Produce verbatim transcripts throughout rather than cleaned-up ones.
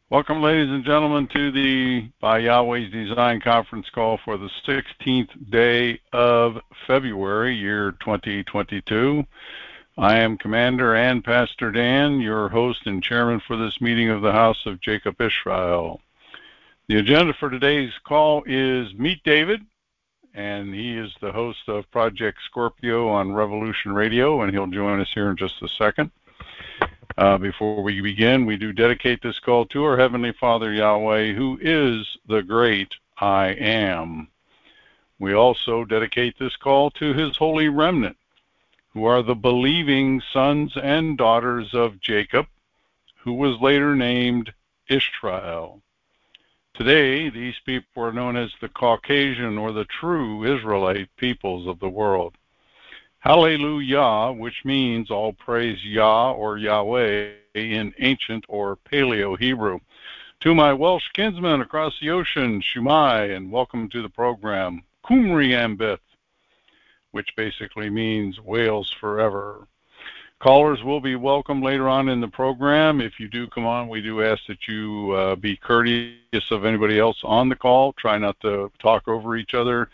Welcome, ladies and gentlemen, to the By Yahweh's Design conference call for the sixteenth day of February, year twenty twenty-two. I am Commander and Pastor Dan, your host and chairman for this meeting of the House of Jacob Israel. The agenda for today's call is Meet David, and he is the host of Project Scorpio on Revolution Radio, and he'll join us here in just a second. Uh, before we begin, we do dedicate this call to our Heavenly Father, Yahweh, who is the great I Am. We also dedicate this call to His holy remnant, who are the believing sons and daughters of Jacob, who was later named Israel. Today, these people are known as the Caucasian or the true Israelite peoples of the world. Hallelujah, which means all praise Yah or Yahweh in ancient or Paleo Hebrew. To my Welsh kinsmen across the ocean, Shumai, and welcome to the program, Kumri Ambith, which basically means Wales forever. Callers will be welcome later on in the program. If you do come on, we do ask that you uh, be courteous of anybody else on the call. Try not to talk over each other.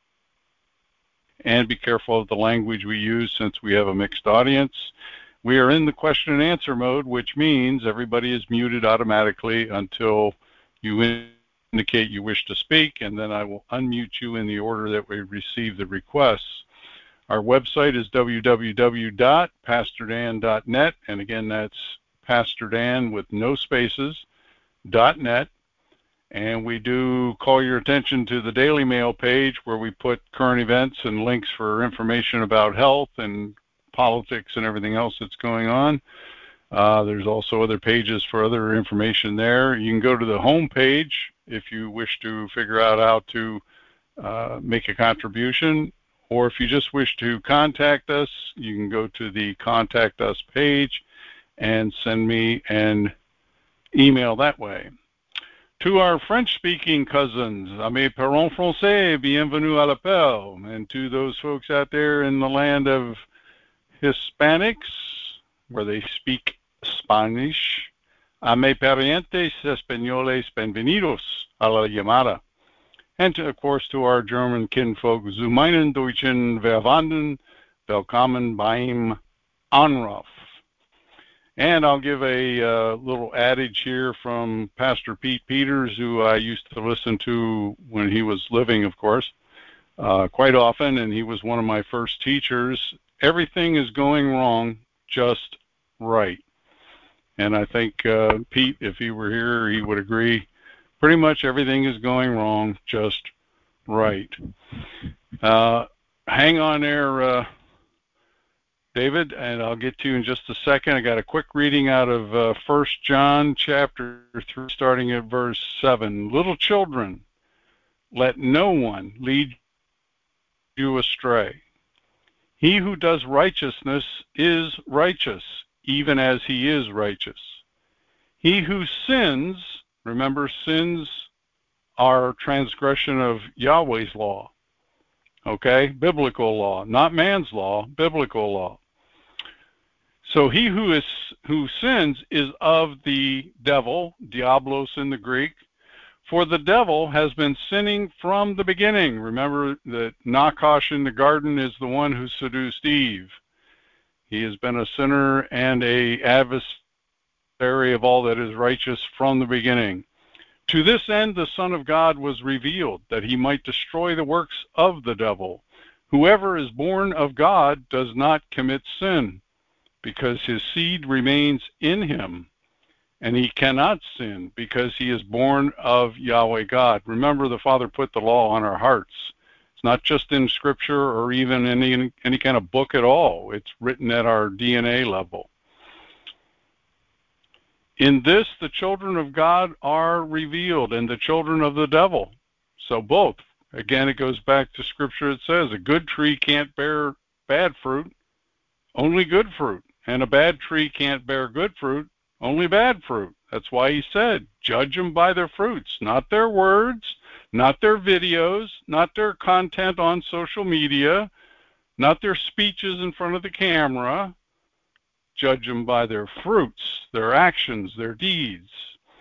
And be careful of the language we use since we have a mixed audience. We are in the question and answer mode, which means everybody is muted automatically until you indicate you wish to speak, and then I will unmute you in the order that we receive the requests. Our website is w w w dot pastor dan dot net, and again, that's Pastor Dan with no spaces, dot net. And we do call your attention to the Daily Mail page where we put current events and links for information about health and politics and everything else that's going on. Uh, there's also other pages for other information there. You can go to the home page if you wish to figure out how to uh, make a contribution, or if you just wish to contact us, you can go to the Contact Us page and send me an email that way. To our French-speaking cousins, Amis parlons français, bienvenue à l'appel. And to those folks out there in the land of Hispanics, where they speak Spanish, Amis parientes españoles, bienvenidos a la llamada. And to, of course, to our German kinfolk, zu meinen Deutschen Verwandten, willkommen beim Anruf. And I'll give a uh, little adage here from Pastor Pete Peters, who I used to listen to when he was living, of course, uh, quite often, and he was one of my first teachers. Everything is going wrong just right. And I think uh, Pete, if he were here, he would agree. Pretty much everything is going wrong just right. Uh, hang on there, uh, David, and I'll get to you in just a second. I got a quick reading out of uh, First John chapter three, starting at verse seven. Little children, let no one lead you astray. He who does righteousness is righteous, even as he is righteous. He who sins, remember, sins are transgression of Yahweh's law. Okay, biblical law, not man's law, biblical law. So he who is who sins is of the devil, diablos in the Greek, for the devil has been sinning from the beginning. Remember that Nakash in the garden is the one who seduced Eve. He has been a sinner and a adversary of all that is righteous from the beginning. To this end the Son of God was revealed, that he might destroy the works of the devil. Whoever is born of God does not commit sin, because his seed remains in him, and he cannot sin, because he is born of Yahweh God. Remember, the Father put the law on our hearts. It's not just in Scripture or even in any, any kind of book at all. It's written at our D N A level. In this, the children of God are revealed, and the children of the devil. So both. Again, it goes back to Scripture. It says a good tree can't bear bad fruit, only good fruit. And a bad tree can't bear good fruit, only bad fruit. That's why he said, judge them by their fruits, not their words, not their videos, not their content on social media, not their speeches in front of the camera. Judge them by their fruits, their actions, their deeds.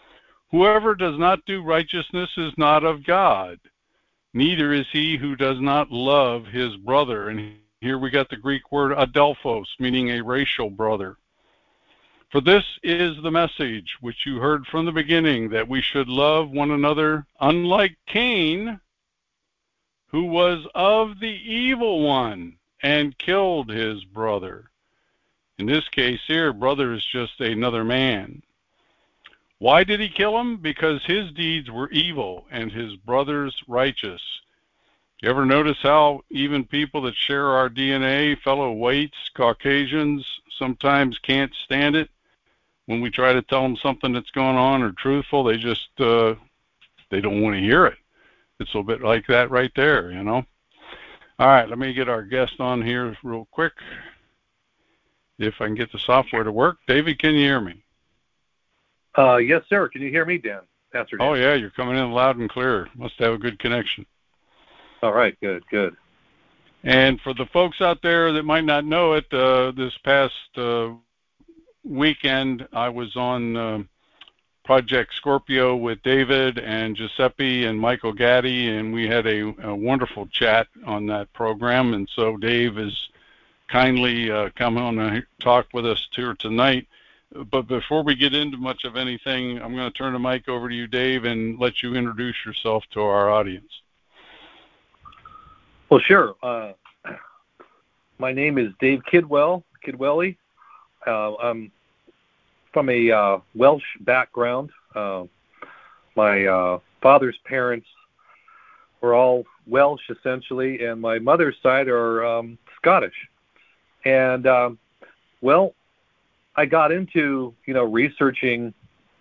Whoever does not do righteousness is not of God, neither is he who does not love his brother. And here we got the Greek word adelphos, meaning a racial brother. For this is the message which you heard from the beginning, that we should love one another, unlike Cain, who was of the evil one and killed his brother. In this case here, brother is just another man. Why did he kill him? Because his deeds were evil and his brother's righteous. You ever notice how even people that share our D N A, fellow whites, Caucasians, sometimes can't stand it? When we try to tell them something that's going on or truthful, they just, uh, they don't want to hear it. It's a bit like that right there, you know. All right, let me get our guest on here real quick. If I can get the software to work. David, can you hear me? Uh, yes, sir. Can you hear me, Dan? Pastor Dan. Oh, yeah, you're coming in loud and clear. Must have a good connection. All right, good, good. And for the folks out there that might not know it, uh, this past uh, weekend I was on uh, Project Scorpio with David and Giuseppe and Michael Gaddy, and we had a, a wonderful chat on that program. And so Dave has kindly uh, come on and talk with us here tonight. But before we get into much of anything, I'm going to turn the mic over to you, Dave, and let you introduce yourself to our audience. Well, sure. Uh, my name is Dave Kidwell, Kidwelly. Uh, I'm from a uh, Welsh background. Uh, my uh, father's parents were all Welsh, essentially, and my mother's side are um, Scottish. And, um, well, I got into, you know, researching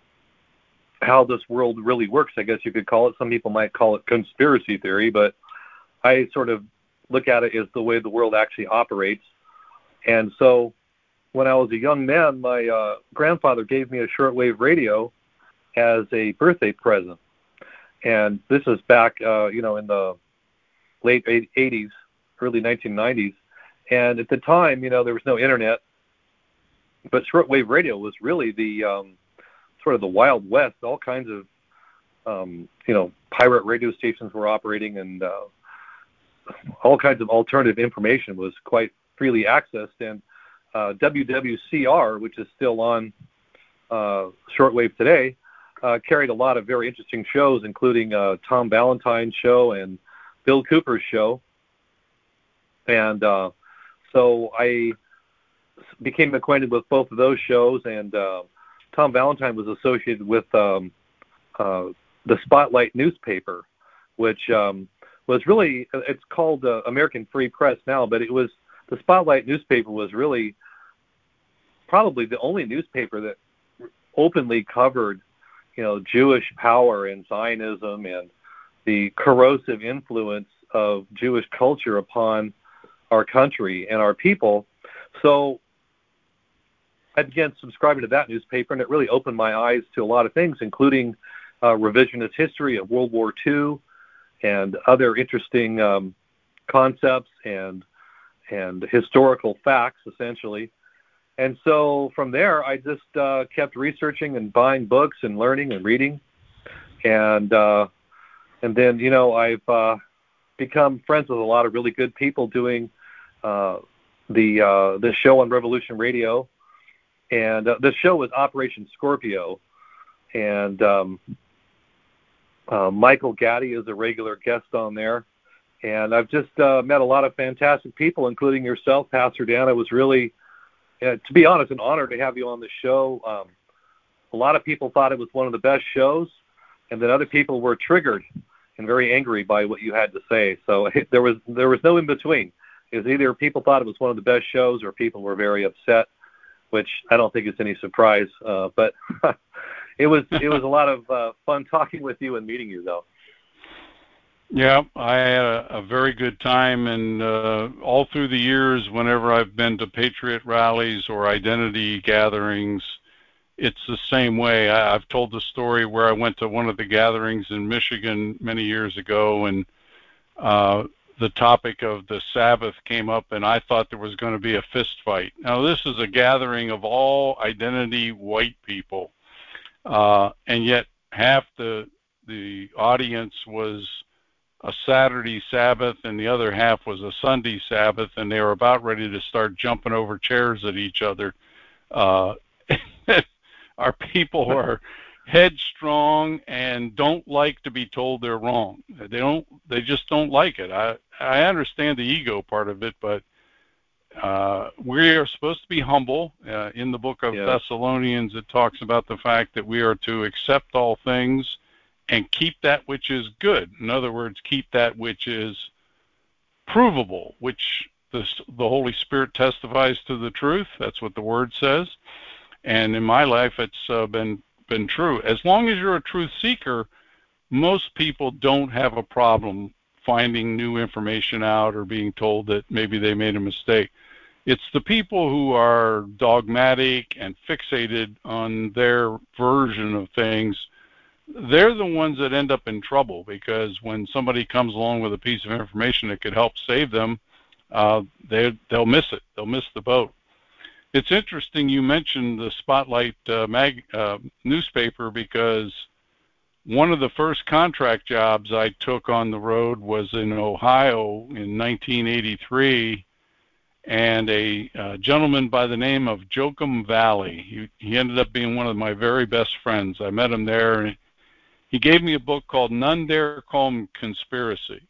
how this world really works, I guess you could call it. Some people might call it conspiracy theory, but I sort of look at it as the way the world actually operates. And so when I was a young man, my uh, grandfather gave me a shortwave radio as a birthday present. And this is back, uh, you know, in the late eighties, early nineteen nineties. And at the time, you know, there was no internet, but shortwave radio was really the um, sort of the Wild West. All kinds of, um, you know, pirate radio stations were operating, and uh, all kinds of alternative information was quite freely accessed. And uh, W W C R, which is still on uh, shortwave today, uh, carried a lot of very interesting shows, including uh, Tom Valentine's show and Bill Cooper's show. And uh, so I became acquainted with both of those shows, and uh, Tom Valentine was associated with um, uh, the Spotlight newspaper, which um, was really, it's called uh, American Free Press now, but it was, the Spotlight newspaper was really probably the only newspaper that openly covered, you know, Jewish power and Zionism and the corrosive influence of Jewish culture upon our country and our people. So I began subscribing to that newspaper, and it really opened my eyes to a lot of things, including uh, revisionist history of World War Two and other interesting um, concepts and and historical facts, essentially. And so from there, I just uh, kept researching and buying books and learning and reading. And uh, and then, you know, I've uh, become friends with a lot of really good people doing uh, the uh, the show on Revolution Radio. And uh, the show was Operation Scorpio. And um, uh, Michael Gaddy is a regular guest on there. And I've just uh, met a lot of fantastic people, including yourself, Pastor Dan. It was really, uh, to be honest, an honor to have you on the show. Um, a lot of people thought it was one of the best shows, and then other people were triggered and very angry by what you had to say. So it, there was there was no in between. It was either people thought it was one of the best shows, or people were very upset, which I don't think is any surprise. Uh, but it was it was a lot of uh, fun talking with you and meeting you, though. Yeah, I had a, a very good time, and uh, all through the years, whenever I've been to Patriot rallies or identity gatherings, it's the same way. I, I've told the story where I went to one of the gatherings in Michigan many years ago, and uh, the topic of the Sabbath came up, and I thought there was going to be a fist fight. Now, this is a gathering of all identity white people, uh, and yet half the the audience was a Saturday Sabbath and the other half was a Sunday Sabbath, and they were about ready to start jumping over chairs at each other. Uh, our people are headstrong and don't like to be told they're wrong. They don't. They just don't like it. I I understand the ego part of it, but uh, we are supposed to be humble. Uh, in the book of Yes. Thessalonians, it talks about the fact that we are to accept all things and keep that which is good. In other words, keep that which is provable, which the, the Holy Spirit testifies to the truth. That's what the Word says. And in my life, it's uh, been been true. As long as you're a truth seeker, most people don't have a problem finding new information out or being told that maybe they made a mistake. It's the people who are dogmatic and fixated on their version of things. They're the ones that end up in trouble, because when somebody comes along with a piece of information that could help save them, uh, they, they'll miss it. They'll miss the boat. It's interesting you mentioned the Spotlight uh, mag, uh, newspaper, because one of the first contract jobs I took on the road was in Ohio in nineteen eighty-three, and a uh, gentleman by the name of Joachim Valley, he, he ended up being one of my very best friends. I met him there, and he gave me a book called None Dare Call Me Conspiracy,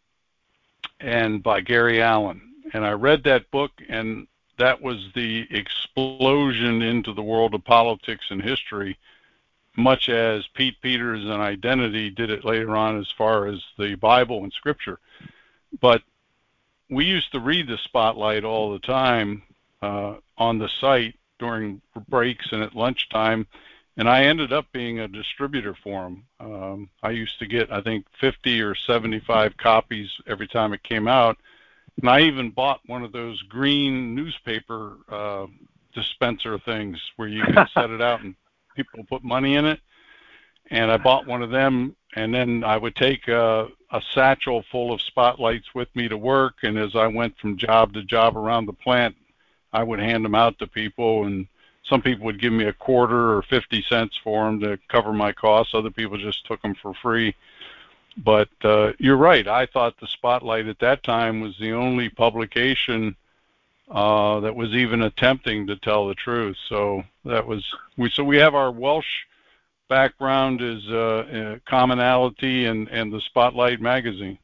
and by Gary Allen. And I read that book, and that was the explosion into the world of politics and history, much as Pete Peters and Identity did it later on as far as the Bible and Scripture. But we used to read the Spotlight all the time uh, on the site during breaks and at lunchtime, and I ended up being a distributor for them. Um, I used to get, I think, fifty or seventy-five copies every time it came out, and I even bought one of those green newspaper uh, dispenser things where you can set it out and people put money in it. And I bought one of them, and then I would take a, a satchel full of Spotlights with me to work, and as I went from job to job around the plant, I would hand them out to people, and some people would give me a quarter or fifty cents for them to cover my costs. Other people just took them for free. But uh, you're right. I thought the Spotlight at that time was the only publication uh, that was even attempting to tell the truth. So that was we. So we have our Welsh background is uh, commonality and and the Spotlight magazine.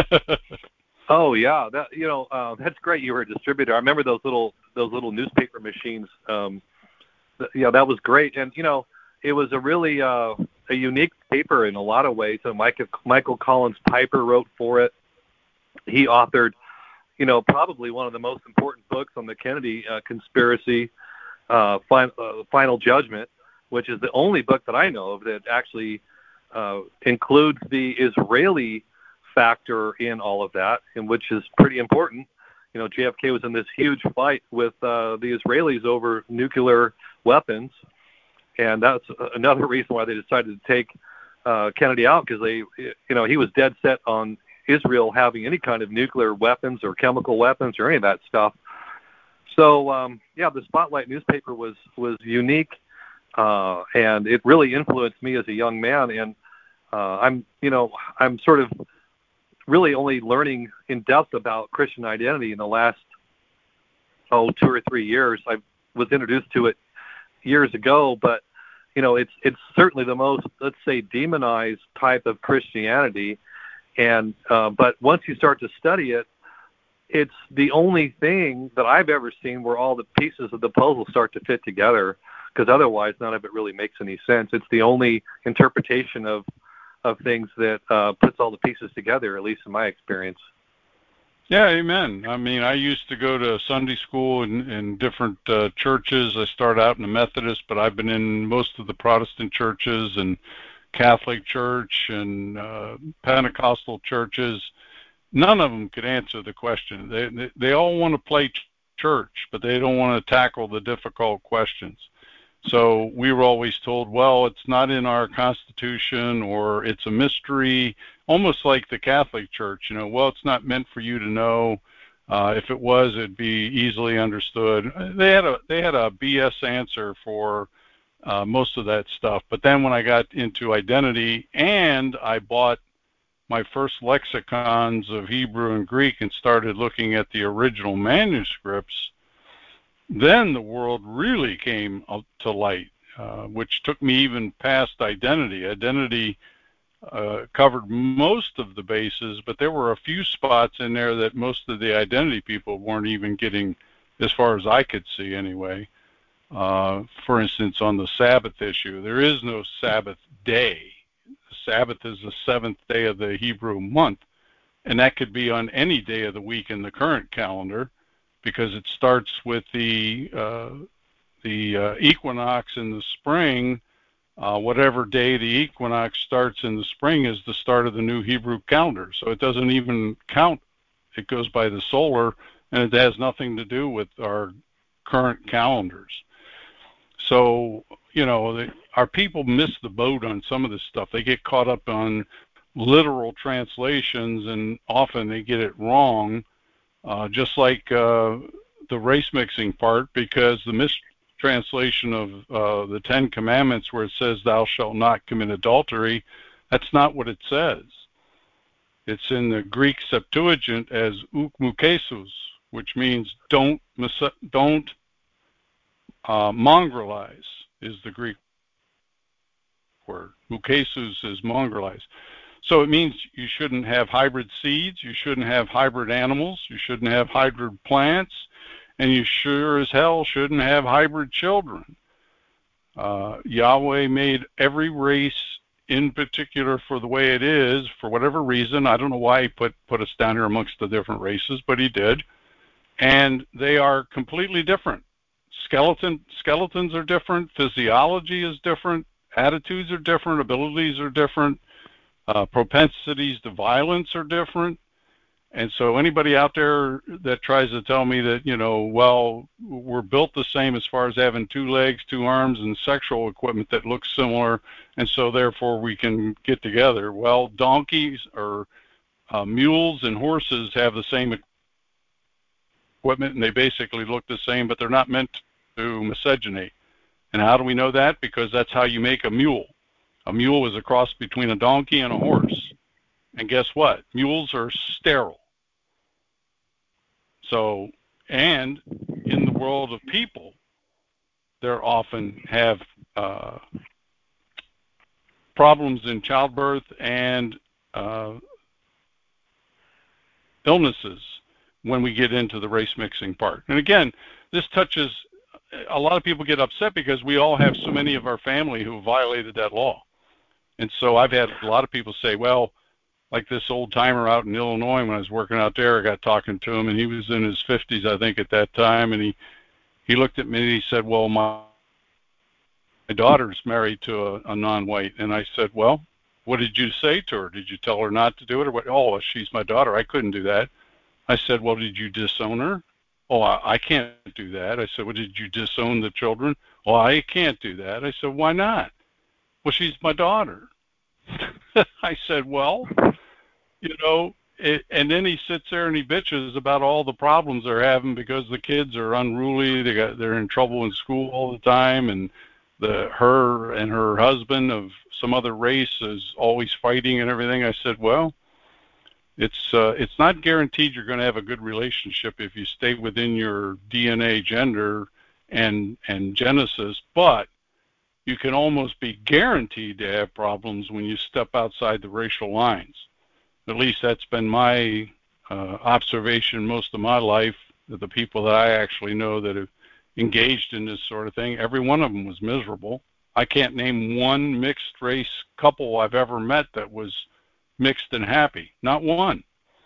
Oh yeah, that you know uh, that's great. You were a distributor. I remember those little those little newspaper machines. Um, th- yeah, that was great. And you know, it was a really uh, a unique paper in a lot of ways. So Michael Michael Collins Piper wrote for it. He authored, you know, probably one of the most important books on the Kennedy uh, conspiracy, uh, fin- uh, Final Judgment, which is the only book that I know of that actually uh, includes the Israeli factor in all of that, and which is pretty important. You know, J F K was in this huge fight with uh, the Israelis over nuclear weapons, and that's another reason why they decided to take uh, Kennedy out, because they, you know, he was dead set on Israel having any kind of nuclear weapons or chemical weapons or any of that stuff. So, um, yeah, the Spotlight newspaper was was unique. Uh, and it really influenced me as a young man. And uh, I'm, you know, I'm sort of really only learning in depth about Christian identity in the last, oh, two or three years. I was introduced to it years ago, but, you know, it's it's certainly the most, let's say, demonized type of Christianity. And uh, but once you start to study it, it's the only thing that I've ever seen where all the pieces of the puzzle start to fit together, because otherwise none of it really makes any sense. It's the only interpretation of of things that uh, puts all the pieces together, at least in my experience. Yeah, amen. I mean, I used to go to Sunday school in, in different uh, churches. I started out in the Methodist, but I've been in most of the Protestant churches and Catholic Church and uh, Pentecostal churches. None of them could answer the question. They they, they all want to play ch- church, but they don't want to tackle the difficult questions. So we were always told, well, it's not in our Constitution, or it's a mystery, almost like the Catholic Church. You know, well, it's not meant for you to know. Uh, if it was, it'd be easily understood. They had a they had a B S answer for uh, most of that stuff. But then when I got into identity and I bought my first lexicons of Hebrew and Greek and started looking at the original manuscripts, then the world really came up to light, uh, which took me even past identity. Identity uh, covered most of the bases, but there were a few spots in there that most of the identity people weren't even getting, as far as I could see anyway. Uh, for instance, on the Sabbath issue, there is no Sabbath day. The Sabbath is the seventh day of the Hebrew month, and that could be on any day of the week in the current calendar, because it starts with the uh, the uh, equinox in the spring. Uh, whatever day the equinox starts in the spring is the start of the new Hebrew calendar. So it doesn't even count. It goes by the solar, and it has nothing to do with our current calendars. So, you know, the, our people miss the boat on some of this stuff. They get caught up on literal translations, and often they get it wrong, uh, just like uh, the race mixing part, because the mistranslation of uh, the Ten Commandments where it says, thou shalt not commit adultery, that's not what it says. It's in the Greek Septuagint as ukmukesus, which means don't, don't uh, mongrelize is the Greek word. Mukesus is mongrelize. So it means you shouldn't have hybrid seeds, you shouldn't have hybrid animals, you shouldn't have hybrid plants, and you sure as hell shouldn't have hybrid children. Uh, Yahweh made every race in particular for the way it is, for whatever reason. I don't know why he put, put us down here amongst the different races, but he did. And they are completely different. Skeleton, skeletons are different, physiology is different, attitudes are different, abilities are different, uh, propensities to violence are different. And so anybody out there that tries to tell me that, you know, well, we're built the same as far as having two legs, two arms, and sexual equipment that looks similar, and so therefore we can get together. Well, donkeys or uh, mules and horses have the same equipment, and they basically look the same, but they're not meant to miscegenate. And how do we know that? Because that's how you make a mule. A mule is a cross between a donkey and a horse. And guess what? Mules are sterile. So, and in the world of people, they often have uh, problems in childbirth and uh, illnesses when we get into the race mixing part. And again, this touches, a lot of people get upset because we all have so many of our family who violated that law. And so I've had a lot of people say, well, like this old timer out in Illinois, when I was working out there, I got talking to him, and he was in his fifties, I think, at that time, and he, he looked at me and he said, well, my, my daughter's married to a, a non-white. And I said, well, what did you say to her? Did you tell her not to do it? Or what? Oh, she's my daughter. I couldn't do that. I said, well, did you disown her? Oh, I, I can't do that. I said, well, did you disown the children? Oh, I can't do that. I said, why not? Well, she's my daughter. I said, well, you know, it, and then he sits there and he bitches about all the problems they're having because the kids are unruly. They got, they're in trouble in school all the time. And the, her and her husband of some other race is always fighting and everything. I said, well, it's, uh, it's not guaranteed you're going to have a good relationship if you stay within your D N A, gender, and, and Genesis, but you can almost be guaranteed to have problems when you step outside the racial lines. At least that's been my uh, observation most of my life, that the people that I actually know that have engaged in this sort of thing, every one of them was miserable. I can't name one mixed race couple I've ever met that was mixed and happy. Not one.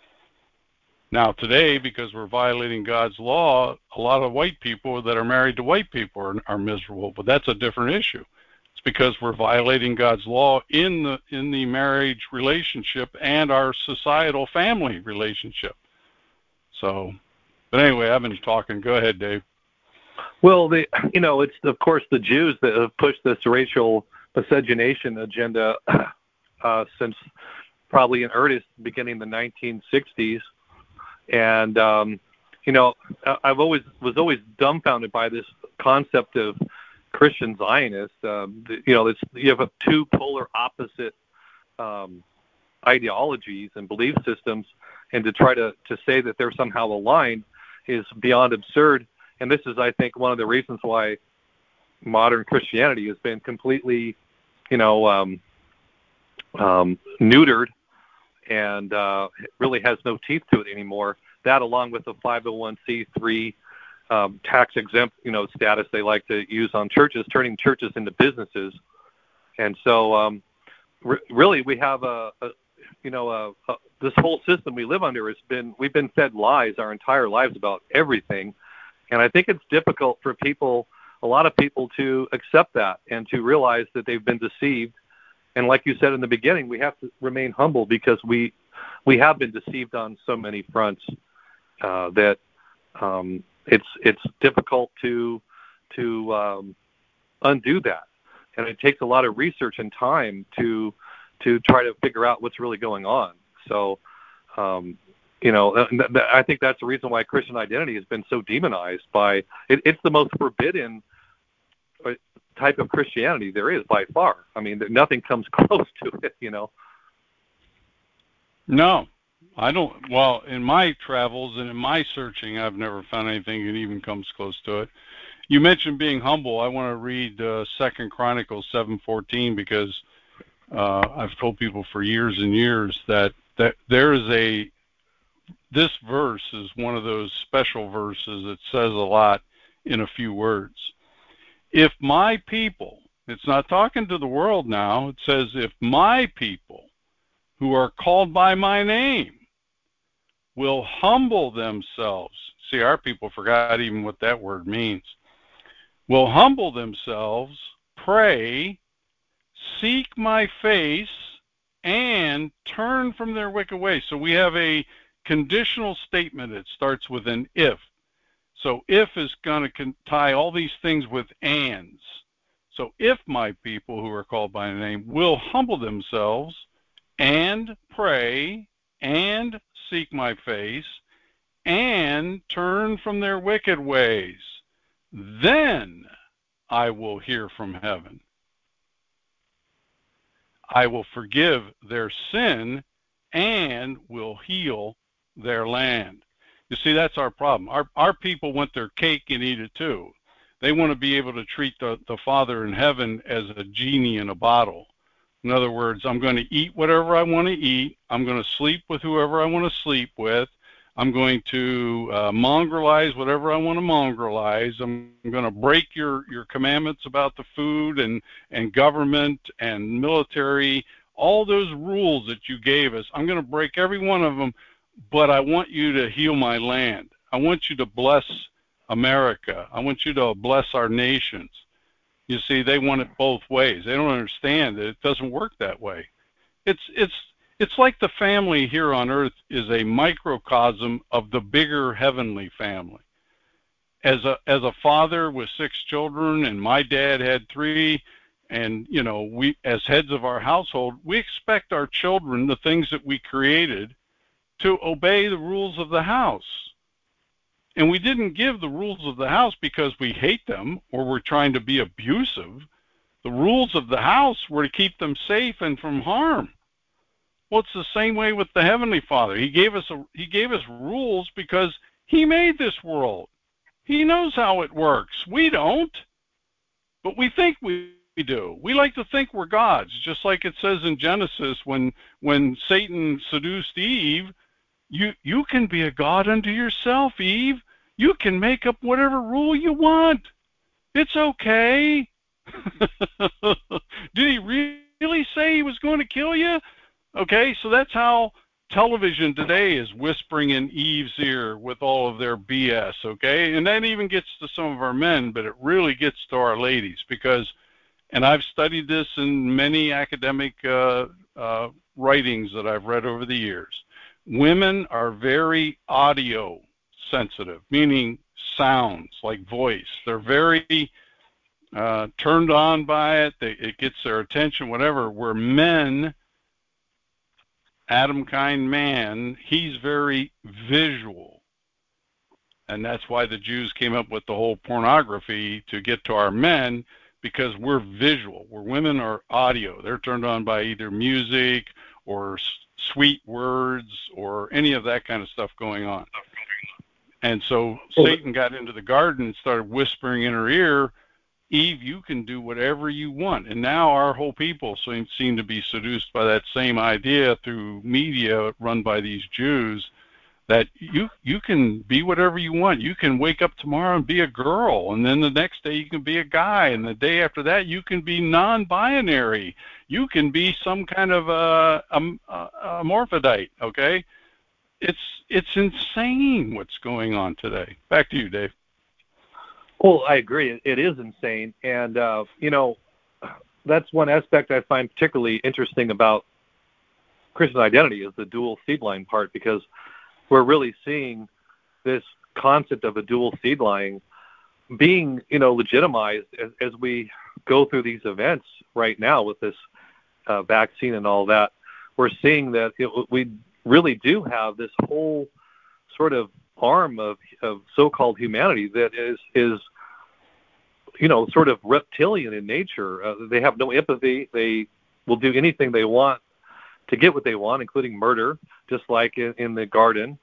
Now today, because we're violating God's law, a lot of white people that are married to white people are, are miserable, but that's a different issue. It's because we're violating God's law in the in the marriage relationship and our societal family relationship. So, but anyway, I've been talking. Go ahead, Dave. Well, the you know, it's of course the Jews that have pushed this racial miscegenation agenda uh, since probably in earnest beginning the nineteen sixties. And, um, you know, I've always was always dumbfounded by this concept of Christian Zionists. Um, you know, it's, you have a two polar opposite um, ideologies and belief systems, and to try to, to say that they're somehow aligned is beyond absurd. And this is, I think, one of the reasons why modern Christianity has been completely, you know, um, um, neutered and uh, really has no teeth to it anymore. That, along with the five oh one c three um, tax exempt, you know, status they like to use on churches, turning churches into businesses. And so, um, re- really, we have a, a you know, a, a, this whole system we live under has been, we've been fed lies our entire lives about everything. And I think it's difficult for people, a lot of people, to accept that and to realize that they've been deceived. And like you said in the beginning, we have to remain humble because we we have been deceived on so many fronts uh, that um, it's it's difficult to to um, undo that. And it takes a lot of research and time to to try to figure out what's really going on. So, um, you know, th- th- I think that's the reason why Christian identity has been so demonized by, it, it's the most forbidden type of Christianity there is by far. I mean, nothing comes close to it, you know. No, I don't. Well, in my travels and in my searching, I've never found anything that even comes close to it. You mentioned being humble. I want to read uh, Second Chronicles seven fourteen because uh, I've told people for years and years that that there is a, this verse is one of those special verses that says a lot in a few words. If my people, it's not talking to the world now, it says, if my people who are called by my name will humble themselves. See, our people forgot even what that word means. Will humble themselves, pray, seek my face, and turn from their wicked ways. So we have a conditional statement. It starts with an if. So if is going to tie all these things with ands. So if my people who are called by name will humble themselves and pray and seek my face and turn from their wicked ways, then I will hear from heaven. I will forgive their sin and will heal their land. You see, that's our problem. Our our people want their cake and eat it too. They want to be able to treat the, the Father in heaven as a genie in a bottle. In other words, I'm going to eat whatever I want to eat. I'm going to sleep with whoever I want to sleep with. I'm going to uh, mongrelize whatever I want to mongrelize. I'm going to break your, your commandments about the food and, and government and military, all those rules that you gave us. I'm going to break every one of them, but I want you to heal my land. I want you to bless America. I want you to bless our nations. You see, they want it both ways. They don't understand that it doesn't work that way. It's it's it's like the family here on earth is a microcosm of the bigger heavenly family. As a as a father with six children, and my dad had three, and you know, we as heads of our household, we expect our children, the things that we created, to obey the rules of the house. And we didn't give the rules of the house because we hate them or we're trying to be abusive. The rules of the house were to keep them safe and from harm. Well, it's the same way with the Heavenly Father. He gave us a, he gave us rules because he made this world. He knows how it works. We don't, but we think we do. We like to think we're gods, just like it says in Genesis when when Satan seduced Eve. You you can be a god unto yourself, Eve. You can make up whatever rule you want. It's okay. Did he really say he was going to kill you? Okay, so that's how television today is whispering in Eve's ear with all of their B S, okay? And that even gets to some of our men, but it really gets to our ladies because, and I've studied this in many academic uh, uh, writings that I've read over the years. Women are very audio sensitive, meaning sounds like voice. They're very uh, turned on by it. They, it gets their attention, whatever. Where men, Adam kind man, he's very visual. And that's why the Jews came up with the whole pornography to get to our men, because we're visual, where women are audio. They're turned on by either music or sweet words or any of that kind of stuff going on. And so Satan got into the garden and started whispering in her ear, Eve, you can do whatever you want. And now our whole people seem, seem to be seduced by that same idea through media run by these Jews, that you you can be whatever you want. You can wake up tomorrow and be a girl, and then the next day you can be a guy, and the day after that you can be non-binary. You can be some kind of a, a, a morphodite, okay? It's it's insane what's going on today. Back to you, Dave. Well, I agree. It is insane. And, uh, you know, that's one aspect I find particularly interesting about Christian identity is the dual seed line part, because we're really seeing this concept of a dual seed line being, you know, legitimized as, as we go through these events right now with this uh, vaccine and all that. We're seeing that it, we really do have this whole sort of arm of, of so-called humanity that is, is, you know, sort of reptilian in nature. Uh, they have no empathy. They will do anything they want to get what they want, including murder, just like in, in the garden.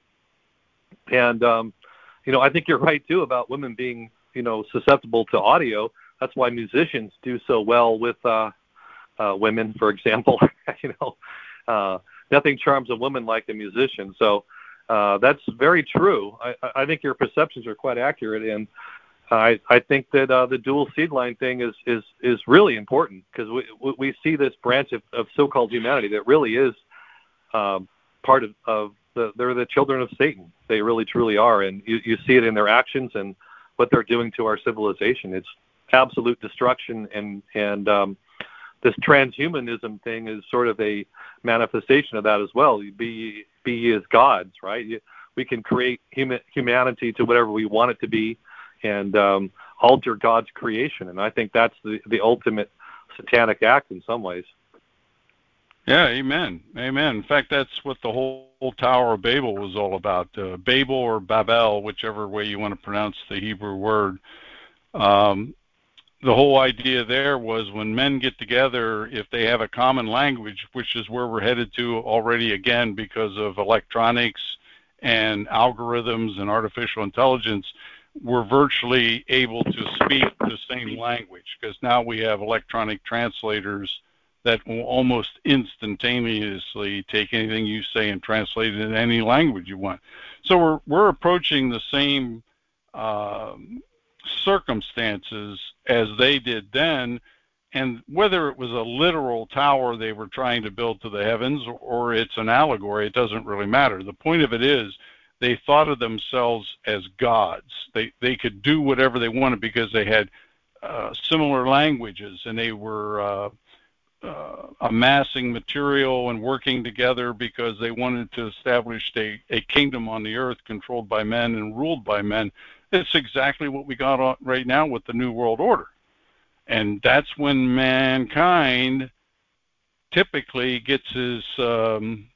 And, um, you know, I think you're right, too, about women being, you know, susceptible to audio. That's why musicians do so well with uh, uh, women, for example. you know, uh, nothing charms a woman like a musician. So uh, that's very true. I, I think your perceptions are quite accurate. And I, I think that uh, the dual seed line thing is, is, is really important, because we, we see this branch of, of so-called humanity that really is um, part of, of the, they're the children of Satan. They really, truly are. And you, you see it in their actions and what they're doing to our civilization. It's absolute destruction. And, and um, this transhumanism thing is sort of a manifestation of that as well. Be, be as gods, right? We can create human, humanity to whatever we want it to be, and um, alter God's creation. And I think that's the, the ultimate satanic act in some ways. Yeah, amen. Amen. In fact, that's what the whole, whole Tower of Babel was all about. Uh, Babel or Babel, whichever way you want to pronounce the Hebrew word. Um, the whole idea there was when men get together, if they have a common language, which is where we're headed to already again because of electronics and algorithms and artificial intelligence, we're virtually able to speak the same language, because now we have electronic translators that will almost instantaneously take anything you say and translate it in any language you want. So we're we're approaching the same uh, circumstances as they did then, and whether it was a literal tower they were trying to build to the heavens or it's an allegory, it doesn't really matter. The point of it is, they thought of themselves as gods. They they could do whatever they wanted because they had uh, similar languages, and they were uh, uh, amassing material and working together because they wanted to establish a, a kingdom on the earth controlled by men and ruled by men. It's exactly what we got on right now with the New World Order. And that's when mankind typically gets his... Um,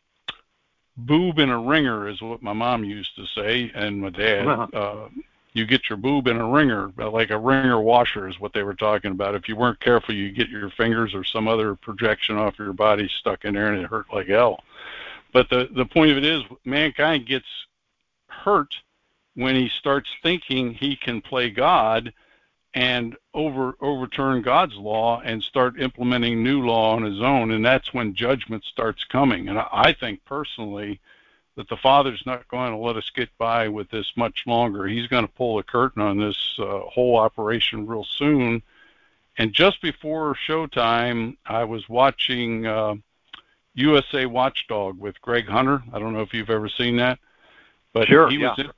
boob in a ringer is what my mom used to say, and my dad. Uh, you get your boob in a ringer, like a ringer washer is what they were talking about. If you weren't careful, you get your fingers or some other projection off your body stuck in there, and it hurt like hell. But the, the point of it is, mankind gets hurt when he starts thinking he can play God and over overturn God's law and start implementing new law on his own, and that's when judgment starts coming. And I, I think personally that the Father's not going to let us get by with this much longer. He's going to pull the curtain on this uh, whole operation real soon. And just before showtime, I was watching uh, U S A Watchdog with Greg Hunter. I don't know if you've ever seen that, but sure, he yeah. was in,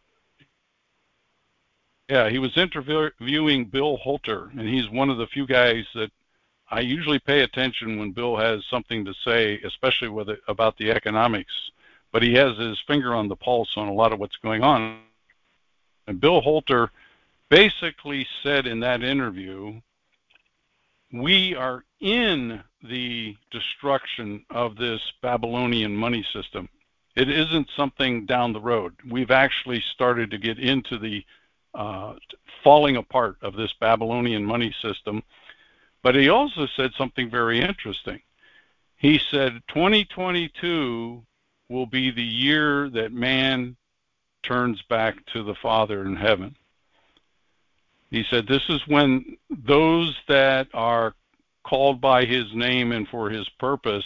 Yeah, he was interviewing Bill Holter, and he's one of the few guys that I usually pay attention when Bill has something to say, especially with it, about the economics. But he has his finger on the pulse on a lot of what's going on. And Bill Holter basically said in that interview, we are in the destruction of this Babylonian money system. It isn't something down the road. We've actually started to get into the Uh, falling apart of this Babylonian money system. But he also said something very interesting. He said twenty twenty-two will be the year that man turns back to the Father in heaven. He said this is when those that are called by his name and for his purpose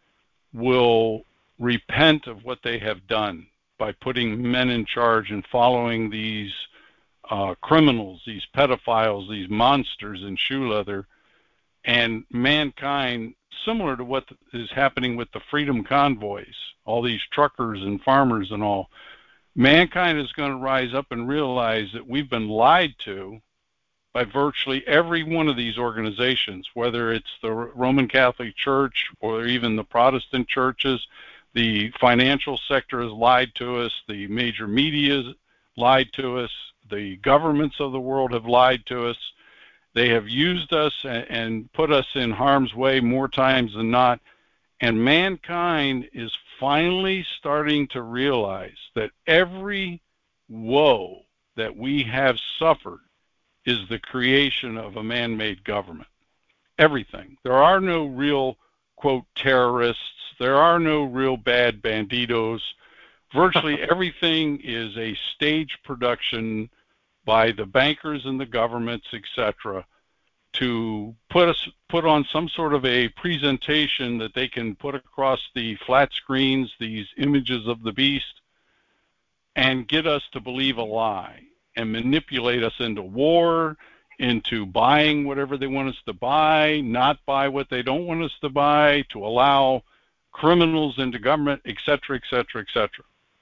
will repent of what they have done by putting men in charge and following these uh, criminals, these pedophiles, these monsters in shoe leather, and mankind, similar to what is happening with the freedom convoys, all these truckers and farmers and all, mankind is going to rise up and realize that we've been lied to by virtually every one of these organizations, whether it's the Roman Catholic Church or even the Protestant churches. The financial sector has lied to us. The major media has lied to us. The governments of the world have lied to us. They have used us and put us in harm's way more times than not. And mankind is finally starting to realize that every woe that we have suffered is the creation of a man-made government. Everything. There are no real, quote, terrorists. There are no real bad banditos. Virtually everything is a stage production by the bankers and the governments, et cetera, to put us put on some sort of a presentation that they can put across the flat screens, these images of the beast, and get us to believe a lie and manipulate us into war, into buying whatever they want us to buy, not buy what they don't want us to buy, to allow criminals into government, et cetera, et cetera, et cetera.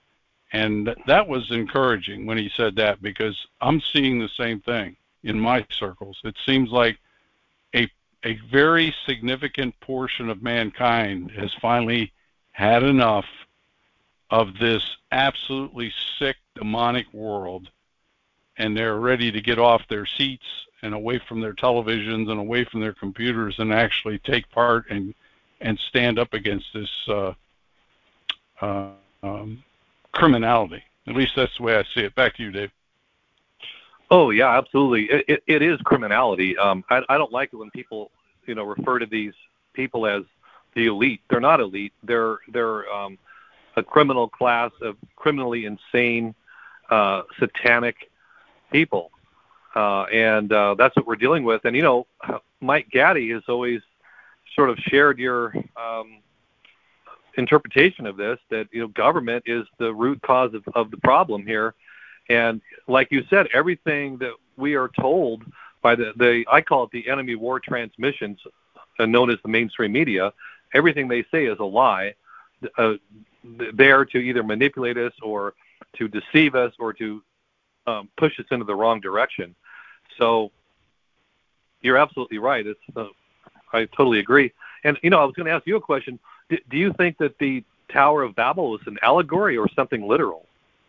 And that was encouraging when he said that, because I'm seeing the same thing in my circles. It seems like a a very significant portion of mankind has finally had enough of this absolutely sick, demonic world, and they're ready to get off their seats and away from their televisions and away from their computers and actually take part and and stand up against this uh, uh, um, criminality. At least that's the way I see it. Back to you, Dave. Oh yeah, absolutely. It it, it is criminality. Um, I I don't like it when people you know refer to these people as the elite. They're not elite. They're they're um, a criminal class of criminally insane, uh, satanic people, uh, and uh, that's what we're dealing with. And you know, Mike Gaddy has always sort of shared your um, interpretation of this, that you know government is the root cause of, of the problem here. And like you said, everything that we are told by the, the I call it the enemy war transmissions, uh, known as the mainstream media, everything they say is a lie. Uh, there to either manipulate us or to deceive us or to um, push us into the wrong direction. So you're absolutely right. It's uh, I totally agree. And you know, I was going to ask you a question. D- do you think that the Tower of Babel is an allegory or something literal?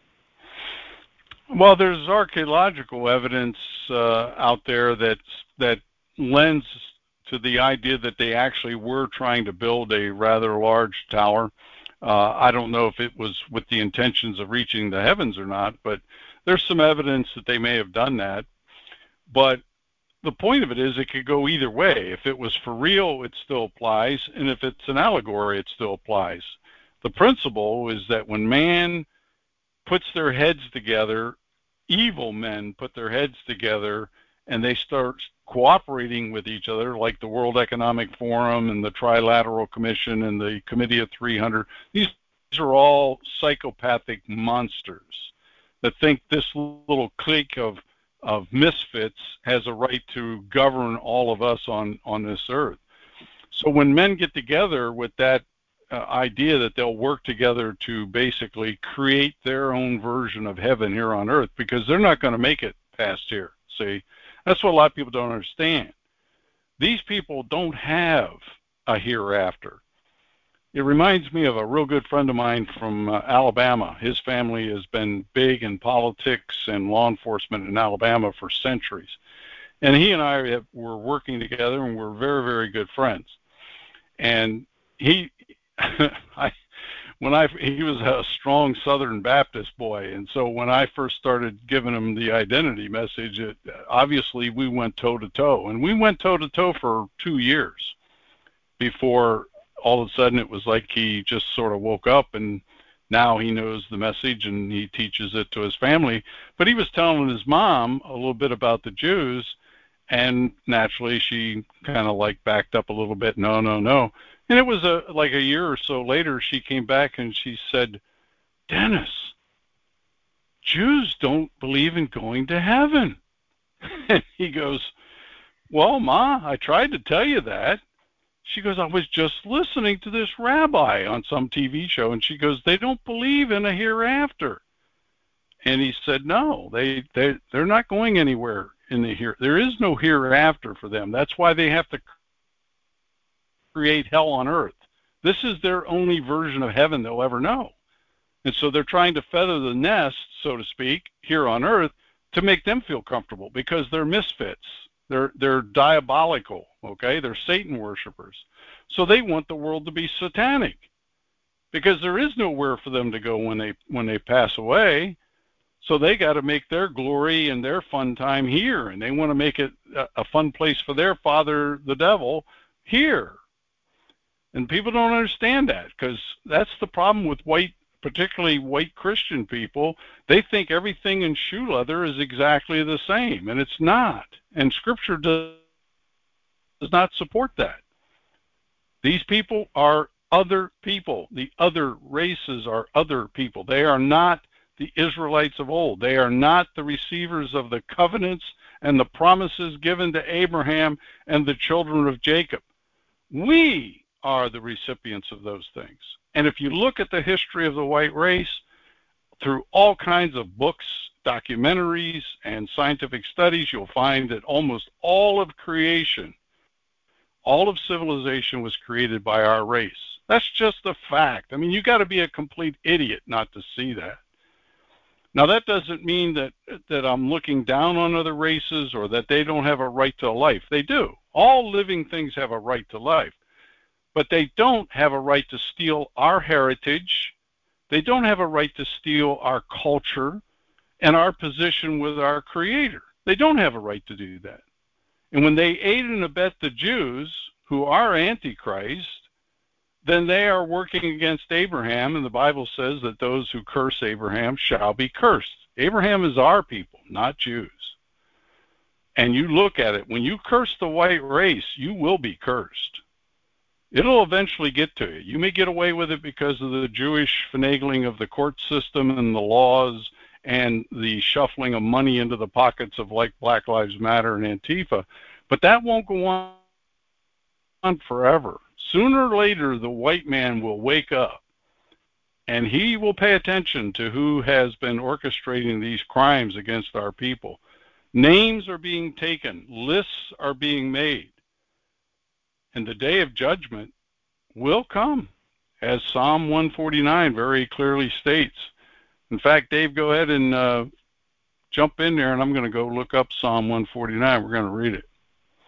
Well, there's archaeological evidence uh, out there that that lends to the idea that they actually were trying to build a rather large tower. Uh, I don't know if it was with the intentions of reaching the heavens or not, but there's some evidence that they may have done that. But the point of it is it could go either way. If it was for real, it still applies, and if it's an allegory, it still applies. The principle is that when man puts their heads together, evil men put their heads together, and they start cooperating with each other, like the World Economic Forum and the Trilateral Commission and the Committee of three hundred. These are all psychopathic monsters that think this little clique of of misfits has a right to govern all of us on on this earth. So when men get together with that Uh, idea that they'll work together to basically create their own version of heaven here on earth, because they're not going to make it past here. See, that's what a lot of people don't understand. These people don't have a hereafter. It reminds me of a real good friend of mine from uh, Alabama. His family has been big in politics and law enforcement in Alabama for centuries. And he and I have, were working together, and we're very, very good friends. And he I, when I he was a strong Southern Baptist boy, and so when I first started giving him the identity message, it, obviously we went toe to toe, and we went toe to toe for two years before all of a sudden it was like he just sort of woke up and now he knows the message and he teaches it to his family. But he was telling his mom a little bit about the Jews, and naturally she kind of like backed up a little bit. No, no, no. And it was a like a year or so later, she came back and she said, Dennis, Jews don't believe in going to heaven. And he goes, well, Ma, I tried to tell you that. She goes, I was just listening to this rabbi on some T V show, and she goes, they don't believe in a hereafter. And he said, no, they, they, they're not going anywhere in the here. There is no hereafter for them. That's why they have to create hell on earth. This is their only version of heaven they'll ever know. And so they're trying to feather the nest, so to speak, here on earth to make them feel comfortable because they're misfits. They're they're diabolical, okay? They're Satan worshipers. So they want the world to be satanic because there is nowhere for them to go when they when they pass away. So they got to make their glory and their fun time here, and they want to make it a, a fun place for their father, the devil, here. And people don't understand that because that's the problem with white, particularly white Christian people. They think everything in shoe leather is exactly the same, and it's not. And Scripture does, does not support that. These people are other people. The other races are other people. They are not the Israelites of old. They are not the receivers of the covenants and the promises given to Abraham and the children of Jacob. We are the recipients of those things. And if you look at the history of the white race through all kinds of books, documentaries, and scientific studies, you'll find that almost all of creation, all of civilization was created by our race. That's just a fact. I mean, you got to be a complete idiot not to see that. Now, that doesn't mean that that I'm looking down on other races or that they don't have a right to life. They do. All living things have a right to life. But they don't have a right to steal our heritage. They don't have a right to steal our culture and our position with our Creator. They don't have a right to do that. And when they aid and abet the Jews, who are Antichrist, then they are working against Abraham, and the Bible says that those who curse Abraham shall be cursed. Abraham is our people, not Jews. And you look at it, when you curse the white race, you will be cursed. It'll eventually get to you. You may get away with it because of the Jewish finagling of the court system and the laws and the shuffling of money into the pockets of like Black Lives Matter and Antifa, but that won't go on forever. Sooner or later, the white man will wake up, and he will pay attention to who has been orchestrating these crimes against our people. Names are being taken. Lists are being made. And the day of judgment will come, as Psalm one forty-nine very clearly states. In fact, Dave, go ahead and uh, jump in there, and I'm going to go look up Psalm one forty-nine. We're going to read it.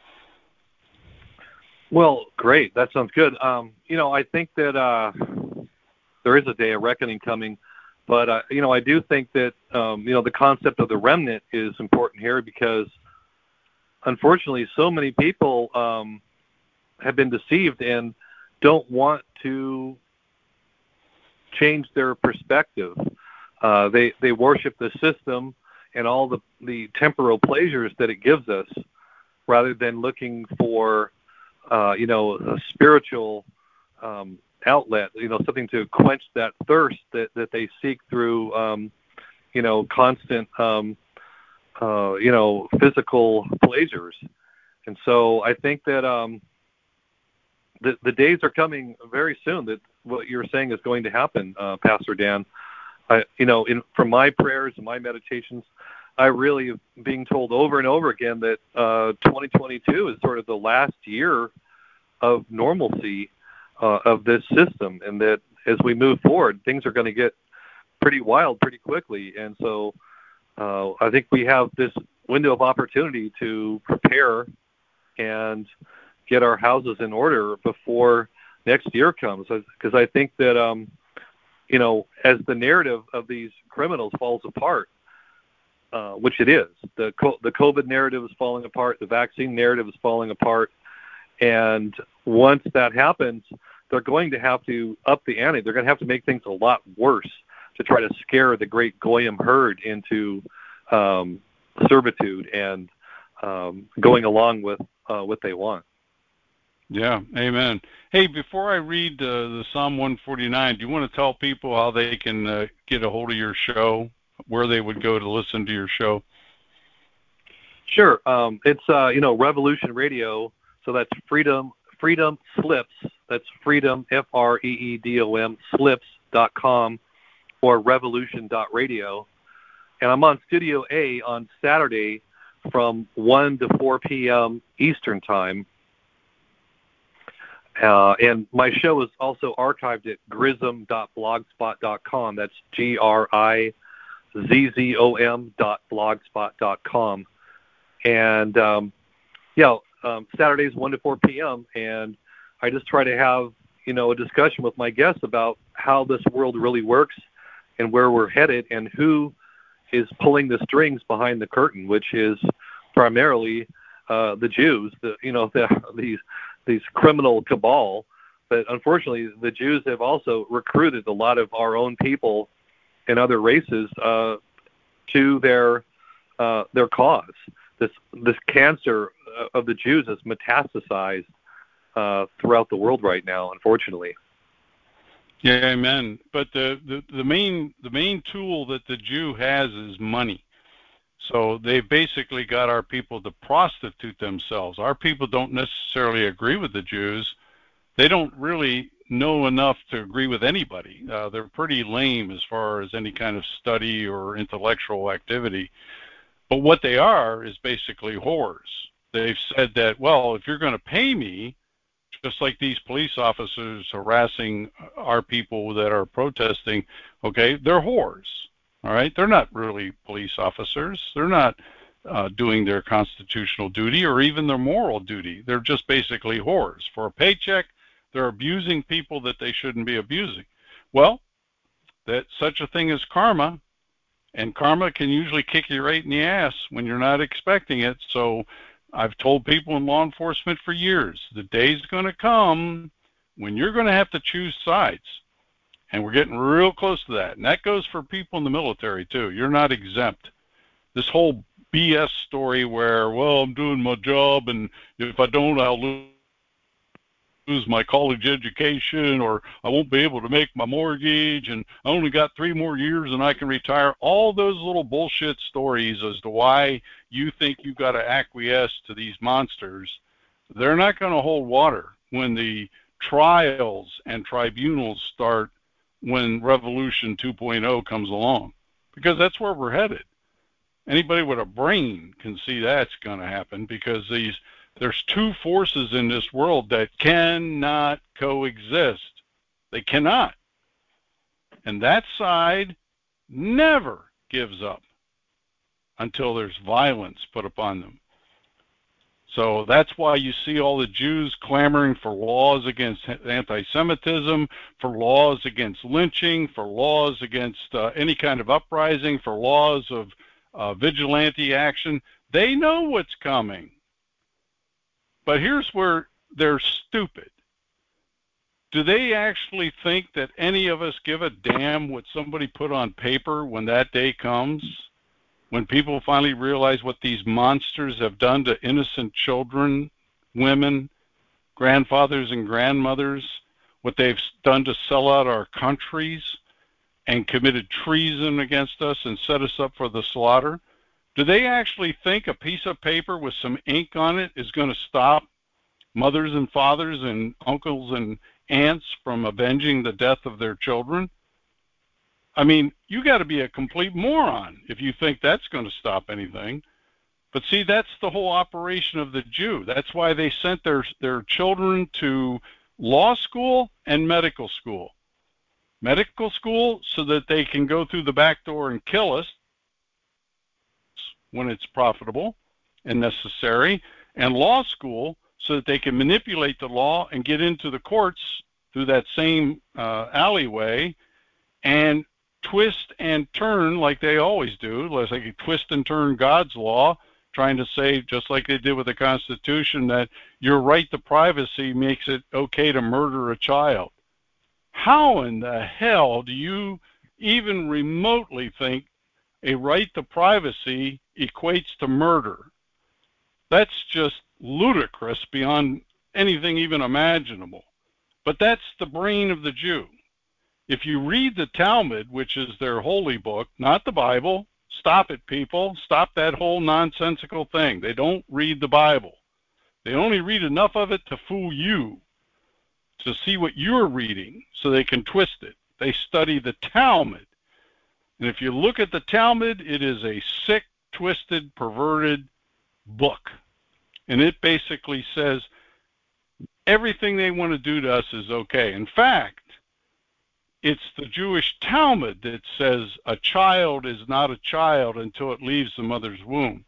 Well, great. That sounds good. Um, you know, I think that uh, there is a day of reckoning coming, but, uh, you know, I do think that, um, you know, the concept of the remnant is important here because, unfortunately, so many people um, have been deceived and don't want to change their perspective. Uh, they they worship the system and all the, the temporal pleasures that it gives us rather than looking for, uh, you know, a spiritual um, outlet, you know, something to quench that thirst that, that they seek through, um, you know, constant, um, uh, you know, physical pleasures. And so I think that um, the, the days are coming very soon that what you're saying is going to happen, uh, Pastor Dan. I, you know, in, from my prayers and my meditations, I really am being told over and over again that uh, twenty twenty-two is sort of the last year of normalcy uh, of this system, and that as we move forward, things are going to get pretty wild pretty quickly. And so uh, I think we have this window of opportunity to prepare and get our houses in order before next year comes, because I think that um, you know, as the narrative of these criminals falls apart, uh, which it is, the co- the COVID narrative is falling apart, the vaccine narrative is falling apart, and once that happens, they're going to have to up the ante. They're going to have to make things a lot worse to try to scare the great Goyim herd into um, servitude and um, going along with uh, what they want. Yeah, amen. Hey, before I read uh, the Psalm one forty-nine, do you want to tell people how they can uh, get a hold of your show, where they would go to listen to your show? Sure. Um, it's, uh, you know, Revolution Radio, so that's Freedom Freedom Slips. That's Freedom, F R E E D O M, slips dot com or revolution dot radio. And I'm on Studio A on Saturday from one to four p.m. Eastern Time. Uh, and my show is also archived at grism dot blogspot dot com. That's G R I Z Z O M dot blogspot dot com. And, um, yeah, um, Saturdays one to four p.m. And I just try to have, you know, a discussion with my guests about how this world really works and where we're headed and who is pulling the strings behind the curtain, which is primarily uh, the Jews, the, you know, the, these these criminal cabal. But unfortunately, the Jews have also recruited a lot of our own people and other races uh, to their uh, their cause. This this cancer of the Jews is metastasized uh, throughout the world right now, unfortunately. Yeah, amen. But the, the, the main the main tool that the Jew has is money. So they basically got our people to prostitute themselves. Our people don't necessarily agree with the Jews. They don't really know enough to agree with anybody. Uh, they're pretty lame as far as any kind of study or intellectual activity. But what they are is basically whores. They've said that, well, if you're going to pay me, just like these police officers harassing our people that are protesting, okay, they're whores. All right, they're not really police officers. They're not uh, doing their constitutional duty or even their moral duty. They're just basically whores. For a paycheck, they're abusing people that they shouldn't be abusing. Well, that such a thing as karma, and karma can usually kick you right in the ass when you're not expecting it. So I've told people in law enforcement for years, the day's going to come when you're going to have to choose sides. And we're getting real close to that. And that goes for people in the military, too. You're not exempt. This whole B S story where, well, I'm doing my job, and if I don't, I'll lose my college education, or I won't be able to make my mortgage, and I only got three more years and I can retire. All those little bullshit stories as to why you think you've got to acquiesce to these monsters, they're not going to hold water when the trials and tribunals start when Revolution two point oh comes along, because that's where we're headed. Anybody with a brain can see that's going to happen, because these there's two forces in this world that cannot coexist. They cannot. And that side never gives up until there's violence put upon them. So that's why you see all the Jews clamoring for laws against anti-Semitism, for laws against lynching, for laws against uh, any kind of uprising, for laws of uh, vigilante action. They know what's coming. But here's where they're stupid. Do they actually think that any of us give a damn what somebody put on paper when that day comes? When people finally realize what these monsters have done to innocent children, women, grandfathers and grandmothers, what they've done to sell out our countries and committed treason against us and set us up for the slaughter, do they actually think a piece of paper with some ink on it is going to stop mothers and fathers and uncles and aunts from avenging the death of their children? I mean, you got to be a complete moron if you think that's going to stop anything. But see, that's the whole operation of the Jew. That's why they sent their their children to law school and medical school. Medical school so that they can go through the back door and kill us when it's profitable and necessary, and law school so that they can manipulate the law and get into the courts through that same uh, alleyway and twist and turn like they always do. Let's like twist and turn God's law, trying to say, just like they did with the Constitution, that your right to privacy makes it okay to murder a child. How in the hell do you even remotely think a right to privacy equates to murder? That's just ludicrous beyond anything even imaginable. But that's the brain of the Jew. If you read the Talmud, which is their holy book, not the Bible, stop it, people. Stop that whole nonsensical thing. They don't read the Bible. They only read enough of it to fool you, to see what you're reading, so they can twist it. They study the Talmud. And if you look at the Talmud, it is a sick, twisted, perverted book. And it basically says everything they want to do to us is okay. In fact, it's the Jewish Talmud that says a child is not a child until it leaves the mother's womb.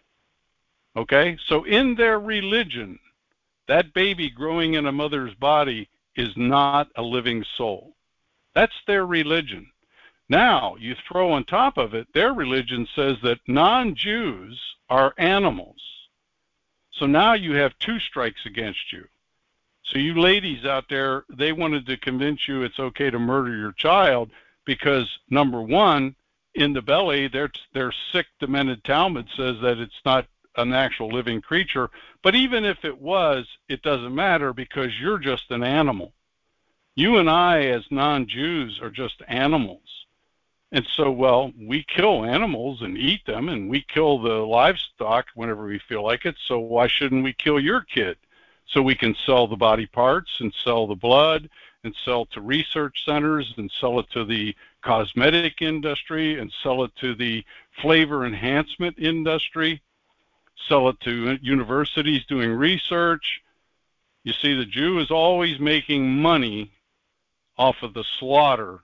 Okay? So in their religion, that baby growing in a mother's body is not a living soul. That's their religion. Now, you throw on top of it, their religion says that non-Jews are animals. So now you have two strikes against you. So you ladies out there, they wanted to convince you it's okay to murder your child because, number one, in the belly, their, their sick, demented Talmud says that it's not an actual living creature. But even if it was, it doesn't matter because you're just an animal. You and I, as non-Jews, are just animals. And so, well, we kill animals and eat them, and we kill the livestock whenever we feel like it, so why shouldn't we kill your kid? So we can sell the body parts and sell the blood and sell to research centers and sell it to the cosmetic industry and sell it to the flavor enhancement industry, sell it to universities doing research. You see, the Jew is always making money off of the slaughter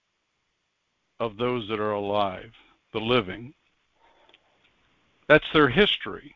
of those that are alive, the living. That's their history.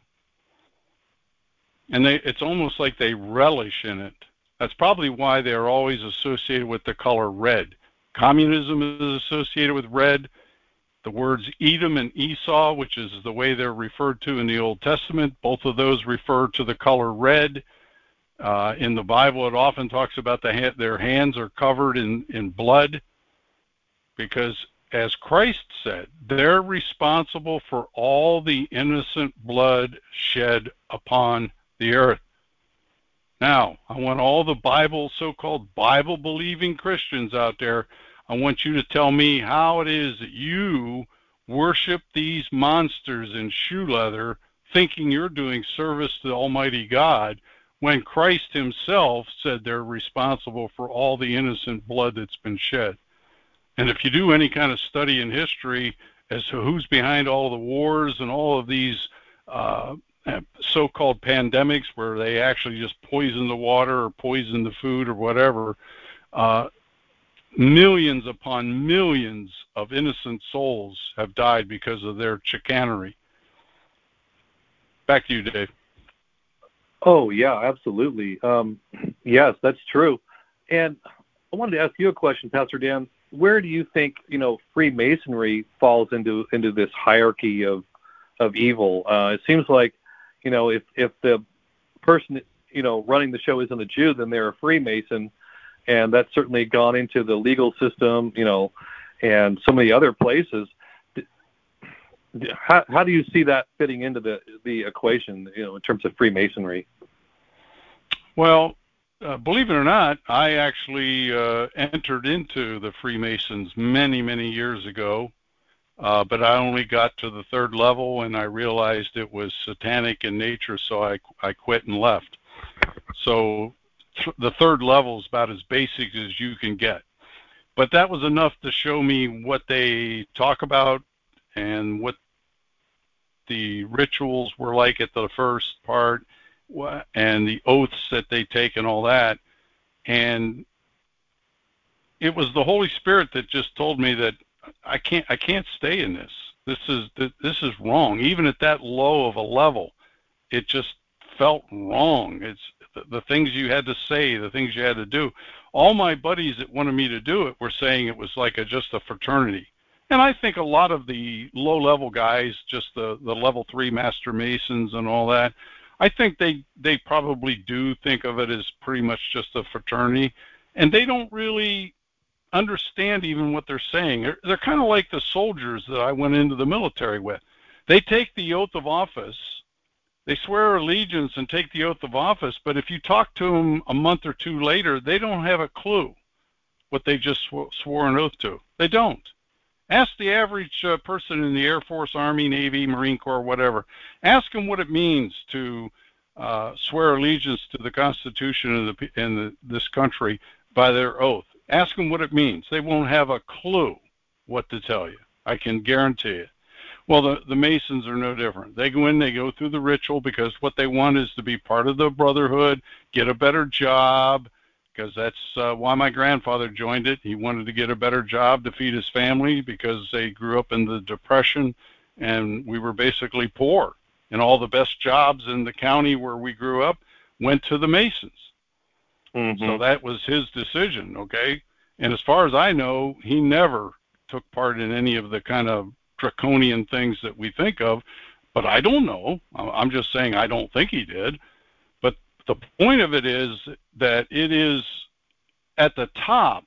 And they, it's almost like they relish in it. That's probably why they're always associated with the color red. Communism is associated with red. The words Edom and Esau, which is the way they're referred to in the Old Testament, both of those refer to the color red. Uh, in the Bible, it often talks about the ha- their hands are covered in, in blood because, as Christ said, they're responsible for all the innocent blood shed upon the earth. Now, I want all the Bible, so-called Bible-believing Christians out there, I want you to tell me how it is that you worship these monsters in shoe leather, thinking you're doing service to Almighty God, when Christ himself said they're responsible for all the innocent blood that's been shed. And if you do any kind of study in history as to who's behind all the wars and all of these uh, so-called pandemics where they actually just poison the water or poison the food or whatever, uh, millions upon millions of innocent souls have died because of their chicanery. Back to you, Dave. Oh, yeah, absolutely. Um, yes, that's true. And I wanted to ask you a question, Pastor Dan. Where do you think, you know, Freemasonry falls into into this hierarchy of of evil? Uh, it seems like, you know, if if the person, you know, running the show isn't a Jew, then they're a Freemason, and that's certainly gone into the legal system, you know, and so many other places. How how do you see that fitting into the the equation, you know, in terms of Freemasonry? Well, uh, believe it or not, I actually uh, entered into the Freemasons many, many years ago, uh, but I only got to the third level and I realized it was satanic in nature, so I, I quit and left. So th- the third level is about as basic as you can get. But that was enough to show me what they talk about and what the rituals were like at the first part, and the oaths that they take and all that. And it was the Holy Spirit that just told me that I can't I can't stay in this. This is this is wrong. Even at that low of a level, it just felt wrong. It's the, the things you had to say, the things you had to do. all my buddies that wanted me to do it were saying it was like a, just a fraternity. And I think a lot of the low-level guys, just the, the level three master masons and all that, I think they, they probably do think of it as pretty much just a fraternity, and they don't really understand even what they're saying. They're, they're kind of like the soldiers that I went into the military with. They take the oath of office, they swear allegiance and take the oath of office, but if you talk to them a month or two later, they don't have a clue what they just sw- swore an oath to. They don't. Ask the average uh, person in the Air Force, Army, Navy, Marine Corps, whatever. Ask them what it means to uh, swear allegiance to the Constitution of the, in the, this country by their oath. Ask them what it means. They won't have a clue what to tell you. I can guarantee it. Well, the, the Masons are no different. They go in, they go through the ritual because what they want is to be part of the brotherhood, get a better job, because that's uh, why my grandfather joined it. He wanted to get a better job to feed his family because they grew up in the Depression, and we were basically poor. And all the best jobs in the county where we grew up went to the Masons. Mm-hmm. So that was his decision, okay? And as far as I know, he never took part in any of the kind of draconian things that we think of, but I don't know. I'm just saying I don't think he did. But the point of it is that it is at the top,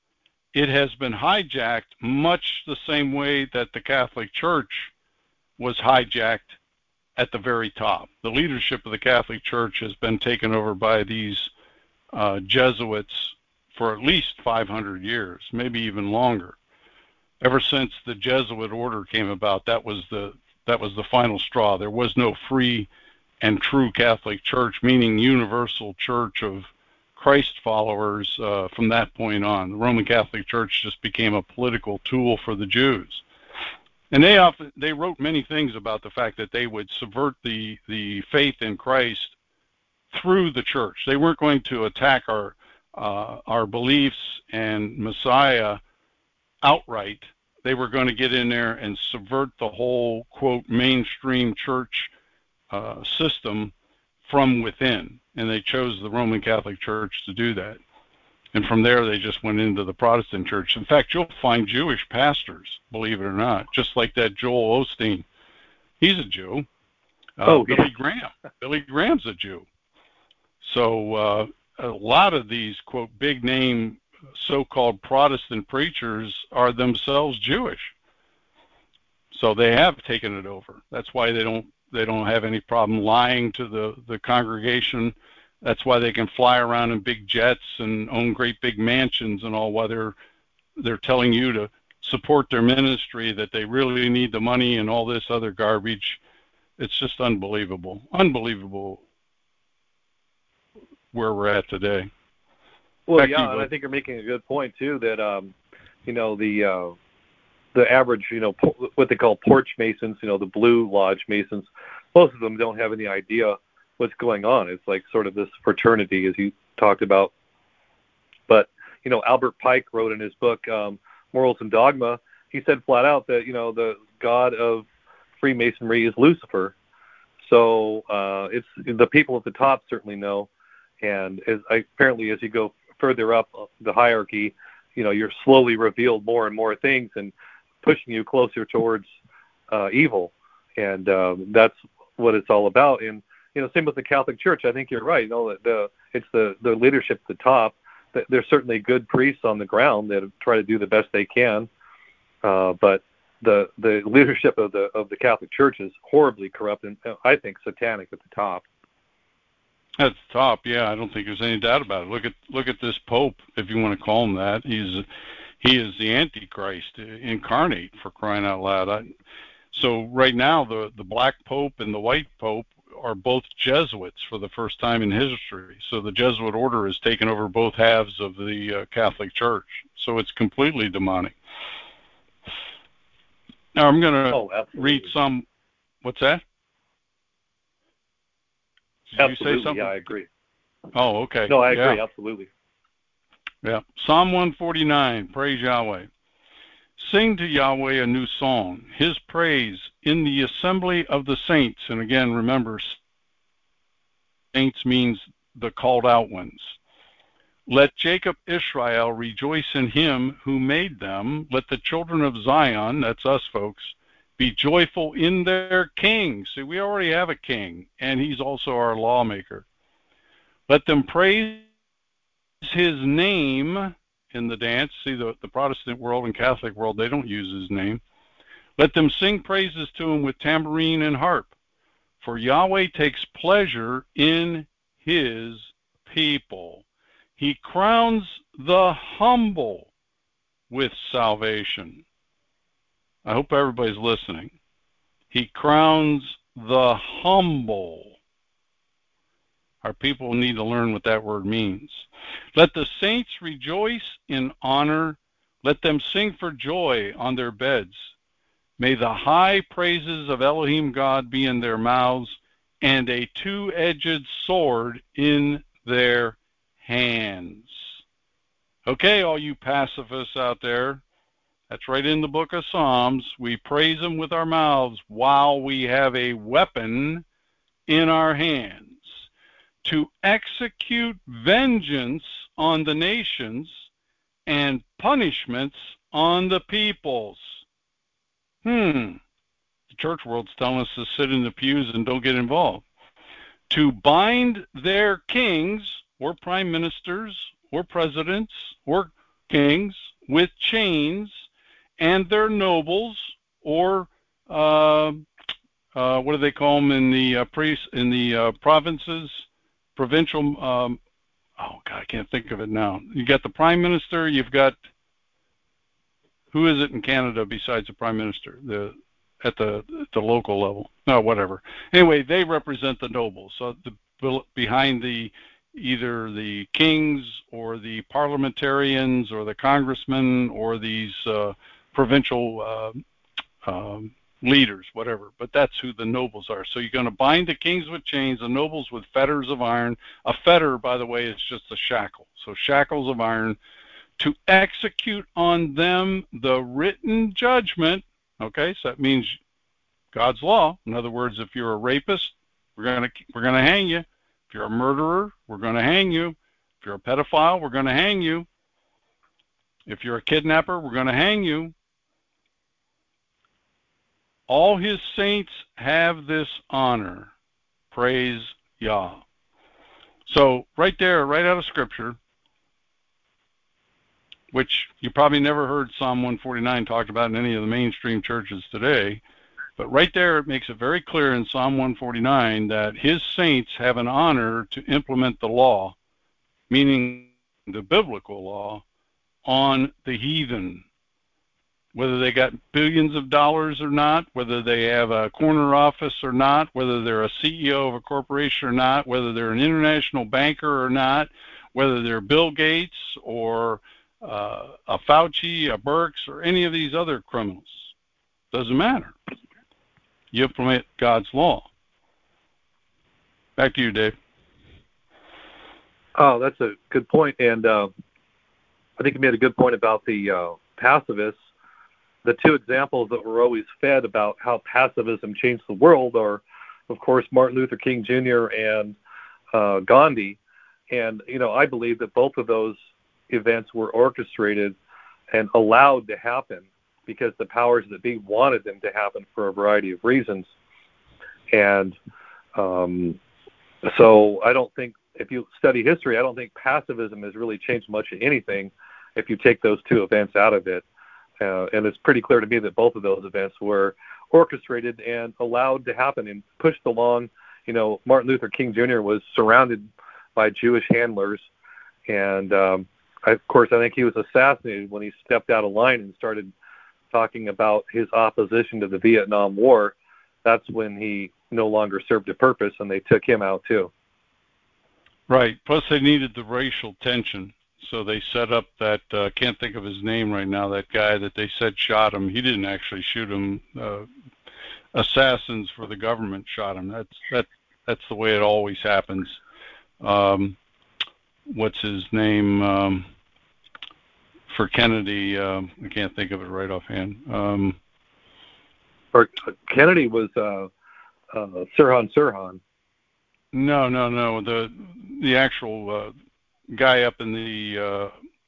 it has been hijacked much the same way that the Catholic Church was hijacked at the very top. The leadership of the Catholic Church has been taken over by these uh, Jesuits for at least five hundred years, maybe even longer. Ever since the Jesuit order came about, that was the that was the final straw. There was no free and true Catholic Church, meaning universal church of Christ followers uh, from that point on. The Roman Catholic Church just became a political tool for the Jews. And they often they wrote many things about the fact that they would subvert the, the faith in Christ through the church. They weren't going to attack our uh, our beliefs and Messiah outright. They were going to get in there and subvert the whole, quote, mainstream church uh, system from within. And they chose the Roman Catholic Church to do that. And from there, they just went into the Protestant church. In fact, you'll find Jewish pastors, believe it or not, just like that Joel Osteen. He's a Jew. Uh, oh, yeah. Billy Graham. Billy Graham's a Jew. So uh, a lot of these, quote, big-name so-called Protestant preachers are themselves Jewish. So they have taken it over. That's why they don't they don't have any problem lying to the, the congregation. That's why they can fly around in big jets and own great big mansions and all, while they're, they're telling you to support their ministry, that they really need the money and all this other garbage. It's just unbelievable. Unbelievable where we're at today. Well, Becky, yeah, and I think you're making a good point, too, that, um, you know, the uh, the average, you know, po- what they call porch masons, you know, the Blue Lodge masons, most of them don't have any idea what's going on. It's like sort of this fraternity, as you talked about. But, you know, Albert Pike wrote in his book, um, Morals and Dogma, he said flat out that, you know, the god of Freemasonry is Lucifer. So uh, it's the people at the top certainly know. And as I, apparently as you go further up the hierarchy, you know, you're slowly revealed more and more things and pushing you closer towards uh, evil. And um, that's what it's all about. And, you know, same with the Catholic Church. I think you're right. You know, the, the it's the, the leadership at the top. There's certainly good priests on the ground that try to do the best they can. Uh, but the the leadership of the of the Catholic Church is horribly corrupt and I think satanic at the top. At the top, yeah, I don't think there's any doubt about it. Look at look at this Pope, if you want to call him that. He's he is the Antichrist incarnate, for crying out loud. I, so right now, the the black Pope and the white Pope are both Jesuits for the first time in history. So the Jesuit order has taken over both halves of the uh, Catholic Church. So it's completely demonic. Now I'm going to oh, read some. What's that? Did absolutely, you say something? Yeah, I agree. Oh, okay. No, I agree, yeah. absolutely. Yeah. Psalm one forty-nine, praise Yahweh. Sing to Yahweh a new song, his praise in the assembly of the saints. And again, remember, saints means the called out ones. Let Jacob Israel rejoice in him who made them. Let the children of Zion, that's us folks, be joyful in their king. See, we already have a king, and he's also our lawmaker. Let them praise his name in the dance. See, the, the Protestant world and Catholic world, they don't use his name. Let them sing praises to him with tambourine and harp. For Yahweh takes pleasure in his people. He crowns the humble with salvation. I hope everybody's listening. He crowns the humble. Our people need to learn what that word means. Let the saints rejoice in honor. Let them sing for joy on their beds. May the high praises of Elohim God be in their mouths, and a two-edged sword in their hands. Okay, all you pacifists out there, that's right in the book of Psalms. We praise him with our mouths while we have a weapon in our hands to execute vengeance on the nations and punishments on the peoples. Hmm. The church world's telling us to sit in the pews and don't get involved. To bind their kings or prime ministers or presidents or kings with chains, and their nobles or uh, uh, what do they call them in the uh, priests in the uh, provinces, provincial. Um, oh God, I can't think of it now. You got the prime minister. You've got, who is it in Canada besides the prime minister? The at the at the local level. No, whatever. Anyway, they represent the nobles. So the behind the either the kings or the parliamentarians or the congressmen or these uh, provincial uh, um, leaders, whatever. But that's who the nobles are. So you're going to bind the kings with chains, the nobles with fetters of iron. A fetter, by the way, is just a shackle. So shackles of iron to execute on them the written judgment. Okay, so that means God's law. In other words, if you're a rapist, we're going to we're going to hang you. If you're a murderer, we're going to hang you. If you're a pedophile, we're going to hang you. If you're a kidnapper, we're going to hang you. All his saints have this honor. Praise Yah. So right there, right out of Scripture, which you probably never heard Psalm one forty-nine talked about in any of the mainstream churches today, but right there it makes it very clear in Psalm one forty-nine that his saints have an honor to implement the law, meaning the biblical law, on the heathen. Whether they got billions of dollars or not, whether they have a corner office or not, whether they're a C E O of a corporation or not, whether they're an international banker or not, whether they're Bill Gates or uh, a Fauci, a Birx, or any of these other criminals. Doesn't matter. You implement God's law. Back to you, Dave. Oh, that's a good point. And uh, I think you made a good point about the uh, pacifists. The two examples that were always fed about how pacifism changed the world are, of course, Martin Luther King Junior and uh, Gandhi. And, you know, I believe that both of those events were orchestrated and allowed to happen because the powers that be wanted them to happen for a variety of reasons. And um, so I don't think, if you study history, I don't think pacifism has really changed much of anything if you take those two events out of it. Uh, and it's pretty clear to me that both of those events were orchestrated and allowed to happen and pushed along. You know, Martin Luther King Junior was surrounded by Jewish handlers. And, um, I, of course, I think he was assassinated when he stepped out of line and started talking about his opposition to the Vietnam War. That's when he no longer served a purpose, and they took him out, too. Right. Plus, they needed the racial tension. So they set up that, uh, can't think of his name right now, that guy that they said shot him. He didn't actually shoot him. Uh, assassins for the government shot him. That's that. That's the way it always happens. Um, what's his name? Um, for Kennedy, um, I can't think of it right offhand. Um, or Kennedy was uh, uh, Sirhan Sirhan. No, no, no. The the actual... Uh, guy up in the uh,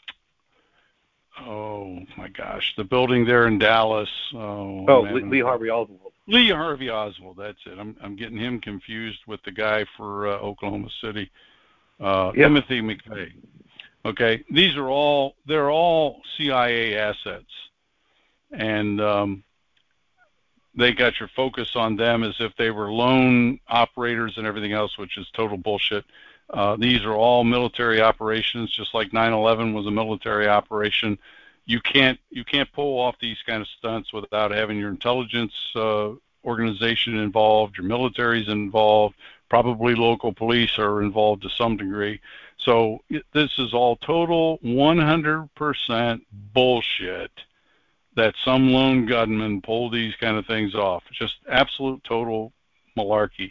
oh my gosh, the building there in Dallas. Oh, Oh, I'm Lee, having a Lee brain. Harvey Oswald. Lee Harvey Oswald. That's it. I'm I'm getting him confused with the guy for uh, Oklahoma City, uh, Yeah. Timothy McVeigh. Okay, these are all they're all C I A assets, and um, they got your focus on them as if they were lone operators and everything else, which is total bullshit. Uh, these are all military operations, just like nine eleven was a military operation. You can't you can't pull off these kind of stunts without having your intelligence uh, organization involved, your military's involved, probably local police are involved to some degree. So this is all total one hundred percent bullshit that some lone gunman pull these kind of things off. Just absolute total malarkey.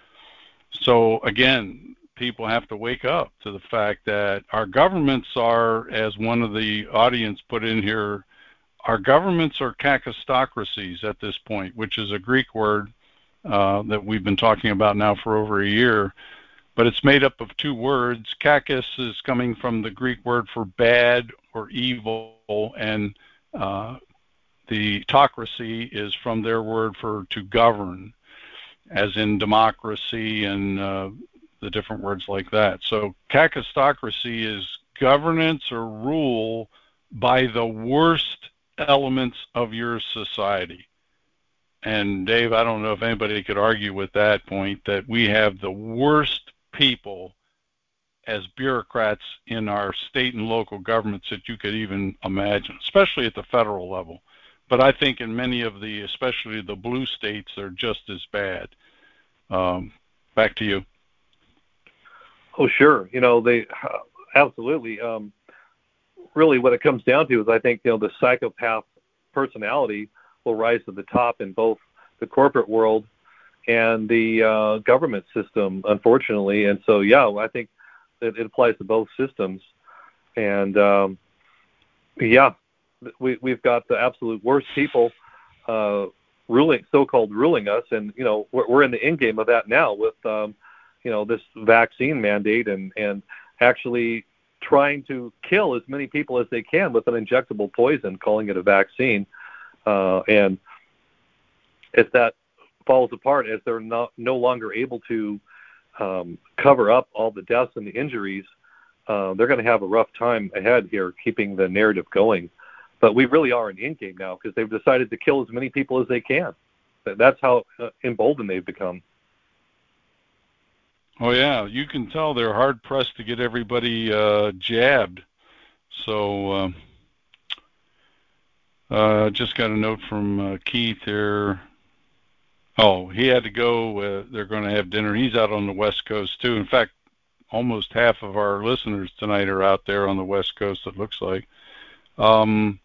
So again, people have to wake up to the fact that our governments are, as one of the audience put in here, our governments are kakistocracies at this point, which is a Greek word uh, that we've been talking about now for over a year. But it's made up of two words. Kakis is coming from the Greek word for bad or evil, and uh, the autocracy is from their word for to govern, as in democracy and uh, the different words like that. So kakistocracy is governance or rule by the worst elements of your society. And Dave, I don't know if anybody could argue with that point, that we have the worst people as bureaucrats in our state and local governments that you could even imagine, especially at the federal level. But I think in many of the, especially the blue states, they're just as bad. Um, back to you. Oh, sure. You know, they uh, absolutely. Um, really, what it comes down to is, I think, you know, the psychopath personality will rise to the top in both the corporate world and the uh, government system, unfortunately. And so, yeah, I think it, it applies to both systems. And um, yeah, we, we've got the absolute worst people uh, ruling, so-called ruling us, and you know, we're, we're in the end game of that now with um, you know, this vaccine mandate and and actually trying to kill as many people as they can with an injectable poison, calling it a vaccine. Uh, and if that falls apart, as they're not no longer able to um, cover up all the deaths and the injuries, uh, they're going to have a rough time ahead here, keeping the narrative going. But we really are in end game now because they've decided to kill as many people as they can. That's how uh, emboldened they've become. Oh yeah, you can tell they're hard pressed to get everybody uh, jabbed. So uh, uh, just got a note from uh, Keith here. Oh, he had to go. Uh, they're going to have dinner. He's out on the West Coast too. In fact, almost half of our listeners tonight are out there on the West Coast, it looks like. Um,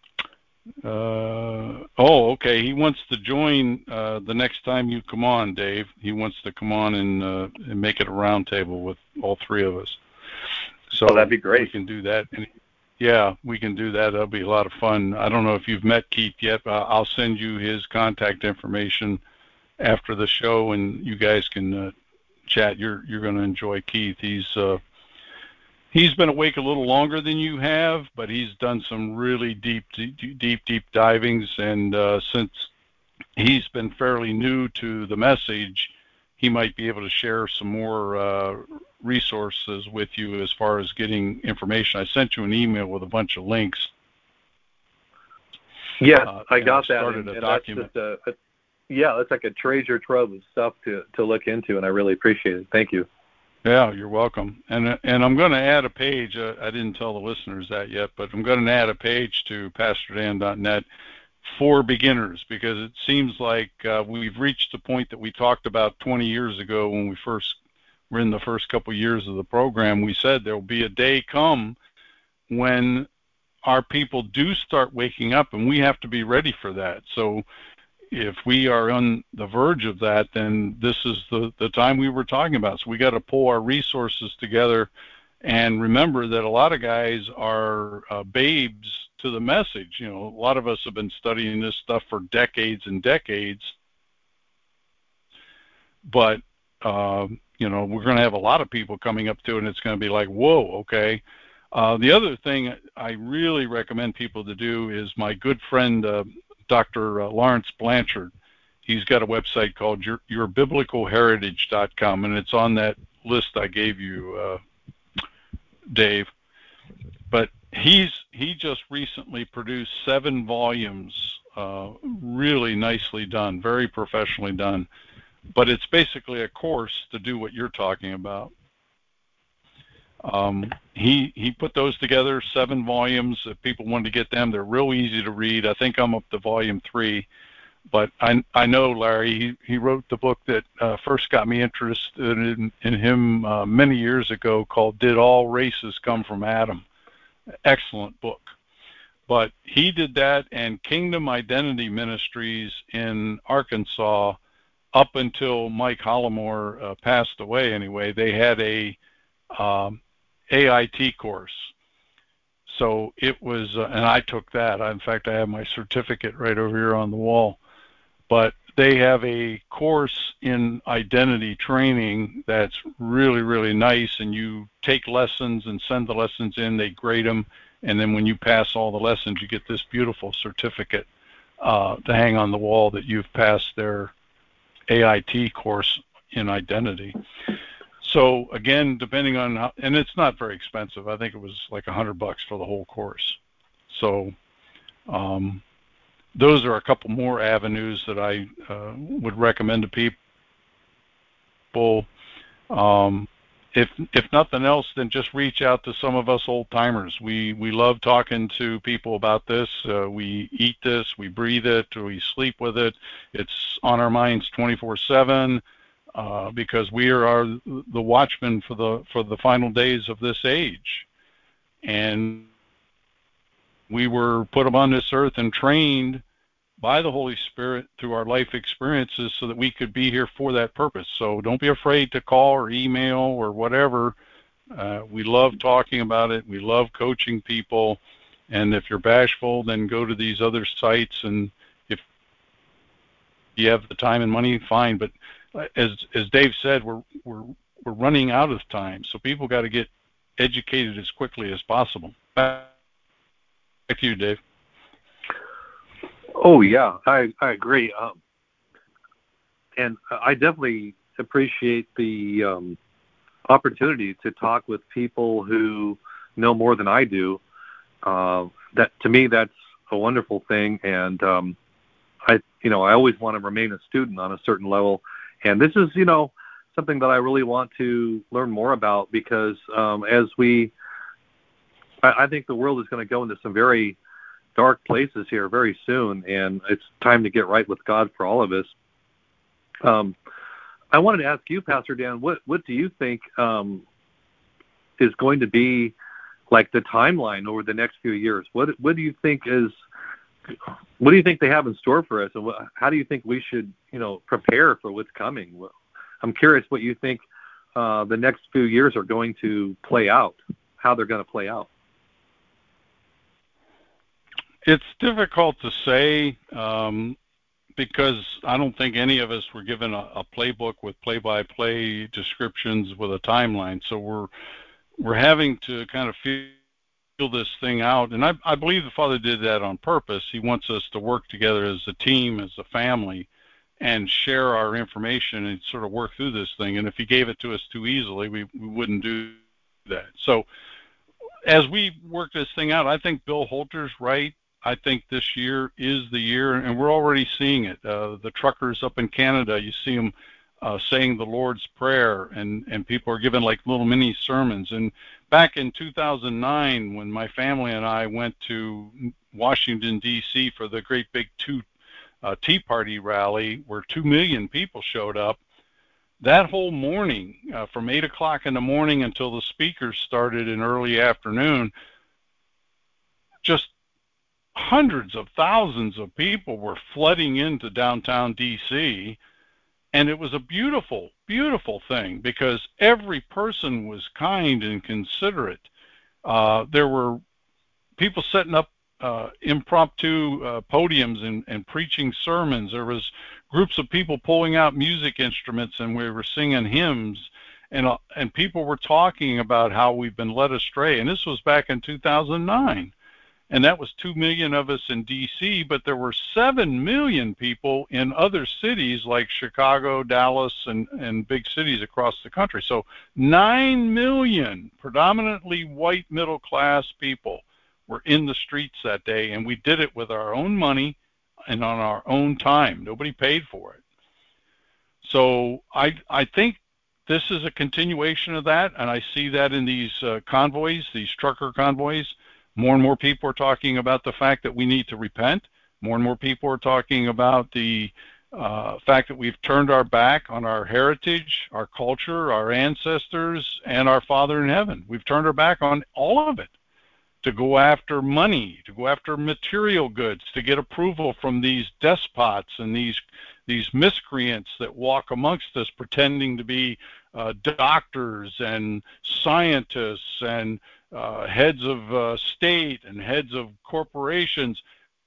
uh, oh, okay. He wants to join uh, the next time you come on, Dave. He wants to come on and, uh, and make it a round table with all three of us. So oh, that'd be great. We can do that. And yeah, we can do that. That'll be a lot of fun. I don't know if you've met Keith yet, but I'll send you his contact information after the show, and you guys can uh, chat. You're you're going to enjoy Keith. He's uh, he's been awake a little longer than you have, but he's done some really deep, deep, deep, deep divings. And uh, since he's been fairly new to the message, he might be able to share some more uh, resources with you as far as getting information. I sent you an email with a bunch of links. Yes, uh, I got I that. started And, a and that's document. just a, a, yeah, that's like a treasure trove of stuff to, to look into, and I really appreciate it. Thank you. Yeah, you're welcome. And and I'm going to add a page. Uh, I didn't tell the listeners that yet, but I'm going to add a page to pastor dan dot net for beginners, because it seems like uh, we've reached the point that we talked about twenty years ago when we first were in the first couple of years of the program. We said there will be a day come when our people do start waking up, and we have to be ready for that. So if we are on the verge of that, then this is the, the time we were talking about. So we got to pull our resources together and remember that a lot of guys are uh, babes to the message. You know, a lot of us have been studying this stuff for decades and decades, but uh, you know, we're going to have a lot of people coming up to it, and it's going to be like, whoa, okay. Uh, the other thing I really recommend people to do is my good friend, uh, Doctor Uh, Lawrence Blanchard. He's got a website called your, your biblical heritage dot com, and it's on that list I gave you, uh, Dave. But he's he just recently produced seven volumes, uh, really nicely done, very professionally done. But it's basically a course to do what you're talking about. Um, he he put those together, seven volumes. If people want to get them, they're real easy to read. I think I'm up to volume three. But I I know Larry. He, he wrote the book that uh, first got me interested in, in him uh, many years ago, called "Did All Races Come from Adam?" Excellent book. But he did that, and Kingdom Identity Ministries in Arkansas, up until Mike Hollamore uh, passed away anyway, they had a um, A I T course. So it was, uh, and I took that. In fact, I have my certificate right over here on the wall. But they have a course in identity training that's really, really nice, and you take lessons and send the lessons in, they grade them, and then when you pass all the lessons, you get this beautiful certificate uh, to hang on the wall that you've passed their A I T course in identity. So again, depending on how, and it's not very expensive. I think it was like a hundred bucks for the whole course. So um, those are a couple more avenues that I uh, would recommend to people. Um, if if nothing else, then just reach out to some of us old timers. We we love talking to people about this. Uh, we eat this, we breathe it, we sleep with it. It's on our minds twenty-four seven. Uh, because we are our, the watchmen for the for the final days of this age, and we were put upon this earth and trained by the Holy Spirit through our life experiences so that we could be here for that purpose. So don't be afraid to call or email or whatever. Uh, we love talking about it. We love coaching people, and if you're bashful, then go to these other sites, and if you have the time and money, fine. But as as Dave said, we're we're we're running out of time, so people got to get educated as quickly as possible. Back to you, Dave. Oh yeah, I I agree, um, and I definitely appreciate the um, opportunity to talk with people who know more than I do. Uh, that to me, that's a wonderful thing, and um, I you know I always want to remain a student on a certain level. And this is, you know, something that I really want to learn more about because um, as we, I, I think the world is going to go into some very dark places here very soon, and it's time to get right with God for all of us. Um, I wanted to ask you, Pastor Dan, what, what do you think um, is going to be like the timeline over the next few years? What what do you think is What do you think they have in store for us, and what, how do you think we should, you know, prepare for what's coming? I'm curious what you think uh, the next few years are going to play out, how they're going to play out. It's difficult to say um, because I don't think any of us were given a, a playbook with play-by-play descriptions with a timeline. So we're we're having to kind of feel this thing out, and I, I believe the Father did that on purpose. He wants us to work together as a team, as a family, and share our information and sort of work through this thing. And if he gave it to us too easily, we, we wouldn't do that. So as we work this thing out, I think Bill Holter's right. I think this year is the year, and we're already seeing it. Uh, the truckers up in Canada, you see them uh, saying the Lord's Prayer, and, and people are giving like little mini sermons. And back in two thousand nine, when my family and I went to Washington, D C for the great big two, uh, Tea Party rally where two million people showed up, that whole morning, uh, from eight o'clock in the morning until the speakers started in early afternoon, just hundreds of thousands of people were flooding into downtown D C, and it was a beautiful, beautiful thing because every person was kind and considerate. Uh, there were people setting up uh, impromptu uh, podiums and, and preaching sermons. There was groups of people pulling out music instruments, and we were singing hymns. and uh, and people were talking about how we've been led astray, and this was back in two thousand nine. And that was two million of us in D C, but there were seven million people in other cities like Chicago, Dallas, and, and big cities across the country. So nine million predominantly white middle class people were in the streets that day, and we did it with our own money and on our own time. Nobody paid for it. So I, I think this is a continuation of that, and I see that in these uh, convoys, these trucker convoys. More and more people are talking about the fact that we need to repent. More and more people are talking about the uh, fact that we've turned our back on our heritage, our culture, our ancestors, and our Father in heaven. We've turned our back on all of it to go after money, to go after material goods, to get approval from these despots and these these miscreants that walk amongst us pretending to be uh, doctors and scientists and Uh, heads of uh, state and heads of corporations,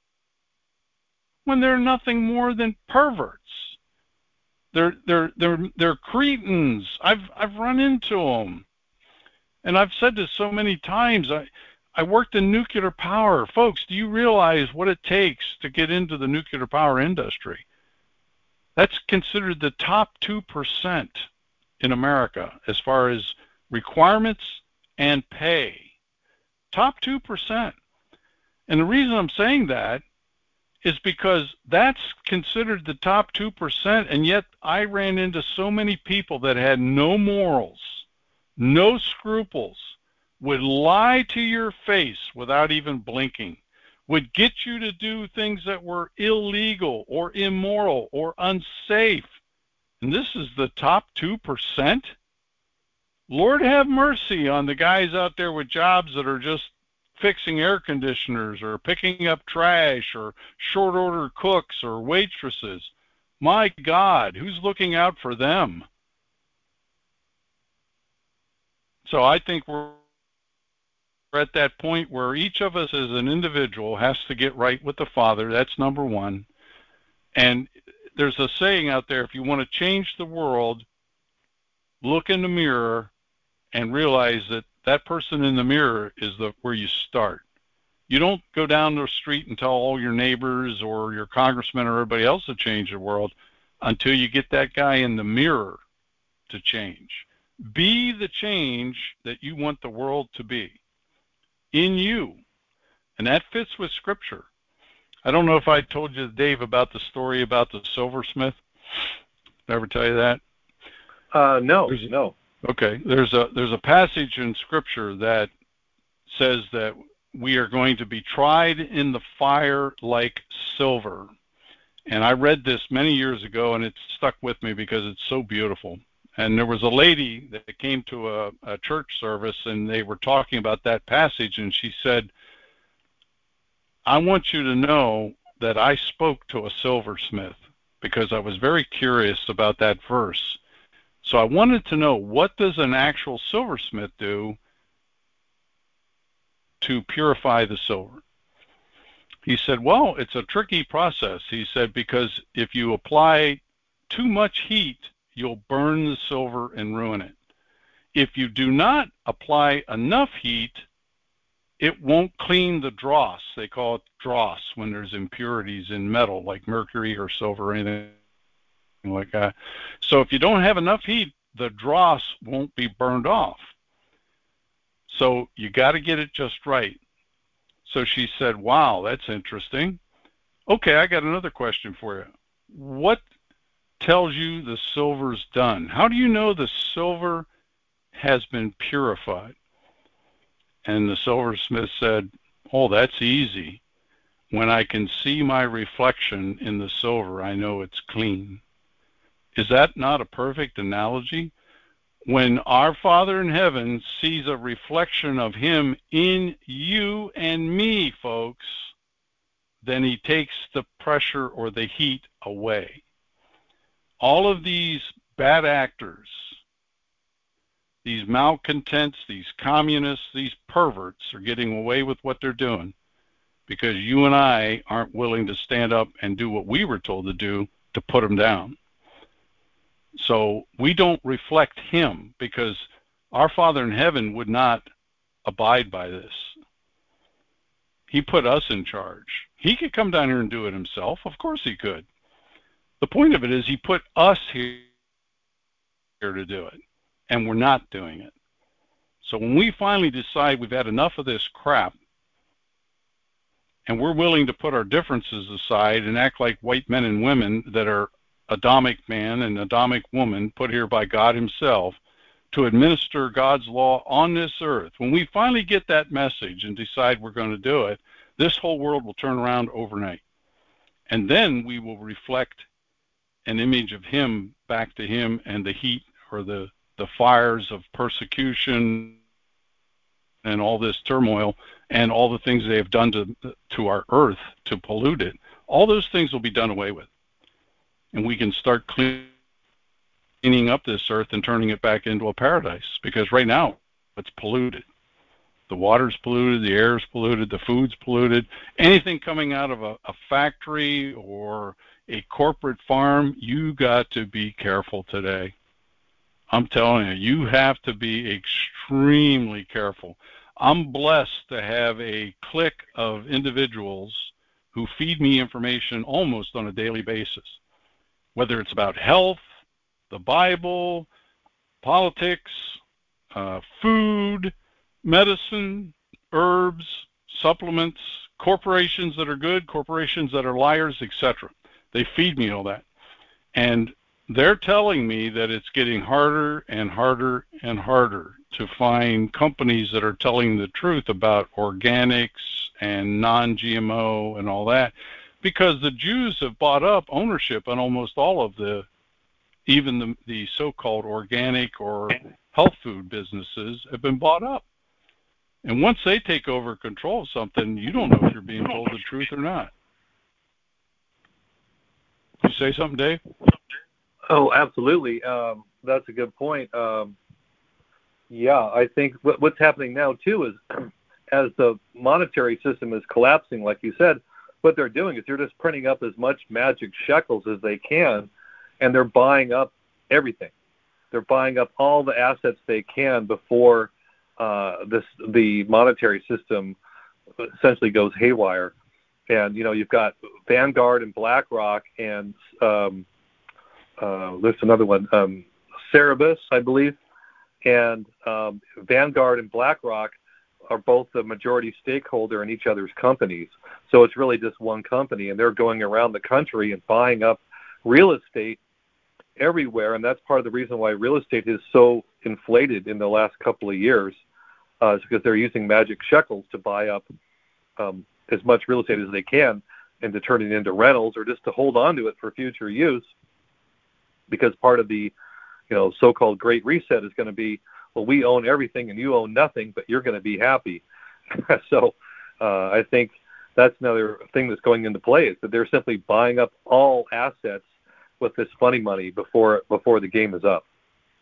when they're nothing more than perverts. They're they're they're they're cretins. I've I've run into them, and I've said this so many times. I I worked in nuclear power, folks. Do you realize what it takes to get into the nuclear power industry? That's considered the top two percent in America as far as requirements and pay. Top two percent. And the reason I'm saying that is because that's considered the top two percent, and yet I ran into so many people that had no morals, no scruples, would lie to your face without even blinking, would get you to do things that were illegal or immoral or unsafe. And this is the top two percent? Lord have mercy on the guys out there with jobs that are just fixing air conditioners or picking up trash or short order cooks or waitresses. My God, who's looking out for them? So I think we're at that point where each of us as an individual has to get right with the Father. That's number one. And there's a saying out there, if you want to change the world, look in the mirror and realize that that person in the mirror is the where you start. You don't go down the street and tell all your neighbors or your congressman or everybody else to change the world until you get that guy in the mirror to change. Be the change that you want the world to be in you. And that fits with Scripture. I don't know if I told you, Dave, about the story about the silversmith. Did I ever tell you that? Uh, no, There's, no. Okay, there's a there's a passage in Scripture that says that we are going to be tried in the fire like silver. And I read this many years ago, and it stuck with me because it's so beautiful. And there was a lady that came to a, a church service, and they were talking about that passage, and she said, I want you to know that I spoke to a silversmith because I was very curious about that verse. So I wanted to know, what does an actual silversmith do to purify the silver? He said, well, it's a tricky process. He said, because if you apply too much heat, you'll burn the silver and ruin it. If you do not apply enough heat, it won't clean the dross. They call it dross when there's impurities in metal like mercury or silver or anything like that. So if you don't have enough heat, the dross won't be burned off. So you got to get it just right. So she said, wow, that's interesting. Okay, I got another question for you. What tells you the silver's done? How do you know the silver has been purified? And the silversmith said, oh, that's easy. When I can see my reflection in the silver, I know it's clean. Is that not a perfect analogy? When our Father in heaven sees a reflection of him in you and me, folks, then he takes the pressure or the heat away. All of these bad actors, these malcontents, these communists, these perverts are getting away with what they're doing because you and I aren't willing to stand up and do what we were told to do to put them down. So we don't reflect him because our Father in heaven would not abide by this. He put us in charge. He could come down here and do it himself. Of course he could. The point of it is he put us here to do it, and we're not doing it. So when we finally decide we've had enough of this crap, and we're willing to put our differences aside and act like white men and women that are Adamic man and Adamic woman put here by God himself to administer God's law on this earth, when we finally get that message and decide we're going to do it, this whole world will turn around overnight. And then we will reflect an image of him back to him, and the heat or the, the fires of persecution and all this turmoil and all the things they have done to, to our earth to pollute it, all those things will be done away with. And we can start cleaning up this earth and turning it back into a paradise, because right now it's polluted. The water's polluted, the air's polluted, the food's polluted. Anything coming out of a, a factory or a corporate farm, you got to be careful today. I'm telling you, you have to be extremely careful. I'm blessed to have a clique of individuals who feed me information almost on a daily basis, whether it's about health, the Bible, politics, uh, food, medicine, herbs, supplements, corporations that are good, corporations that are liars, et cetera. They feed me all that. And they're telling me that it's getting harder and harder and harder to find companies that are telling the truth about organics and non-G M O and all that, because the Jews have bought up ownership on almost all of the, even the, the so-called organic or health food businesses have been bought up. And once they take over control of something, you don't know if you're being told the truth or not. You say something, Dave? Oh, absolutely. Um, that's a good point. Um, yeah, I think what, what's happening now, too, is as the monetary system is collapsing, like you said, what they're doing is they're just printing up as much magic shekels as they can, and they're buying up everything. They're buying up all the assets they can before uh, this the monetary system essentially goes haywire. And, you know, you've got Vanguard and BlackRock and um, uh, there's another one, um, Cerebus, I believe. And um, Vanguard and BlackRock are both the majority stakeholder in each other's companies. So it's really just one company, and they're going around the country and buying up real estate everywhere. And that's part of the reason why real estate is so inflated in the last couple of years, uh, is because they're using magic shekels to buy up um, as much real estate as they can and to turn it into rentals or just to hold on to it for future use, because part of the, you know, so-called Great Reset is going to be, well, we own everything and you own nothing, but you're going to be happy. so uh, I think that's another thing that's going into play, is that they're simply buying up all assets with this funny money before before the game is up.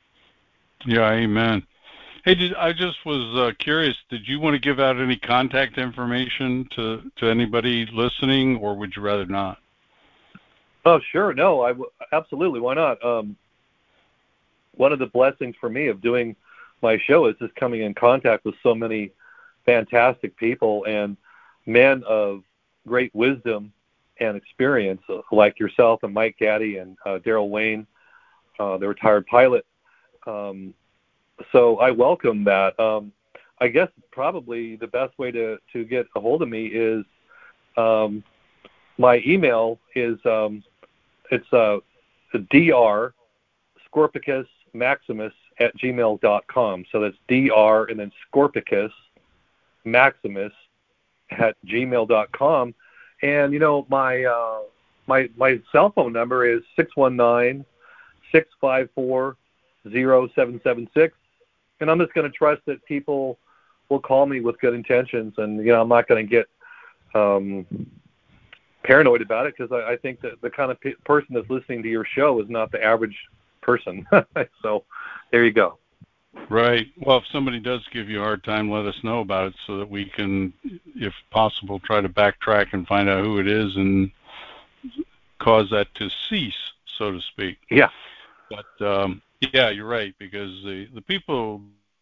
Yeah, amen. Hey, did, I just was uh, curious, did you want to give out any contact information to, to anybody listening, or would you rather not? Oh, sure. No, I w- absolutely. Why not? Um, one of the blessings for me of doing my show is just coming in contact with so many fantastic people and men of great wisdom and experience, uh, like yourself and Mike Gaddy and uh, Daryl Wayne, uh, the retired pilot. Um, so I welcome that. Um, I guess probably the best way to, to get a hold of me is um, my email is um, it's uh, dr Scorpicus Maximus at gmail dot com. So that's dr and then Scorpicus Maximus at gmail dot com. And you know, my uh, my my cell phone number is six one nine, six five four, zero seven seven six. And I'm just going to trust that people will call me with good intentions, and you know, I'm not going to get um, paranoid about it, because I, I think that the kind of pe- person that's listening to your show is not the average person. So there you go. Right. Well, if somebody does give you a hard time, let us know about it so that we can, if possible, try to backtrack and find out who it is and cause that to cease, so to speak. Yeah. But um, yeah, you're right, because the the people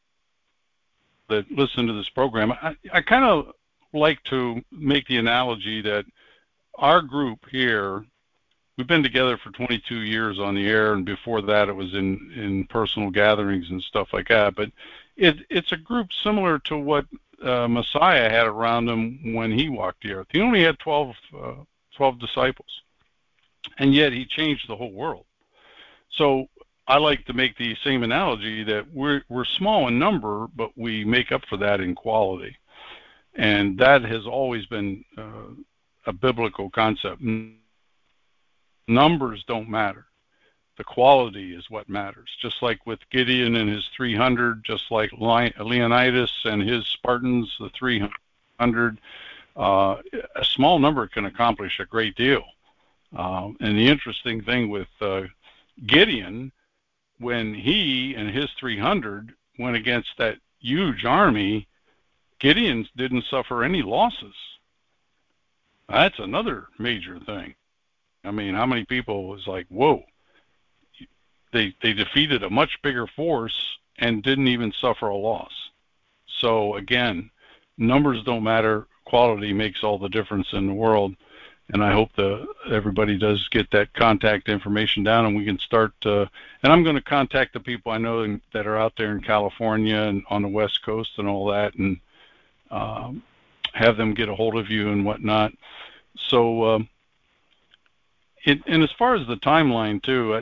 that listen to this program, I, I kind of like to make the analogy that our group here, we've been together for twenty-two years on the air, and before that it was in, in personal gatherings and stuff like that. But it, it's a group similar to what uh, Messiah had around him when he walked the earth. He only had twelve, uh, twelve disciples, and yet he changed the whole world. So I like to make the same analogy that we're, we're small in number, but we make up for that in quality. And that has always been uh, a biblical concept. Numbers don't matter. The quality is what matters. Just like with Gideon and his three hundred, just like Leonidas and his Spartans, the three hundred, uh, a small number can accomplish a great deal. Um, and the interesting thing with uh, Gideon, when he and his three hundred went against that huge army, Gideon didn't suffer any losses. That's another major thing. I mean, how many people was like, whoa, they, they defeated a much bigger force and didn't even suffer a loss. So again, numbers don't matter. Quality makes all the difference in the world. And I hope that everybody does get that contact information down, and we can start. Uh, and I'm going to contact the people I know in, that are out there in California and on the West Coast and all that, and um, have them get a hold of you and whatnot. So, um, it, and as far as the timeline too,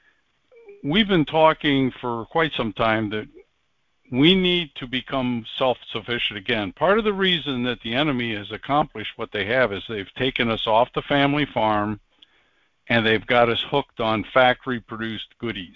we've been talking for quite some time that we need to become self-sufficient again. Part of the reason that the enemy has accomplished what they have is they've taken us off the family farm and they've got us hooked on factory-produced goodies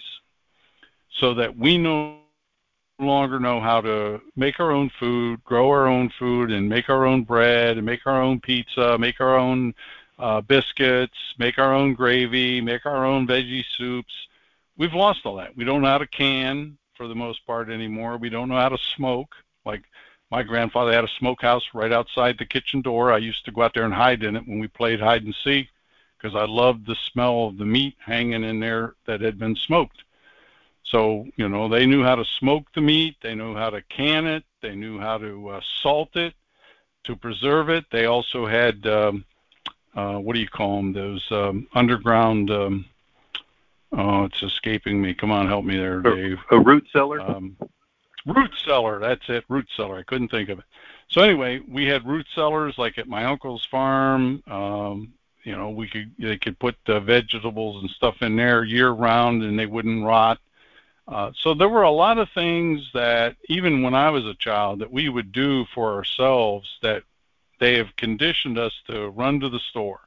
so that we no longer know how to make our own food, grow our own food, and make our own bread, and make our own pizza, make our own uh, biscuits, make our own gravy, make our own veggie soups. We've lost all that. We don't know how to can for the most part anymore. We don't know how to smoke. Like my grandfather had a smokehouse right outside the kitchen door. I used to go out there and hide in it when we played hide and seek because I loved the smell of the meat hanging in there that had been smoked. So, you know, they knew how to smoke the meat. They knew how to can it. They knew how to uh, salt it, to preserve it. They also had, um, uh, what do you call them, those um, underground, um, oh, it's escaping me. Come on, help me there, Dave. A, a root cellar? Um, root cellar, that's it, root cellar. I couldn't think of it. So anyway, we had root cellars like at my uncle's farm. Um, you know, we could they could put uh, vegetables and stuff in there year round and they wouldn't rot. Uh, so there were a lot of things that even when I was a child that we would do for ourselves that they have conditioned us to run to the store.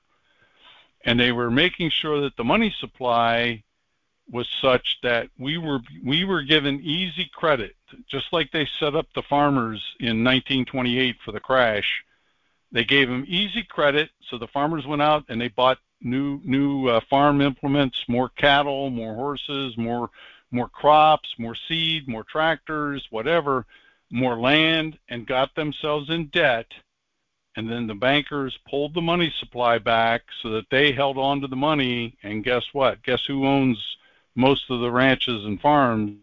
And they were making sure that the money supply was such that we were we were given easy credit, just like they set up the farmers in nineteen twenty-eight for the crash. They gave them easy credit, so the farmers went out and they bought new new uh, farm implements, more cattle, more horses, more more crops, more seed, more tractors, whatever, more land, and got themselves in debt. And then the bankers pulled the money supply back so that they held on to the money. And guess what? Guess who owns most of the ranches and farms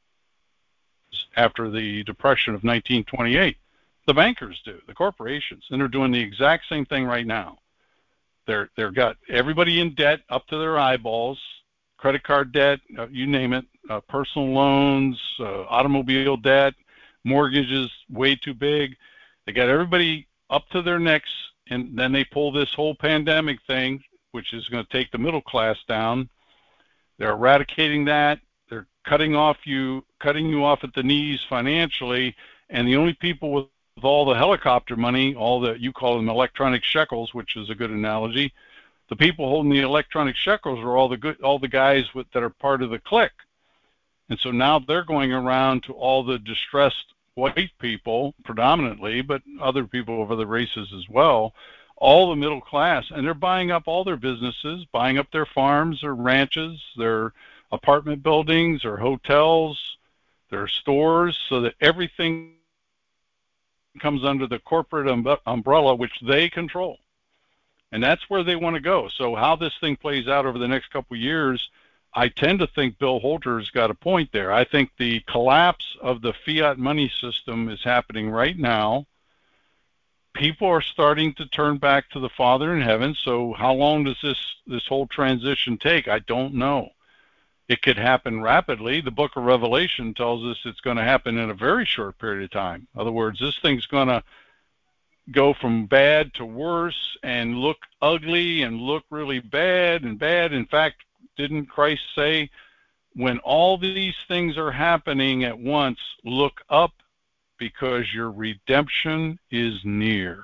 after the Depression of nineteen twenty-eight? The bankers do, the corporations, and they're doing the exact same thing right now. They're they've got everybody in debt up to their eyeballs, credit card debt, uh, you name it, uh, personal loans, uh, automobile debt, mortgages way too big. They got everybody up to their necks, and then they pull this whole pandemic thing, which is going to take the middle class down. They're eradicating that. They're cutting off you, cutting you off at the knees financially, and the only people with, with all the helicopter money, all the, you call them electronic shekels, which is a good analogy. The people holding the electronic shekels are all the good, all the guys with, that are part of the clique. And so now they're going around to all the distressed white people predominantly, but other people of other races as well, all the middle class, and they're buying up all their businesses, buying up their farms, their ranches, their apartment buildings, their hotels, their stores, so that everything comes under the corporate um, umbrella, which they control. And that's where they want to go. So how this thing plays out over the next couple of years, I tend to think Bill Holter's got a point there. I think the collapse of the fiat money system is happening right now. People are starting to turn back to the Father in heaven. So how long does this, this whole transition take? I don't know. It could happen rapidly. The book of Revelation tells us it's going to happen in a very short period of time. In other words, this thing's going to go from bad to worse and look ugly and look really bad and bad. In fact, didn't Christ say, when all these things are happening at once, look up because your redemption is near?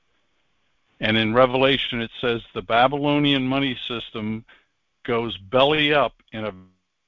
And in Revelation, it says the Babylonian money system goes belly up in a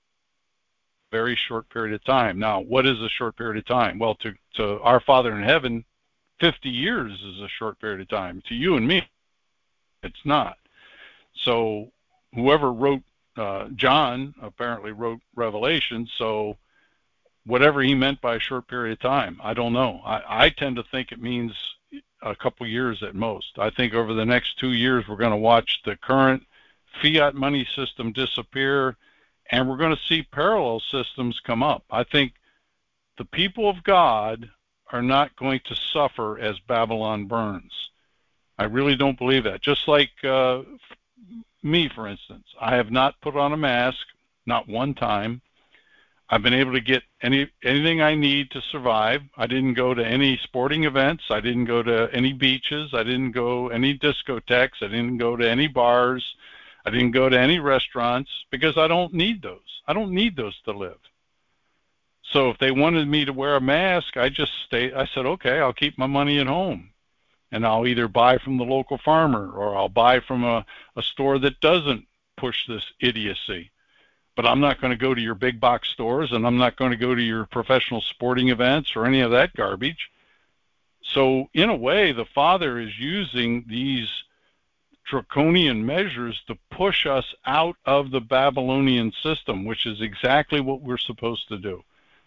very short period of time. Now, what is a short period of time? Well, to, to our Father in heaven, fifty years is a short period of time. To you and me, it's not. So whoever wrote, uh, John apparently wrote Revelation, so whatever he meant by a short period of time, I don't know. I, I tend to think it means a couple years at most. I think over the next two years, we're going to watch the current fiat money system disappear, and we're going to see parallel systems come up. I think the people of God are not going to suffer as Babylon burns. I really don't believe that. Just like uh, me, for instance, I have not put on a mask, not one time. I've been able to get any anything I need to survive. I didn't go to any sporting events. I didn't go to any beaches. I didn't go any discotheques. I didn't go to any bars. I didn't go to any restaurants because I don't need those. I don't need those to live. So if they wanted me to wear a mask, I just stay. I said, okay, I'll keep my money at home, and I'll either buy from the local farmer or I'll buy from a, a store that doesn't push this idiocy. But I'm not going to go to your big box stores, and I'm not going to go to your professional sporting events or any of that garbage. So in a way, the Father is using these draconian measures to push us out of the Babylonian system, which is exactly what we're supposed to do.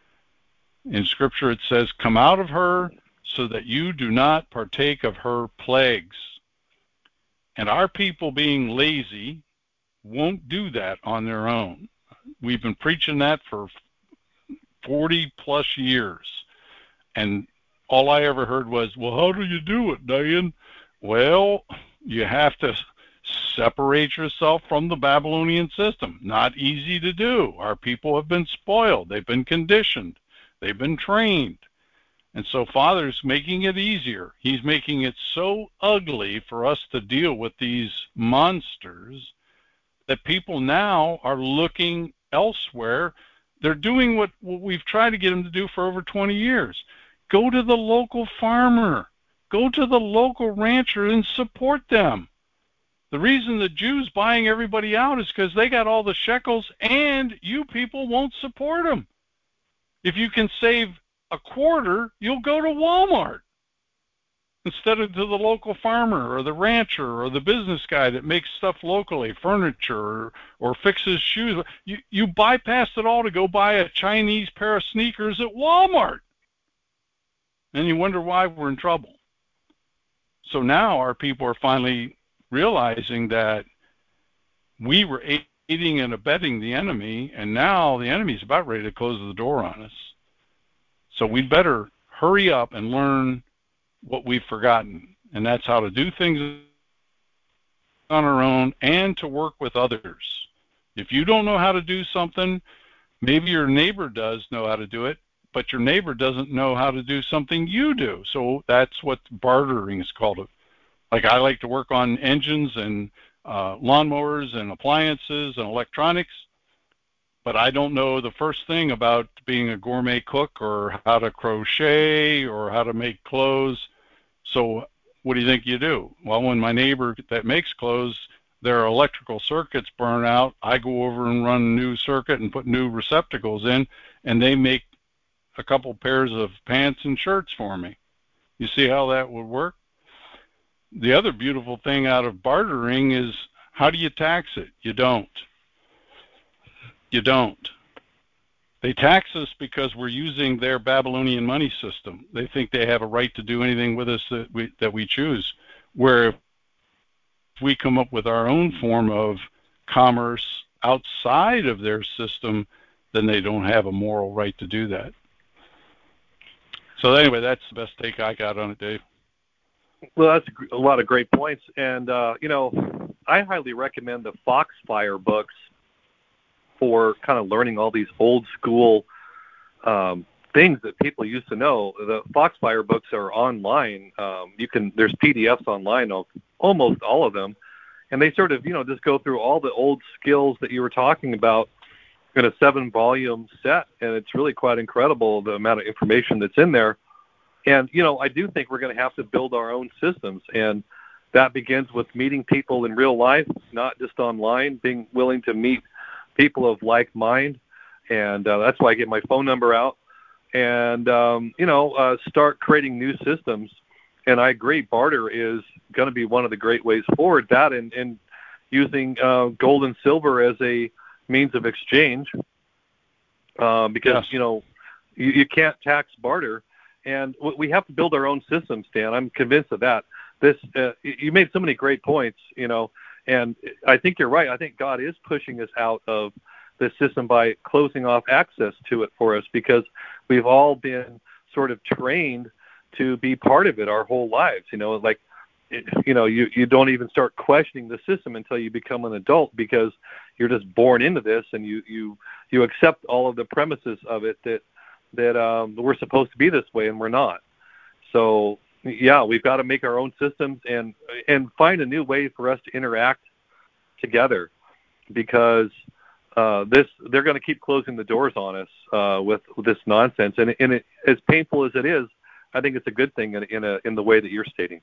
In Scripture, it says, come out of her so that you do not partake of her plagues. And our people, being lazy, won't do that on their own. We've been preaching that for forty plus years. And all I ever heard was, well, how do you do it, Dan? Well, you have to separate yourself from the Babylonian system. Not easy to do. Our people have been spoiled. They've been conditioned. They've been trained. And so Father's making it easier. He's making it so ugly for us to deal with these monsters that people now are looking elsewhere. They're doing what, what we've tried to get them to do for over twenty years. Go to the local farmer. Go to the local rancher and support them. The reason the Jews buying everybody out is because they got all the shekels and you people won't support them. If you can save a quarter, you'll go to Walmart instead of to the local farmer or the rancher or the business guy that makes stuff locally, furniture or, or fixes shoes. You, you bypass it all to go buy a Chinese pair of sneakers at Walmart. And you wonder why we're in trouble. So now our people are finally realizing that we were aiding and abetting the enemy, and now the enemy's about ready to close the door on us. So we'd better hurry up and learn what we've forgotten, and that's how to do things on our own and to work with others. If you don't know how to do something, maybe your neighbor does know how to do it, but your neighbor doesn't know how to do something you do. So that's what bartering is called. Like I like to work on engines and uh, lawnmowers and appliances and electronics, but I don't know the first thing about being a gourmet cook or how to crochet or how to make clothes. So what do you think you do? Well, when my neighbor that makes clothes, their electrical circuits burn out, I go over and run a new circuit and put new receptacles in, and they make a couple pairs of pants and shirts for me. You see how that would work? The other beautiful thing out of bartering is, how do you tax it? You don't. You don't. They tax us because we're using their Babylonian money system. They think they have a right to do anything with us that we, that we choose. Where if we come up with our own form of commerce outside of their system, then they don't have a moral right to do that. So anyway, that's the best take I got on it, Dave. Well, that's a lot of great points. And, uh, you know, I highly recommend the Foxfire books for kind of learning all these old school um, things that people used to know. The Foxfire books are online. Um, you can, there's P D Fs online of almost all of them. And they sort of, you know, just go through all the old skills that you were talking about in a seven volume set. And it's really quite incredible, the amount of information that's in there. And, you know, I do think we're going to have to build our own systems. And that begins with meeting people in real life, not just online, being willing to meet people of like mind. And uh, that's why I get my phone number out and, um, you know, uh, start creating new systems. And I agree, barter is going to be one of the great ways forward. That and, and using uh, gold and silver as a means of exchange, uh, because, yes. you know, you, you can't tax barter. And we have to build our own systems, Dan. I'm convinced of that. This, uh, you made so many great points, you know, and I think you're right. I think God is pushing us out of this system by closing off access to it for us, because we've all been sort of trained to be part of it our whole lives. You know, like, you know, you, you don't even start questioning the system until you become an adult, because you're just born into this, and you, you, you accept all of the premises of it that, that um, we're supposed to be this way, and we're not. So, yeah, we've got to make our own systems and and find a new way for us to interact together, because uh, this they're going to keep closing the doors on us uh, with, with this nonsense. And, and it, as painful as it is, I think it's a good thing in, in, a, in the way that you're stating.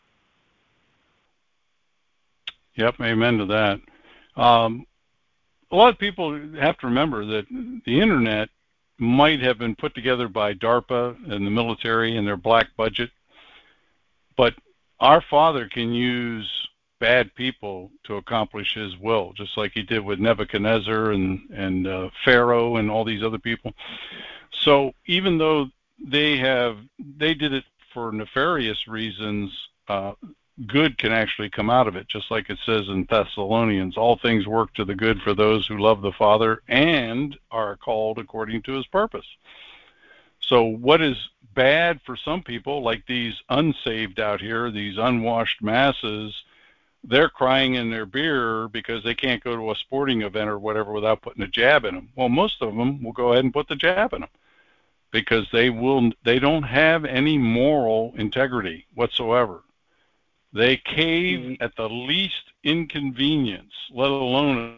Yep, amen to that. Um, a lot of people have to remember that the Internet might have been put together by DARPA and the military and their black budget, but our Father can use bad people to accomplish his will, just like he did with Nebuchadnezzar and, and uh, Pharaoh and all these other people. So even though they have, they did it for nefarious reasons, uh, good can actually come out of it, just like it says in Thessalonians, all things work to the good for those who love the Father and are called according to his purpose. So what is bad for some people, like these unsaved out here, these unwashed masses, they're crying in their beer because they can't go to a sporting event or whatever without putting a jab in them. Well, most of them will go ahead and put the jab in them, because they will, they don't have any moral integrity whatsoever. They cave at the least inconvenience, let alone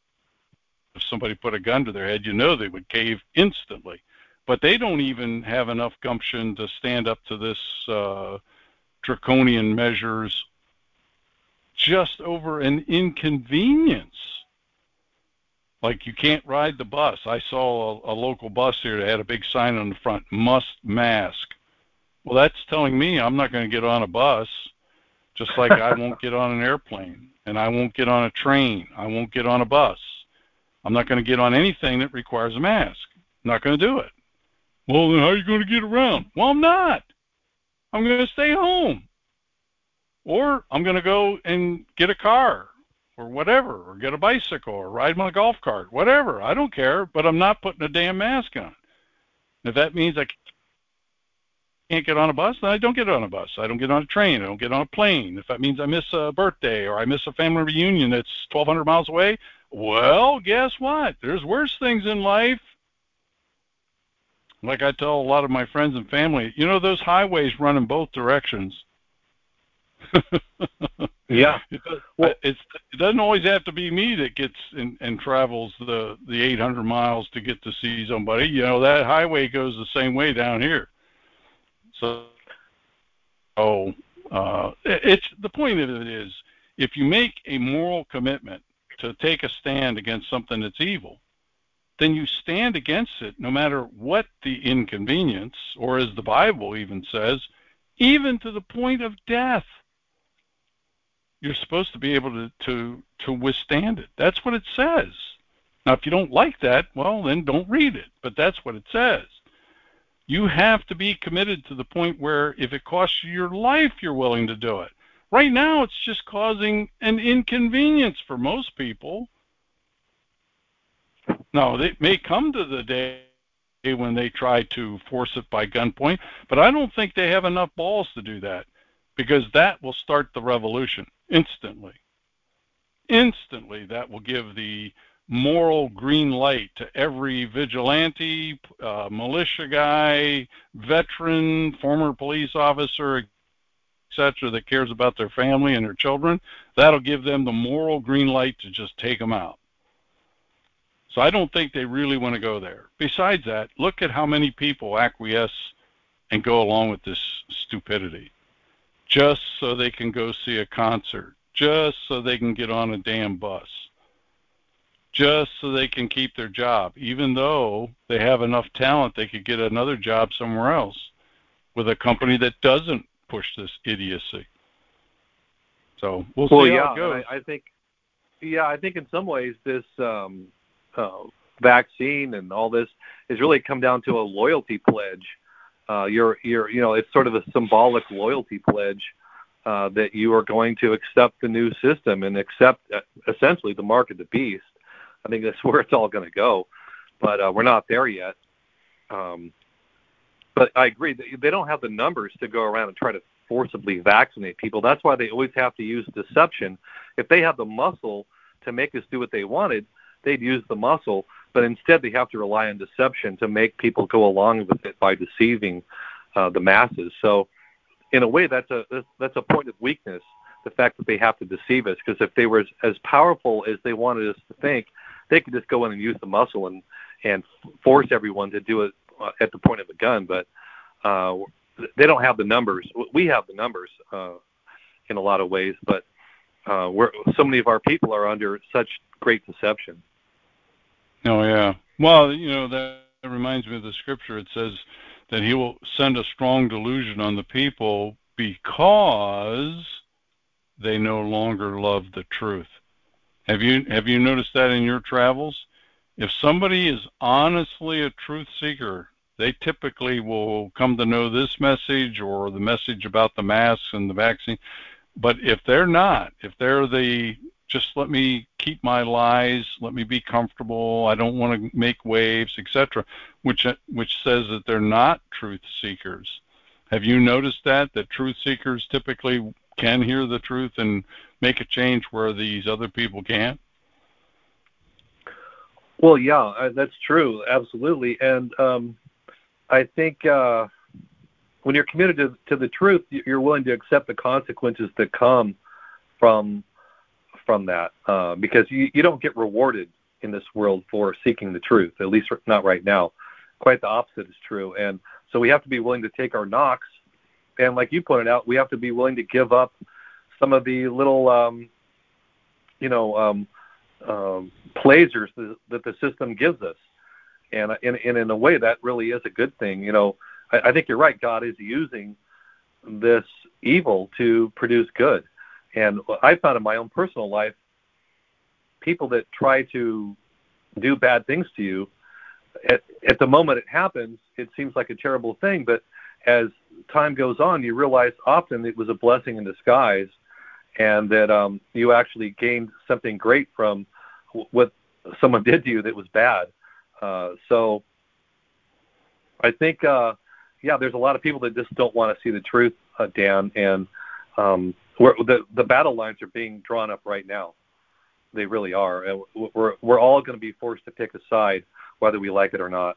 if somebody put a gun to their head, you know they would cave instantly. But they don't even have enough gumption to stand up to this uh, draconian measures just over an inconvenience. Like you can't ride the bus. I saw a, a local bus here that had a big sign on the front, must mask. Well, that's telling me I'm not going to get on a bus. Just like I won't get on an airplane, and I won't get on a train. I won't get on a bus. I'm not going to get on anything that requires a mask. I'm not going to do it. Well, then how are you going to get around? Well, I'm not. I'm going to stay home. Or I'm going to go and get a car or whatever, or get a bicycle or ride my golf cart, whatever. I don't care, but I'm not putting a damn mask on. If that means I can't get on a bus, then I don't get on a bus. I don't get on a train. I don't get on a plane. If that means I miss a birthday or I miss a family reunion that's twelve hundred miles away, well, guess what? There's worse things in life. Like I tell a lot of my friends and family, you know, those highways run in both directions. Yeah. It, does, well, it's, it doesn't always have to be me that gets and, and travels the, the eight hundred miles to get to see somebody. You know, that highway goes the same way down here. So, oh, uh, it's the point of it is, if you make a moral commitment to take a stand against something that's evil, then you stand against it no matter what the inconvenience, or as the Bible even says, even to the point of death. You're supposed to be able to, to, to withstand it. That's what it says. Now, if you don't like that, well, then don't read it. But that's what it says. You have to be committed to the point where if it costs you your life, you're willing to do it. Right now, it's just causing an inconvenience for most people. Now, it may come to the day when they try to force it by gunpoint, but I don't think they have enough balls to do that, because that will start the revolution instantly. Instantly, that will give the moral green light to every vigilante, uh, militia guy, veteran, former police officer, et cetera, that cares about their family and their children. That'll give them the moral green light to just take them out. So I don't think they really want to go there. Besides that, look at how many people acquiesce and go along with this stupidity just so they can go see a concert, just so they can get on a damn bus, just so they can keep their job, even though they have enough talent they could get another job somewhere else with a company that doesn't push this idiocy. So we'll, well, see yeah, how it goes. I, I think, yeah, I think in some ways this um, uh, vaccine and all this has really come down to a loyalty pledge. Uh, you're, you're, you know, it's sort of a symbolic loyalty pledge uh, that you are going to accept the new system and accept uh, essentially the mark of the beast. I think that's where it's all going to go, but uh, we're not there yet. Um, but I agree that they don't have the numbers to go around and try to forcibly vaccinate people. That's why they always have to use deception. If they have the muscle to make us do what they wanted, they'd use the muscle, but instead they have to rely on deception to make people go along with it by deceiving uh, the masses. So in a way, that's a that's a point of weakness, the fact that they have to deceive us, because if they were as, as powerful as they wanted us to think, they could just go in and use the muscle and, and force everyone to do it at the point of a gun. But uh, they don't have the numbers. We have the numbers uh, in a lot of ways, but uh, we're, so many of our people are under such great deception. Oh, yeah. Well, you know, that reminds me of the scripture. It says that he will send a strong delusion on the people because they no longer love the truth. Have you have you noticed that in your travels? If somebody is honestly a truth seeker, they typically will come to know this message or the message about the masks and the vaccine. But if they're not, if they're the just let me keep my lies, let me be comfortable, I don't want to make waves, et cetera, which which says that they're not truth seekers. Have you noticed that that truth seekers typically can hear the truth and make a change where these other people can't? Well, yeah, uh, that's true, absolutely. And um, I think uh, when you're committed to, to the truth, you're willing to accept the consequences that come from from that, uh, because you, you don't get rewarded in this world for seeking the truth, at least not right now. Quite the opposite is true. And so we have to be willing to take our knocks. And like you pointed out, we have to be willing to give up some of the little, um, you know, um, um, pleasures that, that the system gives us. And, and, and in a way, that really is a good thing. You know, I, I think you're right. God is using this evil to produce good. And I found in my own personal life, people that try to do bad things to you, at, at the moment it happens, it seems like a terrible thing. But as time goes on, you realize often it was a blessing in disguise, and that um, you actually gained something great from what someone did to you that was bad. Uh, so I think, uh, yeah, there's a lot of people that just don't want to see the truth, uh, Dan, and um, we're, the the battle lines are being drawn up right now. They really are. And we're we're all going to be forced to pick a side, whether we like it or not.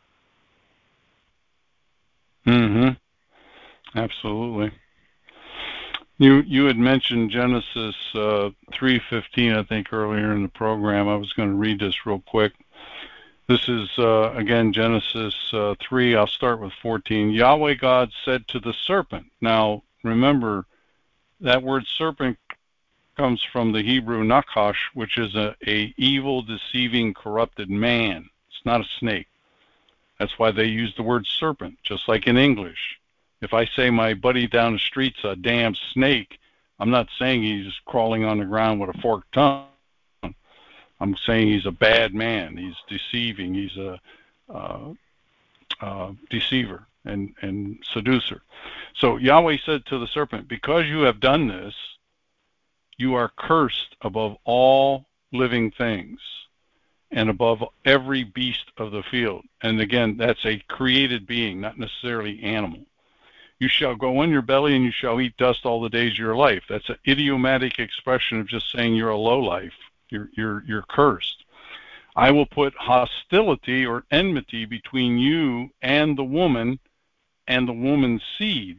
Mm-hmm. Absolutely. You you had mentioned Genesis uh, three fifteen, I think, earlier in the program. I was going to read this real quick. This is, uh, again, Genesis uh, three. I'll start with fourteen. Yahweh God said to the serpent. Now, remember, that word serpent comes from the Hebrew nakash, which is a, a evil, deceiving, corrupted man. It's not a snake. That's why they use the word serpent, just like in English. If I say my buddy down the street's a damn snake, I'm not saying he's crawling on the ground with a forked tongue. I'm saying he's a bad man. He's deceiving. He's a uh, uh, deceiver and, and seducer. So Yahweh said to the serpent, because you have done this, you are cursed above all living things, and above every beast of the field. And again, that's a created being, not necessarily animal. You shall go on your belly and you shall eat dust all the days of your life. That's an idiomatic expression of just saying you're a lowlife. You're, you're, you're cursed. I will put hostility or enmity between you and the woman and the woman's seed,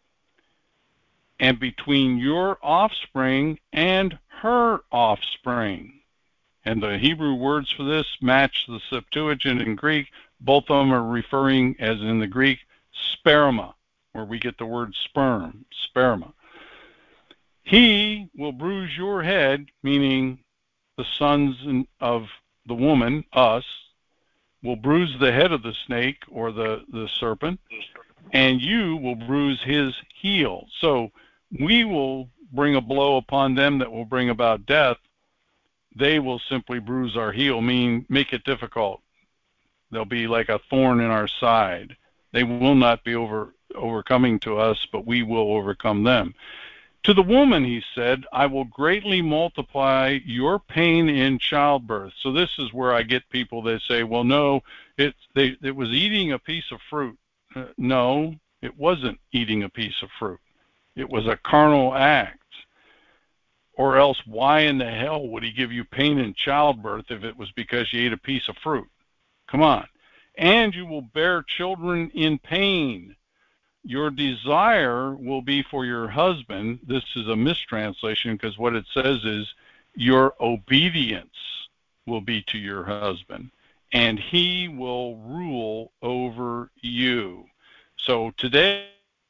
and between your offspring and her offspring. And the Hebrew words for this match the Septuagint in Greek. Both of them are referring, as in the Greek, sperma, where we get the word sperm, sperma. He will bruise your head, meaning the sons of the woman, us, will bruise the head of the snake or the, the serpent, and you will bruise his heel. So we will bring a blow upon them that will bring about death. They will simply bruise our heel, meaning make it difficult. They'll be like a thorn in our side. They will not be over overcoming to us, but we will overcome them. To the woman, he said, I will greatly multiply your pain in childbirth. So this is where I get people that say, well, no, it, they, it was eating a piece of fruit. Uh, no, it wasn't eating a piece of fruit. It was a carnal act. Or else why in the hell would he give you pain in childbirth if it was because you ate a piece of fruit? Come on. And you will bear children in pain. Your desire will be for your husband. This is a mistranslation because what it says is your obedience will be to your husband, and he will rule over you. So today,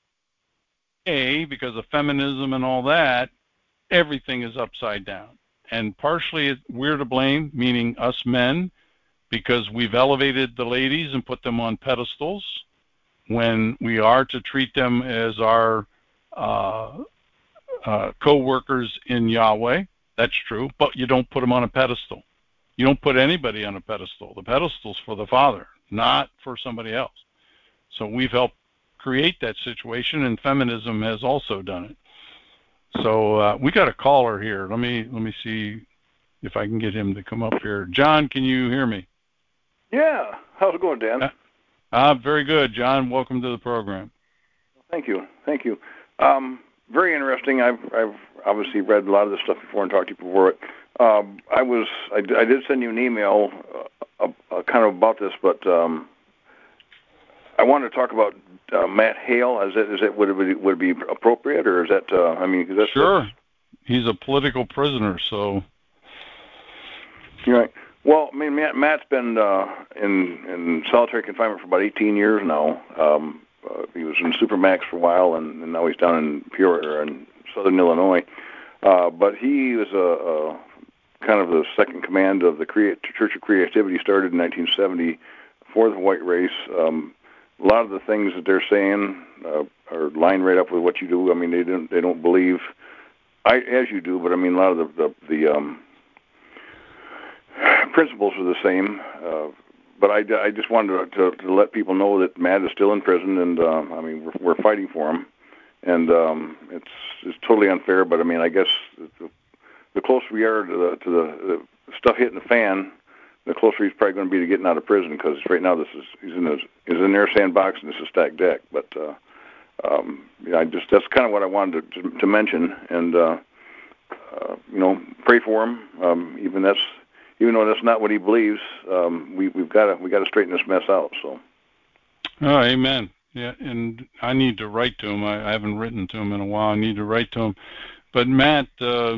because of feminism and all that, everything is upside down. And partially we're to blame, meaning us men, because we've elevated the ladies and put them on pedestals when we are to treat them as our uh, uh, co-workers in Yahweh. That's true, but you don't put them on a pedestal. You don't put anybody on a pedestal. The pedestal's for the Father, not for somebody else. So we've helped create that situation, and feminism has also done it. So uh, we got a caller here. Let me let me see if I can get him to come up here. John, can you hear me? Yeah. How's it going, Dan? Uh, uh, very good, John. Welcome to the program. Thank you. Thank you. Um, very interesting. I've I've obviously read a lot of this stuff before and talked to you before. Um, I was I, I did send you an email uh, uh, kind of about this, but um, I wanted to talk about uh, Matt Hale. Is it is it would it be, would it be appropriate, or is that uh, I mean, that's sure. That's, he's a political prisoner, so. You're right. Well, I mean, Matt, Matt's been uh, in in solitary confinement for about eighteen years now. Um, uh, he was in Supermax for a while, and, and now he's down in Peoria in southern Illinois. Uh, but he was a, a kind of the second command of the Create, Church of Creativity, started in nineteen seventy for the white race. Um, a lot of the things that they're saying uh, are lined right up with what you do. I mean, they don't they don't believe I as you do, but I mean, a lot of the the, the um, principles are the same, uh, but I, I just wanted to, to, to let people know that Matt is still in prison, and uh, I mean we're, we're fighting for him, and um, it's it's totally unfair. But I mean, I guess the, the closer we are to the to the, the stuff hitting the fan, the closer he's probably going to be to getting out of prison. Because right now this is he's in his he's in their sandbox and this is stacked deck. But uh, um, yeah, I just that's kind of what I wanted to, to, to mention, and uh, uh, you know, pray for him. Um, even that's. Even though that's not what he believes, um, we, we've got to we got to straighten this mess out. So. Oh, amen. Yeah, and I need to write to him. I, I haven't written to him in a while. I need to write to him. But Matt, uh,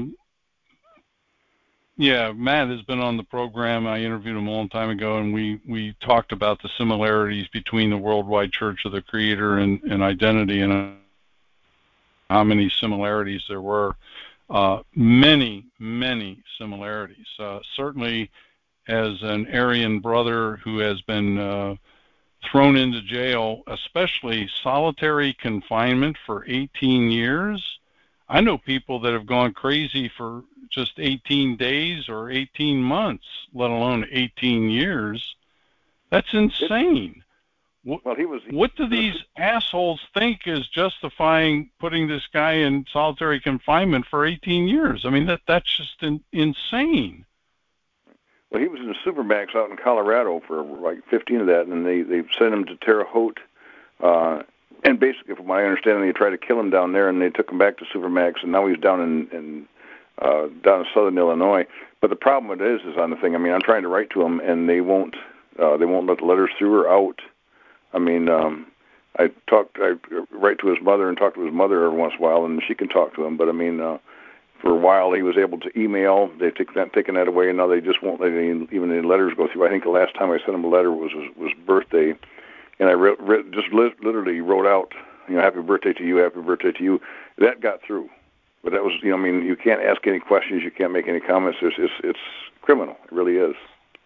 yeah, Matt has been on the program. I interviewed him a long time ago, and we, we talked about the similarities between the Worldwide Church of the Creator and, and identity, and uh, how many similarities there were. Uh, many, many similarities. Uh, certainly, as an Aryan brother who has been uh, thrown into jail, especially solitary confinement for eighteen years. I know people that have gone crazy for just eighteen days or eighteen months, let alone eighteen years. That's insane. Well, he was. What do these assholes think is justifying putting this guy in solitary confinement for eighteen years? I mean, that that's just in, insane. Well, he was in the Supermax out in Colorado for like fifteen of that, and they, they sent him to Terre Haute. Uh, and basically, from my understanding, they tried to kill him down there, and they took him back to Supermax, and now he's down in, in uh, down in southern Illinois. But the problem with it is, is on the thing. I mean, I'm trying to write to him, and they won't uh, they won't let the letters through or out. I mean, um, I talked, I write to his mother and talk to his mother every once in a while, and she can talk to him. But I mean, uh, for a while he was able to email. They've taken that, taken that away, and now they just won't let any, even any letters go through. I think the last time I sent him a letter was was, was birthday, and I re- re- just li- literally wrote out, you know, happy birthday to you, happy birthday to you. That got through. But that was, you know, I mean, you can't ask any questions, you can't make any comments. It's it's, it's criminal. It really is.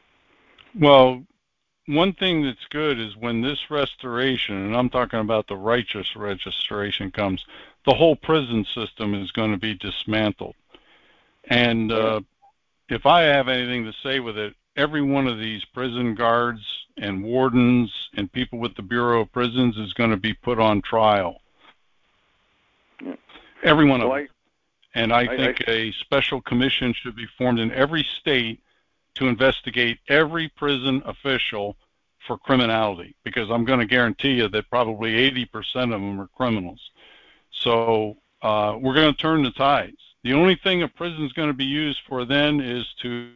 Well, one thing that's good is when this restoration, and I'm talking about the righteous restoration, comes, the whole prison system is going to be dismantled. And uh, if I have anything to say with it, every one of these prison guards and wardens and people with the Bureau of Prisons is going to be put on trial. Yeah. Every one well, of them. I, and I, I think I, a special commission should be formed in every state to investigate every prison official for criminality, because I'm going to guarantee you that probably eighty percent of them are criminals. So uh, we're going to turn the tides. The only thing a prison is going to be used for then is to,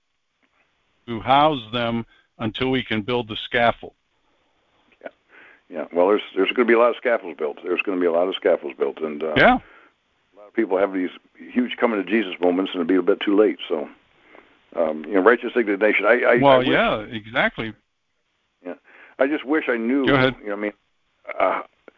to house them until we can build the scaffold. Yeah, yeah. Well, there's there's going to be a lot of scaffolds built. There's going to be a lot of scaffolds built, and uh, yeah, a lot of people have these huge coming to Jesus moments, and it'll be a bit too late. So, um, you know, righteous indignation. I, I well, I wish, yeah, exactly. Yeah, I just wish I knew. Go ahead. You know, I mean, uh,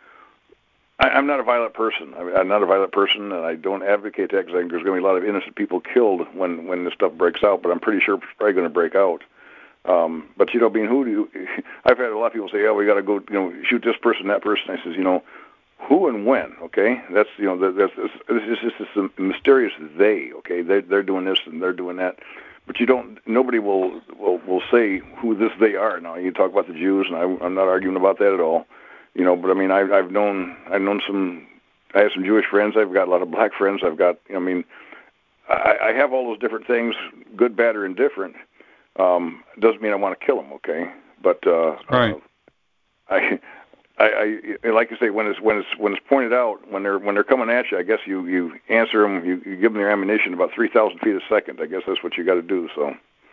I, I'm not a violent person. I mean, I'm not a violent person, and I don't advocate that, because I think there's going to be a lot of innocent people killed when when this stuff breaks out. But I'm pretty sure it's probably going to break out. Um, but you know, being who do you? I've had a lot of people say, "Yeah, we got to go, you know, shoot this person, that person." I says, you know, who and when? Okay, that's you know, that, that's it's just this mysterious they. Okay, they they're doing this and they're doing that. But you don't. Nobody will, will will say who this they are. Now you talk about the Jews, and I, I'm not arguing about that at all. You know, but I mean, I've I've known I've known some. I have some Jewish friends. I've got a lot of black friends. I've got. I mean, I, I have all those different things, good, bad, or indifferent. Um, doesn't mean I want to kill them. Okay, but uh, right. uh, I. I, I like you say, when it's when it's when it's pointed out, when they're when they're coming at you, I guess you, you answer them, you, you give them their ammunition about three thousand feet a second. I guess that's what you got to do. So,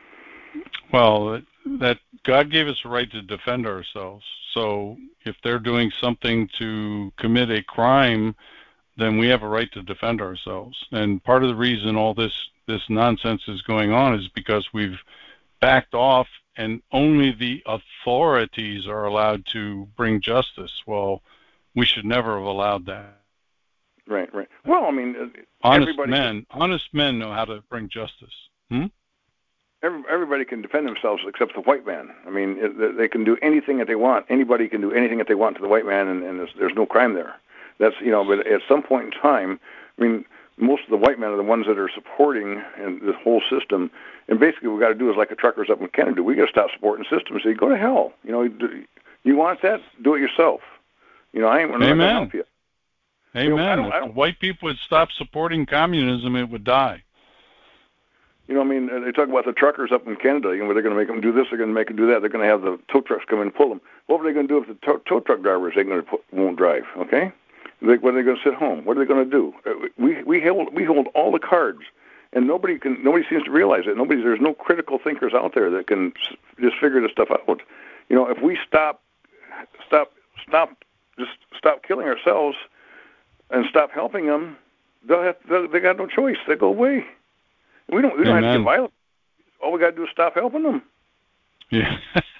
well, that God gave us a right to defend ourselves. So if they're doing something to commit a crime, then we have a right to defend ourselves. And part of the reason all this this nonsense is going on is because we've backed off, and only the authorities are allowed to bring justice. Well, we should never have allowed that. Right, right. Well, I mean, honest everybody men, can, honest men know how to bring justice. Hmm? Every, everybody can defend themselves except the white man. I mean, it, they can do anything that they want. Anybody can do anything that they want to the white man, and, and there's, there's no crime there. That's you know. But at some point in time, I mean, most of the white men are the ones that are supporting and the whole system. And basically, what we got to do is like the truckers up in Canada. We got to stop supporting the system and say, go to hell. You know, you want that? Do it yourself. You know, I ain't going to help you. Amen. You know, I don't, I don't, if white people would stop supporting communism, it would die. You know, I mean, they talk about the truckers up in Canada. You know, they're going to make them do this, they're going to make them do that. They're going to have the tow trucks come in and pull them. What are they going to do if the tow, tow truck drivers ain't going to put, won't drive? Okay, they, what are they going to sit home? What are they going to do? We we hold we hold all the cards, and nobody can nobody seems to realize it. Nobody there's no critical thinkers out there that can just figure this stuff out. You know, if we stop stop stop just stop killing ourselves and stop helping them, they'll have they'll, they got no choice. They go away. We don't we don't Amen. have to get violent. All we got to do is stop helping them. Yeah,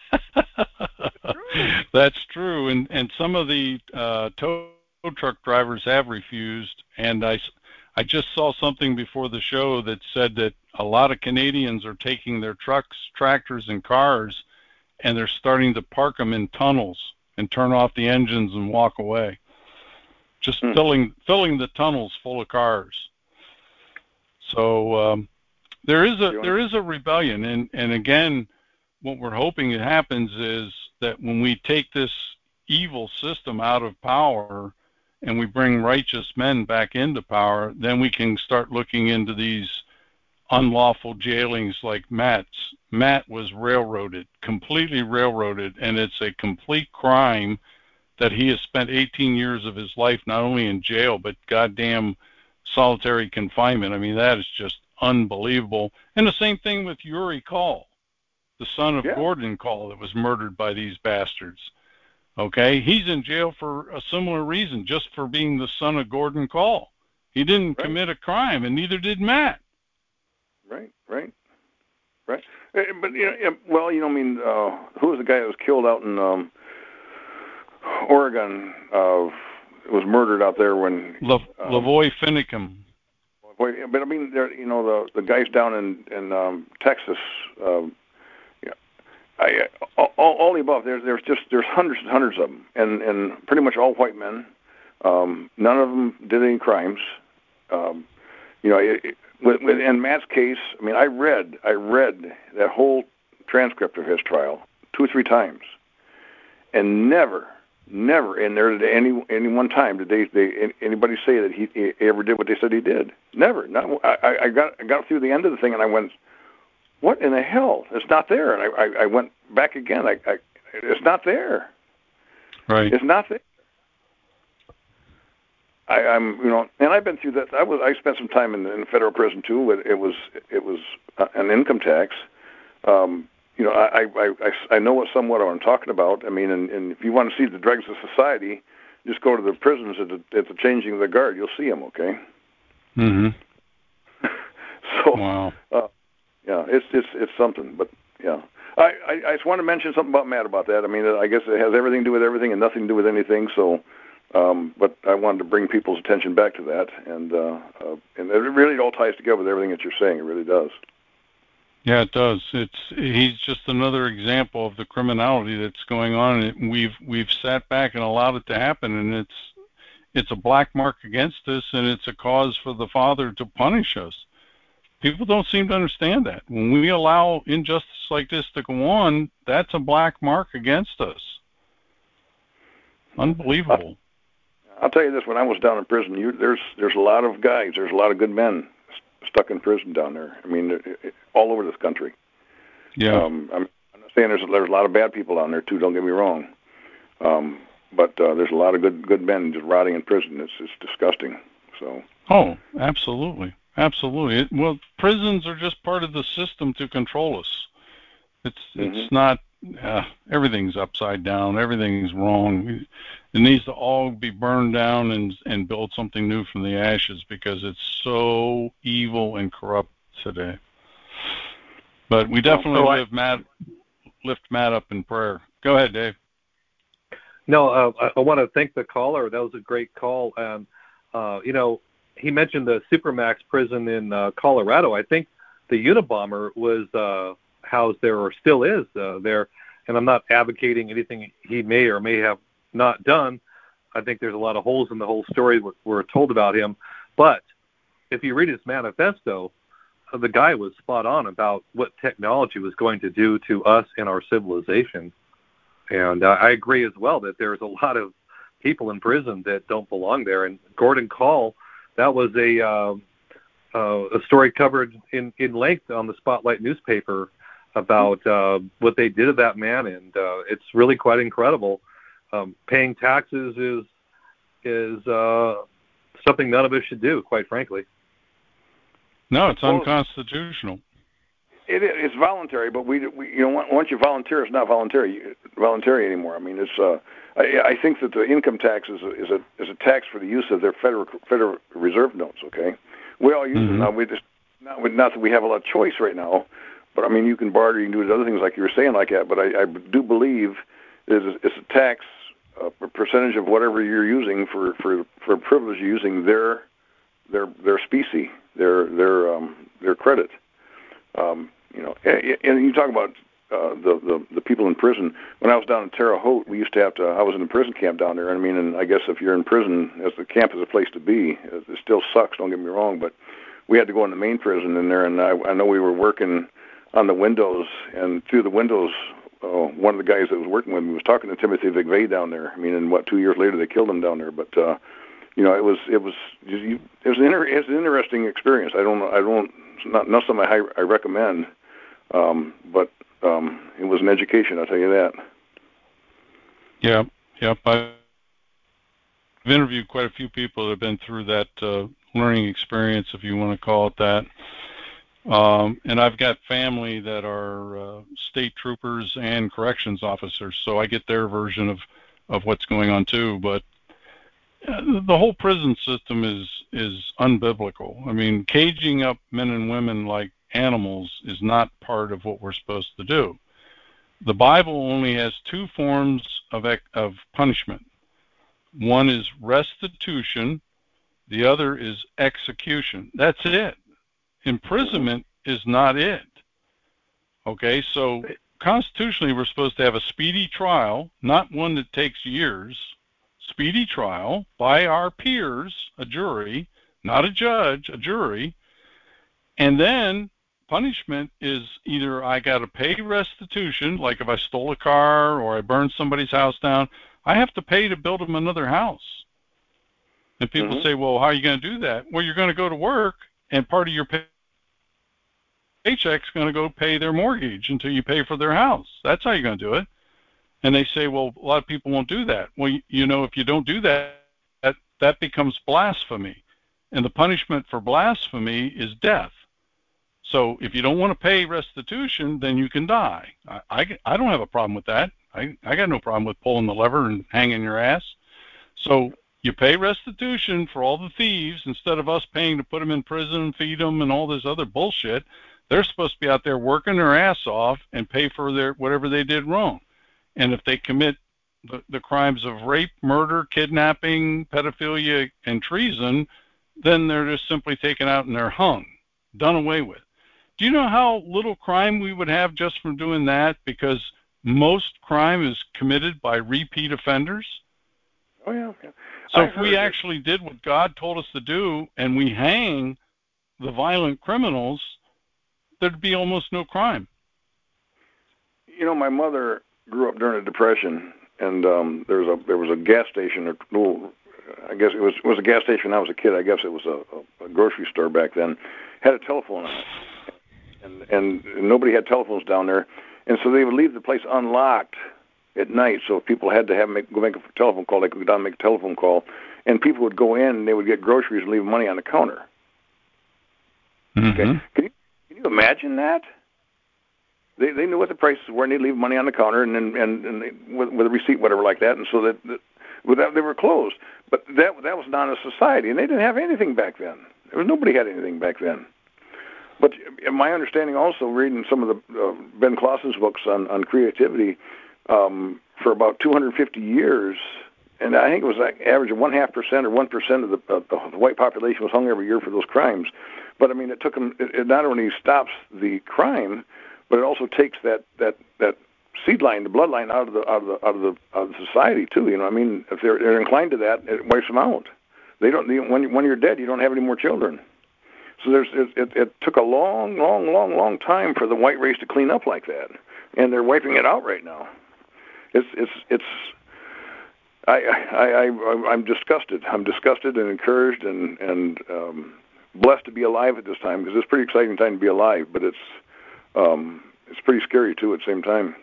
that's true. And and some of the uh, tow truck drivers have refused. And I, I just saw something before the show that said that a lot of Canadians are taking their trucks, tractors, and cars, and they're starting to park them in tunnels and turn off the engines and walk away, just hmm. filling filling the tunnels full of cars. So um, there is a there is a rebellion, and and again, what we're hoping it happens is that when we take this evil system out of power and we bring righteous men back into power, then we can start looking into these unlawful jailings like Matt's. Matt was railroaded, completely railroaded, and it's a complete crime that he has spent eighteen years of his life not only in jail, but goddamn solitary confinement. I mean, that is just unbelievable. And the same thing with Uri Call, the son of Yeah. Gordon Call that was murdered by these bastards. Okay? He's in jail for a similar reason, just for being the son of Gordon Call. He didn't Right. commit a crime, and neither did Matt. Right, right, right. Eh, But you know, eh, well, you know, I mean, uh, who was the guy that was killed out in um, Oregon? Uh, was murdered out there when La- um, Lavoy Finicum. But I mean, there, you know, the the guys down in in um, Texas. Um, yeah, I, all, all the above. There's there's just there's hundreds and hundreds of them, and and pretty much all white men. Um, none of them did any crimes. Um, you know, it, it, with, with, in Matt's case, I mean, I read I read that whole transcript of his trial two or three times, and never, never in there at any any one time did they, they anybody say that he, he ever did what they said he did. Never. Not. I, I got I got through the end of the thing, and I went, "What in the hell? It's not there." And I, I, I went back again. I, I, it's not there. Right. It's not there. I, I'm, you know, and I've been through that. I was, I spent some time in, in federal prison too. It, it was, it was uh, an income tax. Um, you know, I, I, I, I know what somewhat what I'm talking about. I mean, and, and if you want to see the dregs of society, just go to the prisons at the, at the changing of the guard. You'll see them. Okay. Mm-hmm. So, wow. Uh, yeah, it's it's it's something. But yeah, I, I, I just want to mention something about Matt about that. I mean, I guess it has everything to do with everything and nothing to do with anything. So. Um, but I wanted to bring people's attention back to that, and uh, uh, and it really all ties together with everything that you're saying. It really does. Yeah, it does. It's he's just another example of the criminality that's going on. And we've we've sat back and allowed it to happen, and it's it's a black mark against us, and it's a cause for the Father to punish us. People don't seem to understand that. When we allow injustice like this to go on, that's a black mark against us. Unbelievable. I'll tell you this: when I was down in prison, you, there's there's a lot of guys, there's a lot of good men st- stuck in prison down there. I mean, it, it, all over this country. Yeah. Um, I'm not saying there's there's a lot of bad people down there too. Don't get me wrong. Um, but uh, there's a lot of good good men just rotting in prison. It's it's disgusting. So. Oh, absolutely, absolutely. It, well, prisons are just part of the system to control us. It's mm-hmm. it's not. Uh, everything's upside down. Everything's wrong. It needs to all be burned down and and build something new from the ashes because it's so evil and corrupt today. But we definitely oh, live Matt, lift Matt up in prayer. Go ahead, Dave. No, uh, I, I want to thank the caller. That was a great call. And, uh, you know, he mentioned the Supermax prison in uh, Colorado. I think the Unabomber was uh, housed there or still is uh, there. And I'm not advocating anything he may or may have not done. I think there's a lot of holes in the whole story we're told about him. But if you read his manifesto, uh, the guy was spot on about what technology was going to do to us and our civilization. And uh, I agree as well that there's a lot of people in prison that don't belong there. And Gordon Call, that was a uh, uh, a story covered in, in length on the Spotlight newspaper about uh, what they did to that man, and uh, it's really quite incredible. Um, paying taxes is is uh, something none of us should do, quite frankly. No, it's well, unconstitutional. It, it's voluntary, but we, we, you know, once you volunteer, it's not voluntary, voluntary anymore. I mean, it's. Uh, I, I think that the income tax is a, is a is a tax for the use of their federal Federal Reserve notes. Okay, we all use mm-hmm. them now. We just not, not that we have a lot of choice right now, but I mean, you can barter, you can do other things like you were saying like that. But I, I do believe it's a, it's a tax, uh, a percentage of whatever you're using for for for privilege using their their their specie, their their um, their credit. Um, you know, and, and you talk about uh, the, the the people in prison. When I was down in Terre Haute, we used to have to. I was in a prison camp down there. I mean, and I guess if you're in prison, as the camp is a place to be, it, it still sucks. Don't get me wrong, but we had to go in the main prison in there, and I, I know we were working on the windows, and through the windows, uh, one of the guys that was working with me was talking to Timothy McVeigh down there. I mean, and what two years later they killed him down there, but. Uh, You know, it was it was it was an inter, it's an interesting experience. I don't I don't not not something I, I recommend, um, but um, it was an education. I'll tell you that. Yeah, yep. I've interviewed quite a few people that have been through that uh, learning experience, if you want to call it that. Um, and I've got family that are uh, state troopers and corrections officers, so I get their version of, of what's going on too. But uh, the whole prison system is is unbiblical. I mean, caging up men and women like animals is not part of what we're supposed to do. The Bible only has two forms of of punishment. One is restitution, the other is execution. That's it. Imprisonment is not it. Okay, so constitutionally we're supposed to have a speedy trial, not one that takes years. Speedy trial by our peers, a jury, not a judge, a jury. And then punishment is either I got to pay restitution, like if I stole a car or I burned somebody's house down, I have to pay to build them another house. And people Mm-hmm. say, well, how are you going to do that? Well, you're going to go to work, and part of your pay paycheck's going to go pay their mortgage until you pay for their house. That's how you're going to do it. And they say, well, a lot of people won't do that. Well, you know, if you don't do that, that, that becomes blasphemy. And the punishment for blasphemy is death. So if you don't want to pay restitution, then you can die. I, I, I don't have a problem with that. I, I got no problem with pulling the lever and hanging your ass. So you pay restitution for all the thieves instead of us paying to put them in prison, feed them, and all this other bullshit. They're supposed to be out there working their ass off and pay for their whatever they did wrong. And if they commit the, the crimes of rape, murder, kidnapping, pedophilia, and treason, then they're just simply taken out and they're hung, done away with. Do you know how little crime we would have just from doing that? Because most crime is committed by repeat offenders. Oh, yeah. yeah. So I if we actually did what God told us to do and we hang the violent criminals, there'd be almost no crime. You know, my mother grew up during the Depression, and um, there was a there was a gas station, or well, I guess it was it was a gas station when I was a kid. I guess it was a, a, a grocery store back then. Had a telephone on it, and and nobody had telephones down there, and so they would leave the place unlocked at night. So if people had to have make, go make a telephone call, they could go down and make a telephone call, and people would go in and they would get groceries and leave money on the counter. Mm-hmm. Okay, can you can you imagine that? They they knew what the prices were, and they'd leave money on the counter, and then and, and they, with, with a receipt, whatever, like that, and so that, that without they were closed. But that that was not a society, and they didn't have anything back then. There was nobody had anything back then. But in my understanding, also reading some of the uh, Ben Clausen's books on on creativity, um, for about two hundred fifty years, and I think it was like average of one half percent or one percent of the, uh, the white population was hung every year for those crimes. But I mean, it took them. It, it not only stops the crime, but it also takes that, that, that seed line, the bloodline, out of the out of the out of the, out of the society too. You know, I mean, if they're, they're inclined to that, it wipes them out. They don't. You know, when when you're dead, you don't have any more children. So there's it, it, it took a long, long, long, long time for the white race to clean up like that, and they're wiping it out right now. It's it's it's. I I I I'm disgusted. I'm disgusted and encouraged and and um, blessed to be alive at this time, because it's a pretty exciting time to be alive. But it's Um, it's pretty scary too at the same time.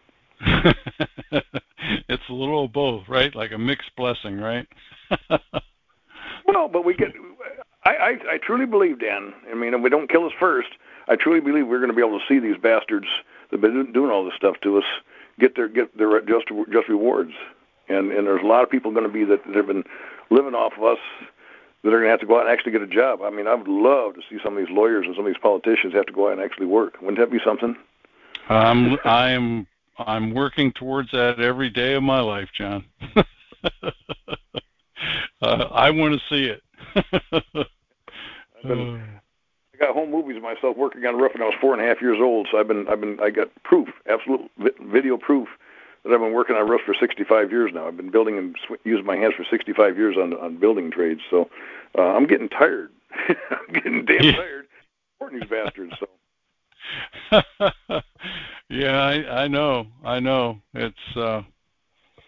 It's a little of both, right? Like a mixed blessing, right? Well, but we get. I, I I truly believe, Dan. I mean, if we don't kill us first, I truly believe we're going to be able to see these bastards that've been doing all this stuff to us get their get their just just rewards. And and there's a lot of people going to be that, that have been living off of us that are going to have to go out and actually get a job. I mean, I would love to see some of these lawyers and some of these politicians have to go out and actually work. Wouldn't that be something? Um, I'm I'm working towards that every day of my life, John. uh, I want to see it. I've been, I got home movies of myself working on a roof when I was four and a half years old. So I've been I've been I got proof, absolute video proof that I've been working on roofs for sixty-five years now. I've been building and using my hands for sixty-five years on on building trades. So uh, I'm getting tired. I'm getting damn tired supporting these bastards. So. Yeah, I, I know. I know. It's. Uh,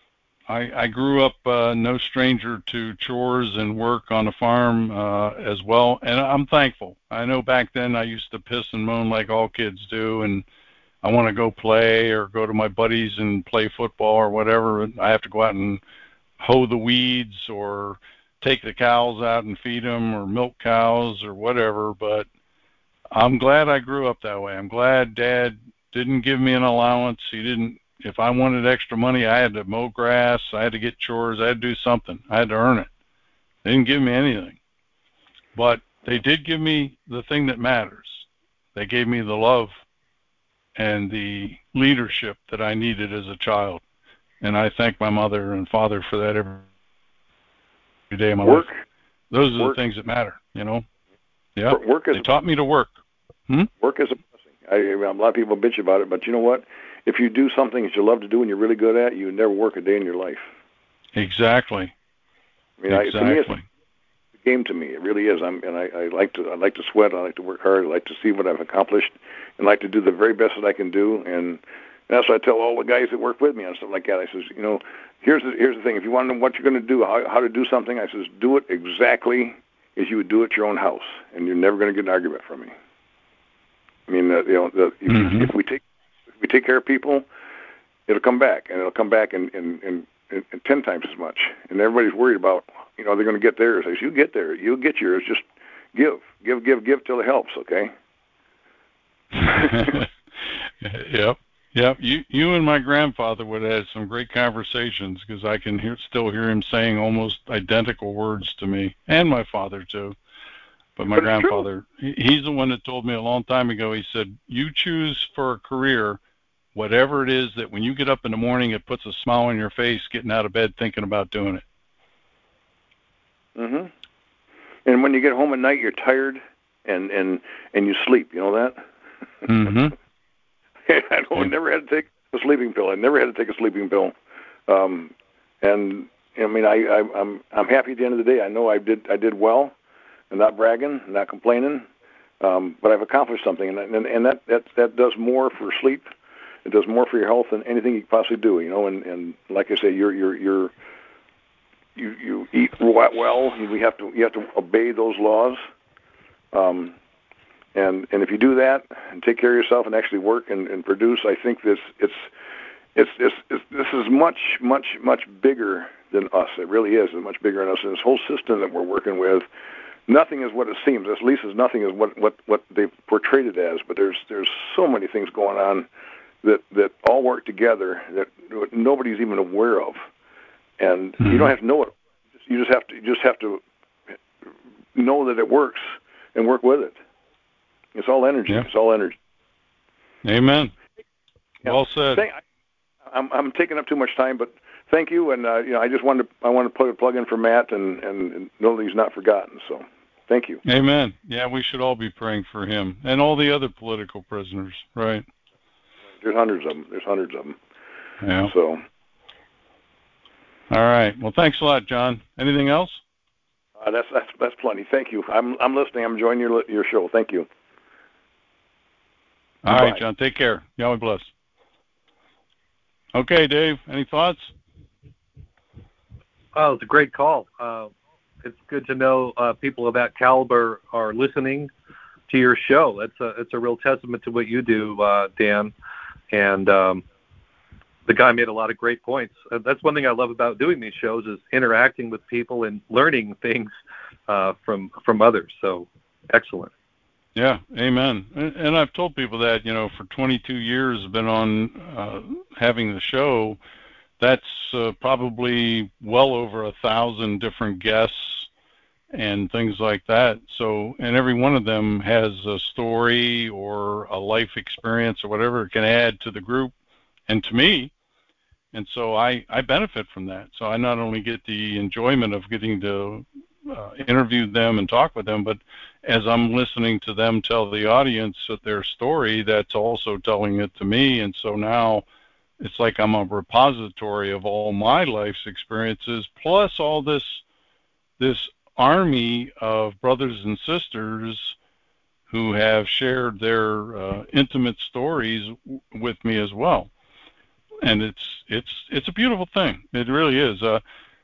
I, I grew up uh, no stranger to chores and work on a farm uh, as well, and I'm thankful. I know back then I used to piss and moan like all kids do, and I want to go play or go to my buddies and play football or whatever. And I have to go out and hoe the weeds or take the cows out and feed them or milk cows or whatever. But I'm glad I grew up that way. I'm glad Dad didn't give me an allowance. He didn't. If I wanted extra money, I had to mow grass. I had to get chores. I had to do something. I had to earn it. They didn't give me anything. But they did give me the thing that matters. They gave me the love and the leadership that I needed as a child. And I thank my mother and father for that every day of my work. life. Those are work. the things that matter, you know? Yeah. Work is they taught me to work. Hmm? Work is a blessing. I, a lot of people bitch about it, but you know what? If you do something that you love to do and you're really good at, you never work a day in your life. Exactly. I mean, exactly. I, to me, it's a game to me. It really is. I'm, and I, I like to, I like to sweat. I like to work hard. I like to see what I've accomplished, and like to do the very best that I can do. And that's what I tell all the guys that work with me and stuff like that. I says, you know, here's the, here's the thing. If you want to know what you're going to do, how, how to do something, I says, do it exactly as you would do at your own house, and you're never going to get an argument from me. I mean, uh, you know, the, if, mm-hmm. if we take if we take care of people, it'll come back, and it'll come back in, in, in, in, in ten times as much. And everybody's worried about, you know, they're going to get theirs. I say, you get there, you'll get yours. Just give, give, give, give till it helps. Okay. Yep, yep. You, you and my grandfather would have had some great conversations because I can hear, still hear him saying almost identical words to me, and my father too. But my but grandfather, he, he's the one that told me a long time ago. He said, "You choose for a career, whatever it is that when you get up in the morning, it puts a smile on your face, getting out of bed, thinking about doing it." Mhm. And when you get home at night, you're tired, and and and you sleep. You know that? Mhm. I don't, yeah. never had to take a sleeping pill. I never had to take a sleeping pill. Um, and I mean, I, I I'm I'm happy at the end of the day. I know I did I did well. And not bragging, not complaining, um, but I've accomplished something, and and, and that, that that does more for sleep. It does more for your health than anything you could possibly do. You know, and, and like I say, you're you're you're you you eat well. We have to you have to obey those laws, um, and and if you do that and take care of yourself and actually work and, and produce, I think this it's it's, it's it's this is much much much bigger than us. It really is. It's much bigger than us. And this whole system that we're working with. Nothing is what it seems. At least as nothing is what, what, what they've portrayed it as. But there's there's so many things going on that, that all work together that nobody's even aware of, and mm-hmm. you don't have to know it. You just have to you just have to know that it works and work with it. It's all energy. Yeah. It's all energy. Amen. Yeah. Well said. Thank, I'm I'm taking up too much time, but thank you. And uh, you know, I just wanted to I want to put a plug in for Matt and, and, and know that he's not forgotten. So. Thank you. Amen. Yeah, we should all be praying for him and all the other political prisoners, right? There's hundreds of them. There's hundreds of them. Yeah. So. All right. Well, thanks a lot, John. Anything else? Uh, that's that's that's plenty. Thank you. I'm I'm listening. I'm enjoying your your show. Thank you. All Goodbye. Right, John. Take care. Yahweh bless. Okay, Dave. Any thoughts? Oh, it's a great call. Uh, It's good to know uh, people of that caliber are listening to your show. That's a it's a real testament to what you do, uh, Dan. And um, the guy made a lot of great points. Uh, that's one thing I love about doing these shows is interacting with people and learning things uh, from from others. So excellent. Yeah, amen. And, and I've told people that, you know, for twenty-two years I've been on uh, having the show. That's uh, probably well over a thousand different guests and things like that. So, and every one of them has a story or a life experience or whatever it can add to the group and to me. And so I, I benefit from that. So I not only get the enjoyment of getting to uh, interview them and talk with them, but as I'm listening to them tell the audience their story, that's also telling it to me. And so now it's like I'm a repository of all my life's experiences, plus all this this army of brothers and sisters who have shared their uh, intimate stories w- with me as well. and it's it's it's a beautiful thing. It really is. Uh,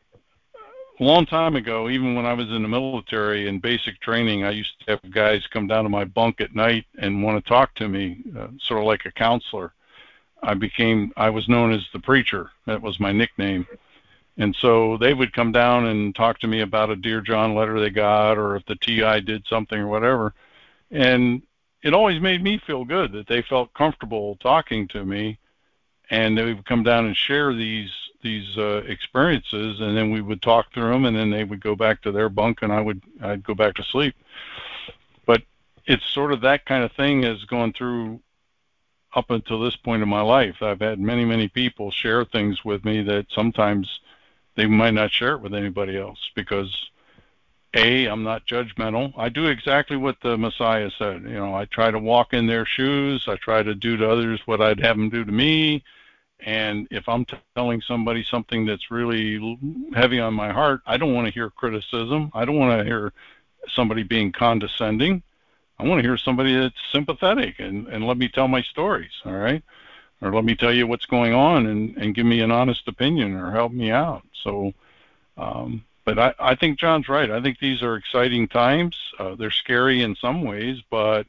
a long time ago, even when I was in the military in basic training, I used to have guys come down to my bunk at night and want to talk to me, uh, sort of like a counselor. I became, I was known as the preacher. That was my nickname. And so they would come down and talk to me about a Dear John letter they got, or if the T I did something or whatever. And it always made me feel good that they felt comfortable talking to me, and they would come down and share these these uh, experiences, and then we would talk through them, and then they would go back to their bunk, and I would I'd go back to sleep. But it's sort of that kind of thing has gone through up until this point in my life. I've had many, many people share things with me that sometimes they might not share it with anybody else because, A, I'm not judgmental. I do exactly what the Messiah said. You know, I try to walk in their shoes. I try to do to others what I'd have them do to me. And if I'm telling somebody something that's really heavy on my heart, I don't want to hear criticism. I don't want to hear somebody being condescending. I want to hear somebody that's sympathetic and, and let me tell my stories, all right? Or let me tell you what's going on and, and give me an honest opinion or help me out. So, um, but I, I think John's right. I think these are exciting times. Uh, they're scary in some ways, but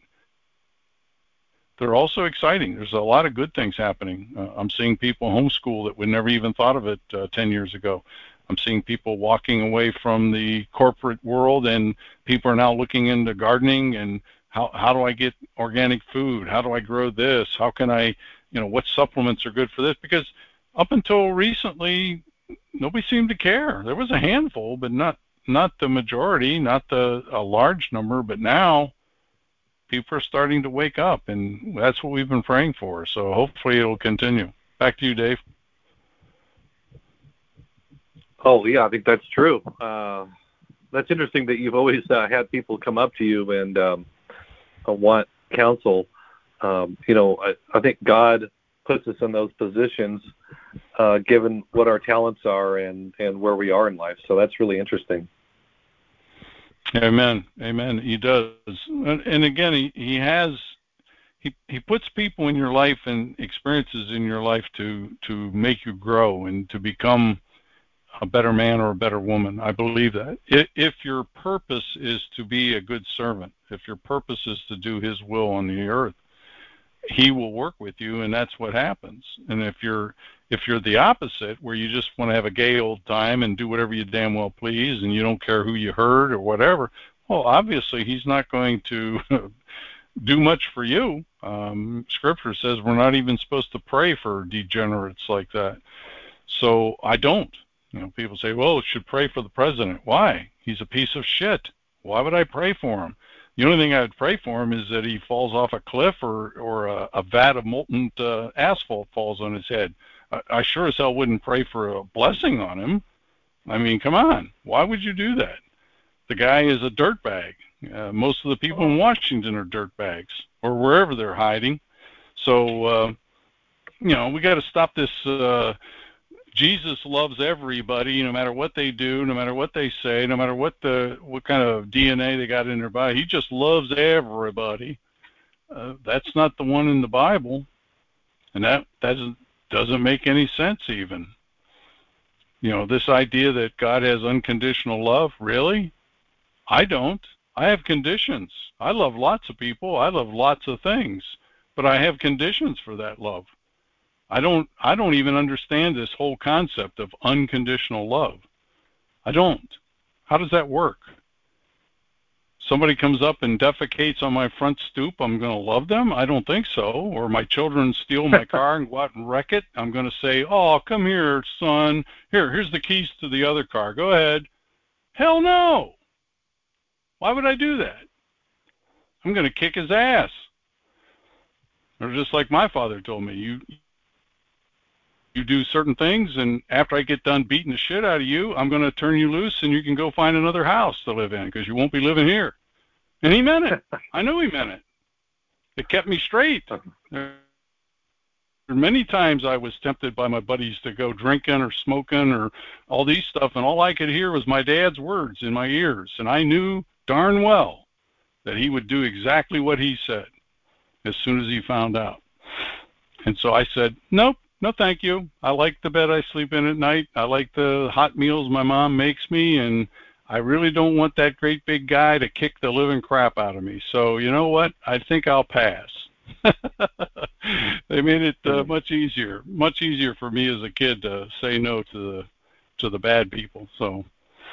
they're also exciting. There's a lot of good things happening. Uh, I'm seeing people homeschool that would never even thought of it uh, ten years ago. I'm seeing people walking away from the corporate world, and people are now looking into gardening and how how do I get organic food? How do I grow this? How can I, you know, what supplements are good for this? Because up until recently, nobody seemed to care. There was a handful, but not not the majority, not the a large number. But now people are starting to wake up, and that's what we've been praying for. So hopefully it'll continue. Back to you, Dave. Oh, yeah, I think that's true. Uh, that's interesting that you've always uh, had people come up to you and um, uh, want counsel. Um, you know, I, I think God puts us in those positions uh, given what our talents are and, and where we are in life. So that's really interesting. Amen. Amen. He does. And, and again, he, he has, he, he puts people in your life and experiences in your life to, to make you grow and to become a better man or a better woman. I believe that. If your purpose is to be a good servant, if your purpose is to do his will on the earth, he will work with you, and that's what happens. And if you're if you're the opposite, where you just want to have a gay old time and do whatever you damn well please, and you don't care who you hurt or whatever, well, obviously he's not going to do much for you. Um, scripture says we're not even supposed to pray for degenerates like that. So I don't. You know, people say, well, you should pray for the president. Why? He's a piece of shit. Why would I pray for him? The only thing I would pray for him is that he falls off a cliff or, or a, a vat of molten uh, asphalt falls on his head. I, I sure as hell wouldn't pray for a blessing on him. I mean, come on. Why would you do that? The guy is a dirtbag. Uh, most of the people in Washington are dirtbags or wherever they're hiding. So, uh, you know, we got to stop this uh, Jesus loves everybody, no matter what they do, no matter what they say, no matter what the what kind of D N A they got in their body. He just loves everybody. Uh, that's not the one in the Bible, and that that doesn't doesn't make any sense even. You know, this idea that God has unconditional love, really? I don't. I have conditions. I love lots of people. I love lots of things, but I have conditions for that love. I don't I don't even understand this whole concept of unconditional love. I don't. How does that work? Somebody comes up and defecates on my front stoop, I'm going to love them? I don't think so. Or my children steal my car and go out and wreck it, I'm going to say, oh, come here, son. Here, here's the keys to the other car. Go ahead. Hell no. Why would I do that? I'm going to kick his ass. Or just like my father told me, you You do certain things, and after I get done beating the shit out of you, I'm going to turn you loose, and you can go find another house to live in because you won't be living here. And he meant it. I knew he meant it. It kept me straight. There were many times I was tempted by my buddies to go drinking or smoking or all these stuff, and all I could hear was my dad's words in my ears, and I knew darn well that he would do exactly what he said as soon as he found out. And so I said, nope. no, thank you. I like the bed I sleep in at night. I like the hot meals my mom makes me, and I really don't want that great big guy to kick the living crap out of me. So you know what? I think I'll pass. They made it uh, much easier, much easier for me as a kid to say no to the to the bad people. So,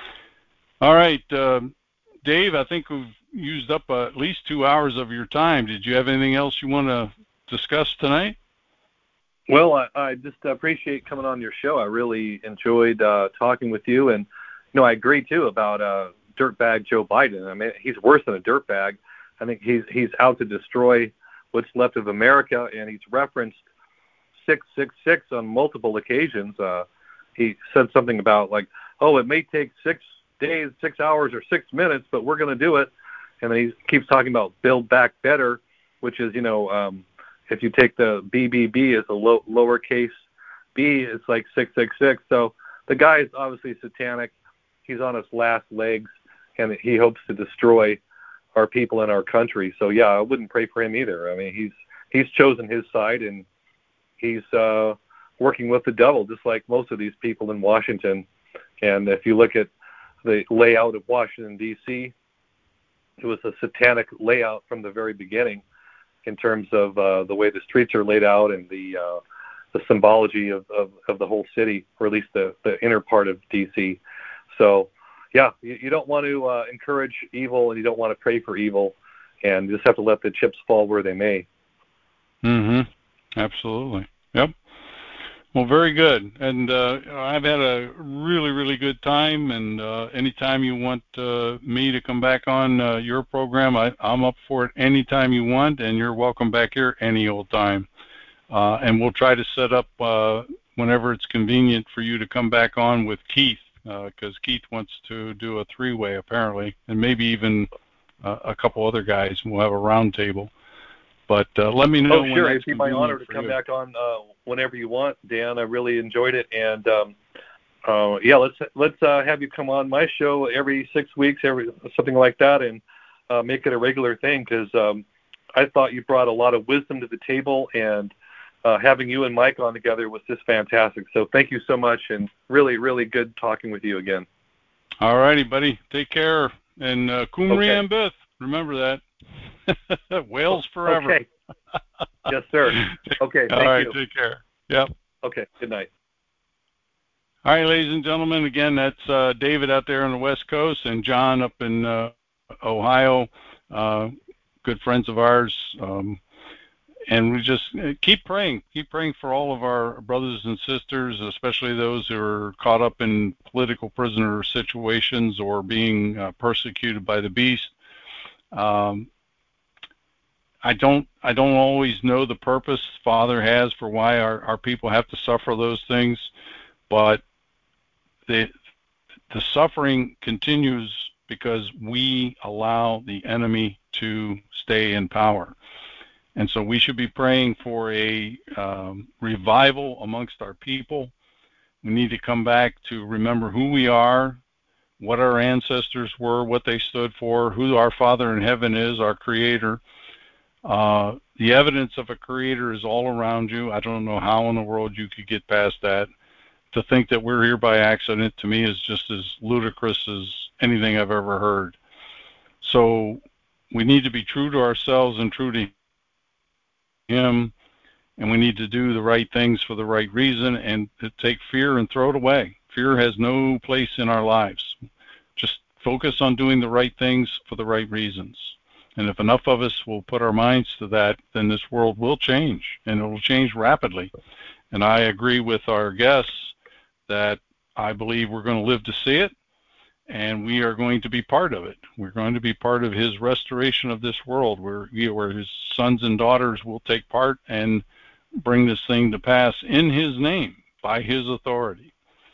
all right, uh, Dave, I think we've used up uh, at least two hours of your time. Did you have anything else you want to discuss tonight? Well, I, I just appreciate coming on your show. I really enjoyed uh, talking with you, and you know, I agree too about uh, dirtbag Joe Biden. I mean, he's worse than a dirtbag. I think he's he's out to destroy what's left of America, and he's referenced six six six on multiple occasions. Uh, he said something about like, oh, it may take six days, six hours, or six minutes, but we're going to do it. And then he keeps talking about Build Back Better, which is, you know, um, if you take the B B B as a low, lowercase b, it's like six six six. So the guy is obviously satanic. He's on his last legs, and he hopes to destroy our people and our country. So yeah, I wouldn't pray for him either. I mean, he's he's chosen his side, and he's uh, working with the devil, just like most of these people in Washington. And if you look at the layout of Washington, D C, it was a satanic layout from the very beginning in terms of uh, the way the streets are laid out and the uh, the symbology of, of, of the whole city, or at least the, the inner part of D C. So, yeah, you, you don't want to uh, encourage evil, and you don't want to pray for evil, and you just have to let the chips fall where they may. Mm-hmm. Absolutely. Yep. Well, very good. And uh, I've had a really, really good time, and uh, anytime you want uh, me to come back on uh, your program, I, I'm up for it anytime you want, and you're welcome back here any old time. Uh, and we'll try to set up uh, whenever it's convenient for you to come back on with Keith, because uh, Keith wants to do a three-way apparently, and maybe even uh, a couple other guys. We'll have a round table. But uh, let me know. Oh, sure. When It'd be my honor to come you. back on uh, whenever you want, Dan. I really enjoyed it, and um, uh, yeah, let's let's uh, have you come on my show every six weeks, every something like that, and uh, make it a regular thing. Because um, I thought you brought a lot of wisdom to the table, and uh, having you and Mike on together was just fantastic. So thank you so much, and really, really good talking with you again. All righty, buddy. Take care, and uh, Kumri okay. and Beth. Remember that. Whales forever. Okay. Yes, sir. Okay, thank All right, you. take care. Yep. Okay, good night. All right, ladies and gentlemen, again, that's uh, David out there on the West Coast and John up in uh, Ohio, uh, good friends of ours. Um, and we just keep praying, keep praying for all of our brothers and sisters, especially those who are caught up in political prisoner situations or being uh, persecuted by the beast. Um, I don't I don't always know the purpose Father has for why our, our people have to suffer those things, but the the suffering continues because we allow the enemy to stay in power. And so we should be praying for a um, revival amongst our people. We need to come back to remember who we are, what our ancestors were, what they stood for, who our Father in heaven is, our Creator. Uh, the evidence of a creator is all around you. I don't know how in the world you could get past that. To think that we're here by accident, to me, is just as ludicrous as anything I've ever heard. So we need to be true to ourselves and true to Him, and we need to do the right things for the right reason and to take fear and throw it away. Fear has no place in our lives. Just focus on doing the right things for the right reasons. And if enough of us will put our minds to that, then this world will change, and it will change rapidly. And I agree with our guests that I believe we're going to live to see it, and we are going to be part of it. We're going to be part of His restoration of this world, where, where His sons and daughters will take part and bring this thing to pass in His name, by His authority.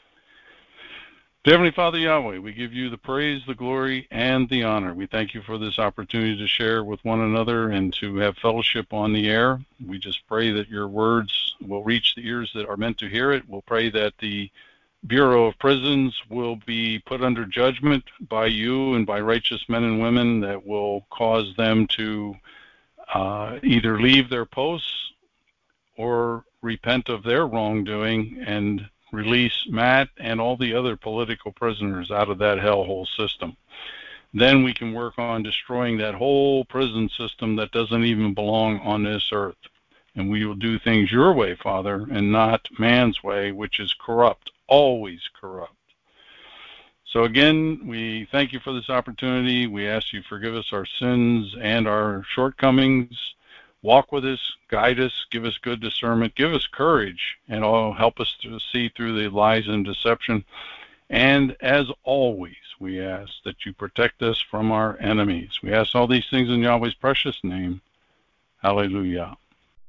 Heavenly Father Yahweh, we give you the praise, the glory, and the honor. We thank you for this opportunity to share with one another and to have fellowship on the air. We just pray that your words will reach the ears that are meant to hear it. We'll pray that the Bureau of Prisons will be put under judgment by you and by righteous men and women that will cause them to uh, either leave their posts or repent of their wrongdoing and release Matt and all the other political prisoners out of that hellhole system. Then we can work on destroying that whole prison system that doesn't even belong on this earth. And we will do things your way, Father, and not man's way, which is corrupt, always corrupt. So again, we thank you for this opportunity. We ask you forgive us our sins and our shortcomings. Walk with us, guide us, give us good discernment, give us courage, and all help us to see through the lies and deception. And as always, we ask that you protect us from our enemies. We ask all these things in Yahweh's precious name. Hallelujah.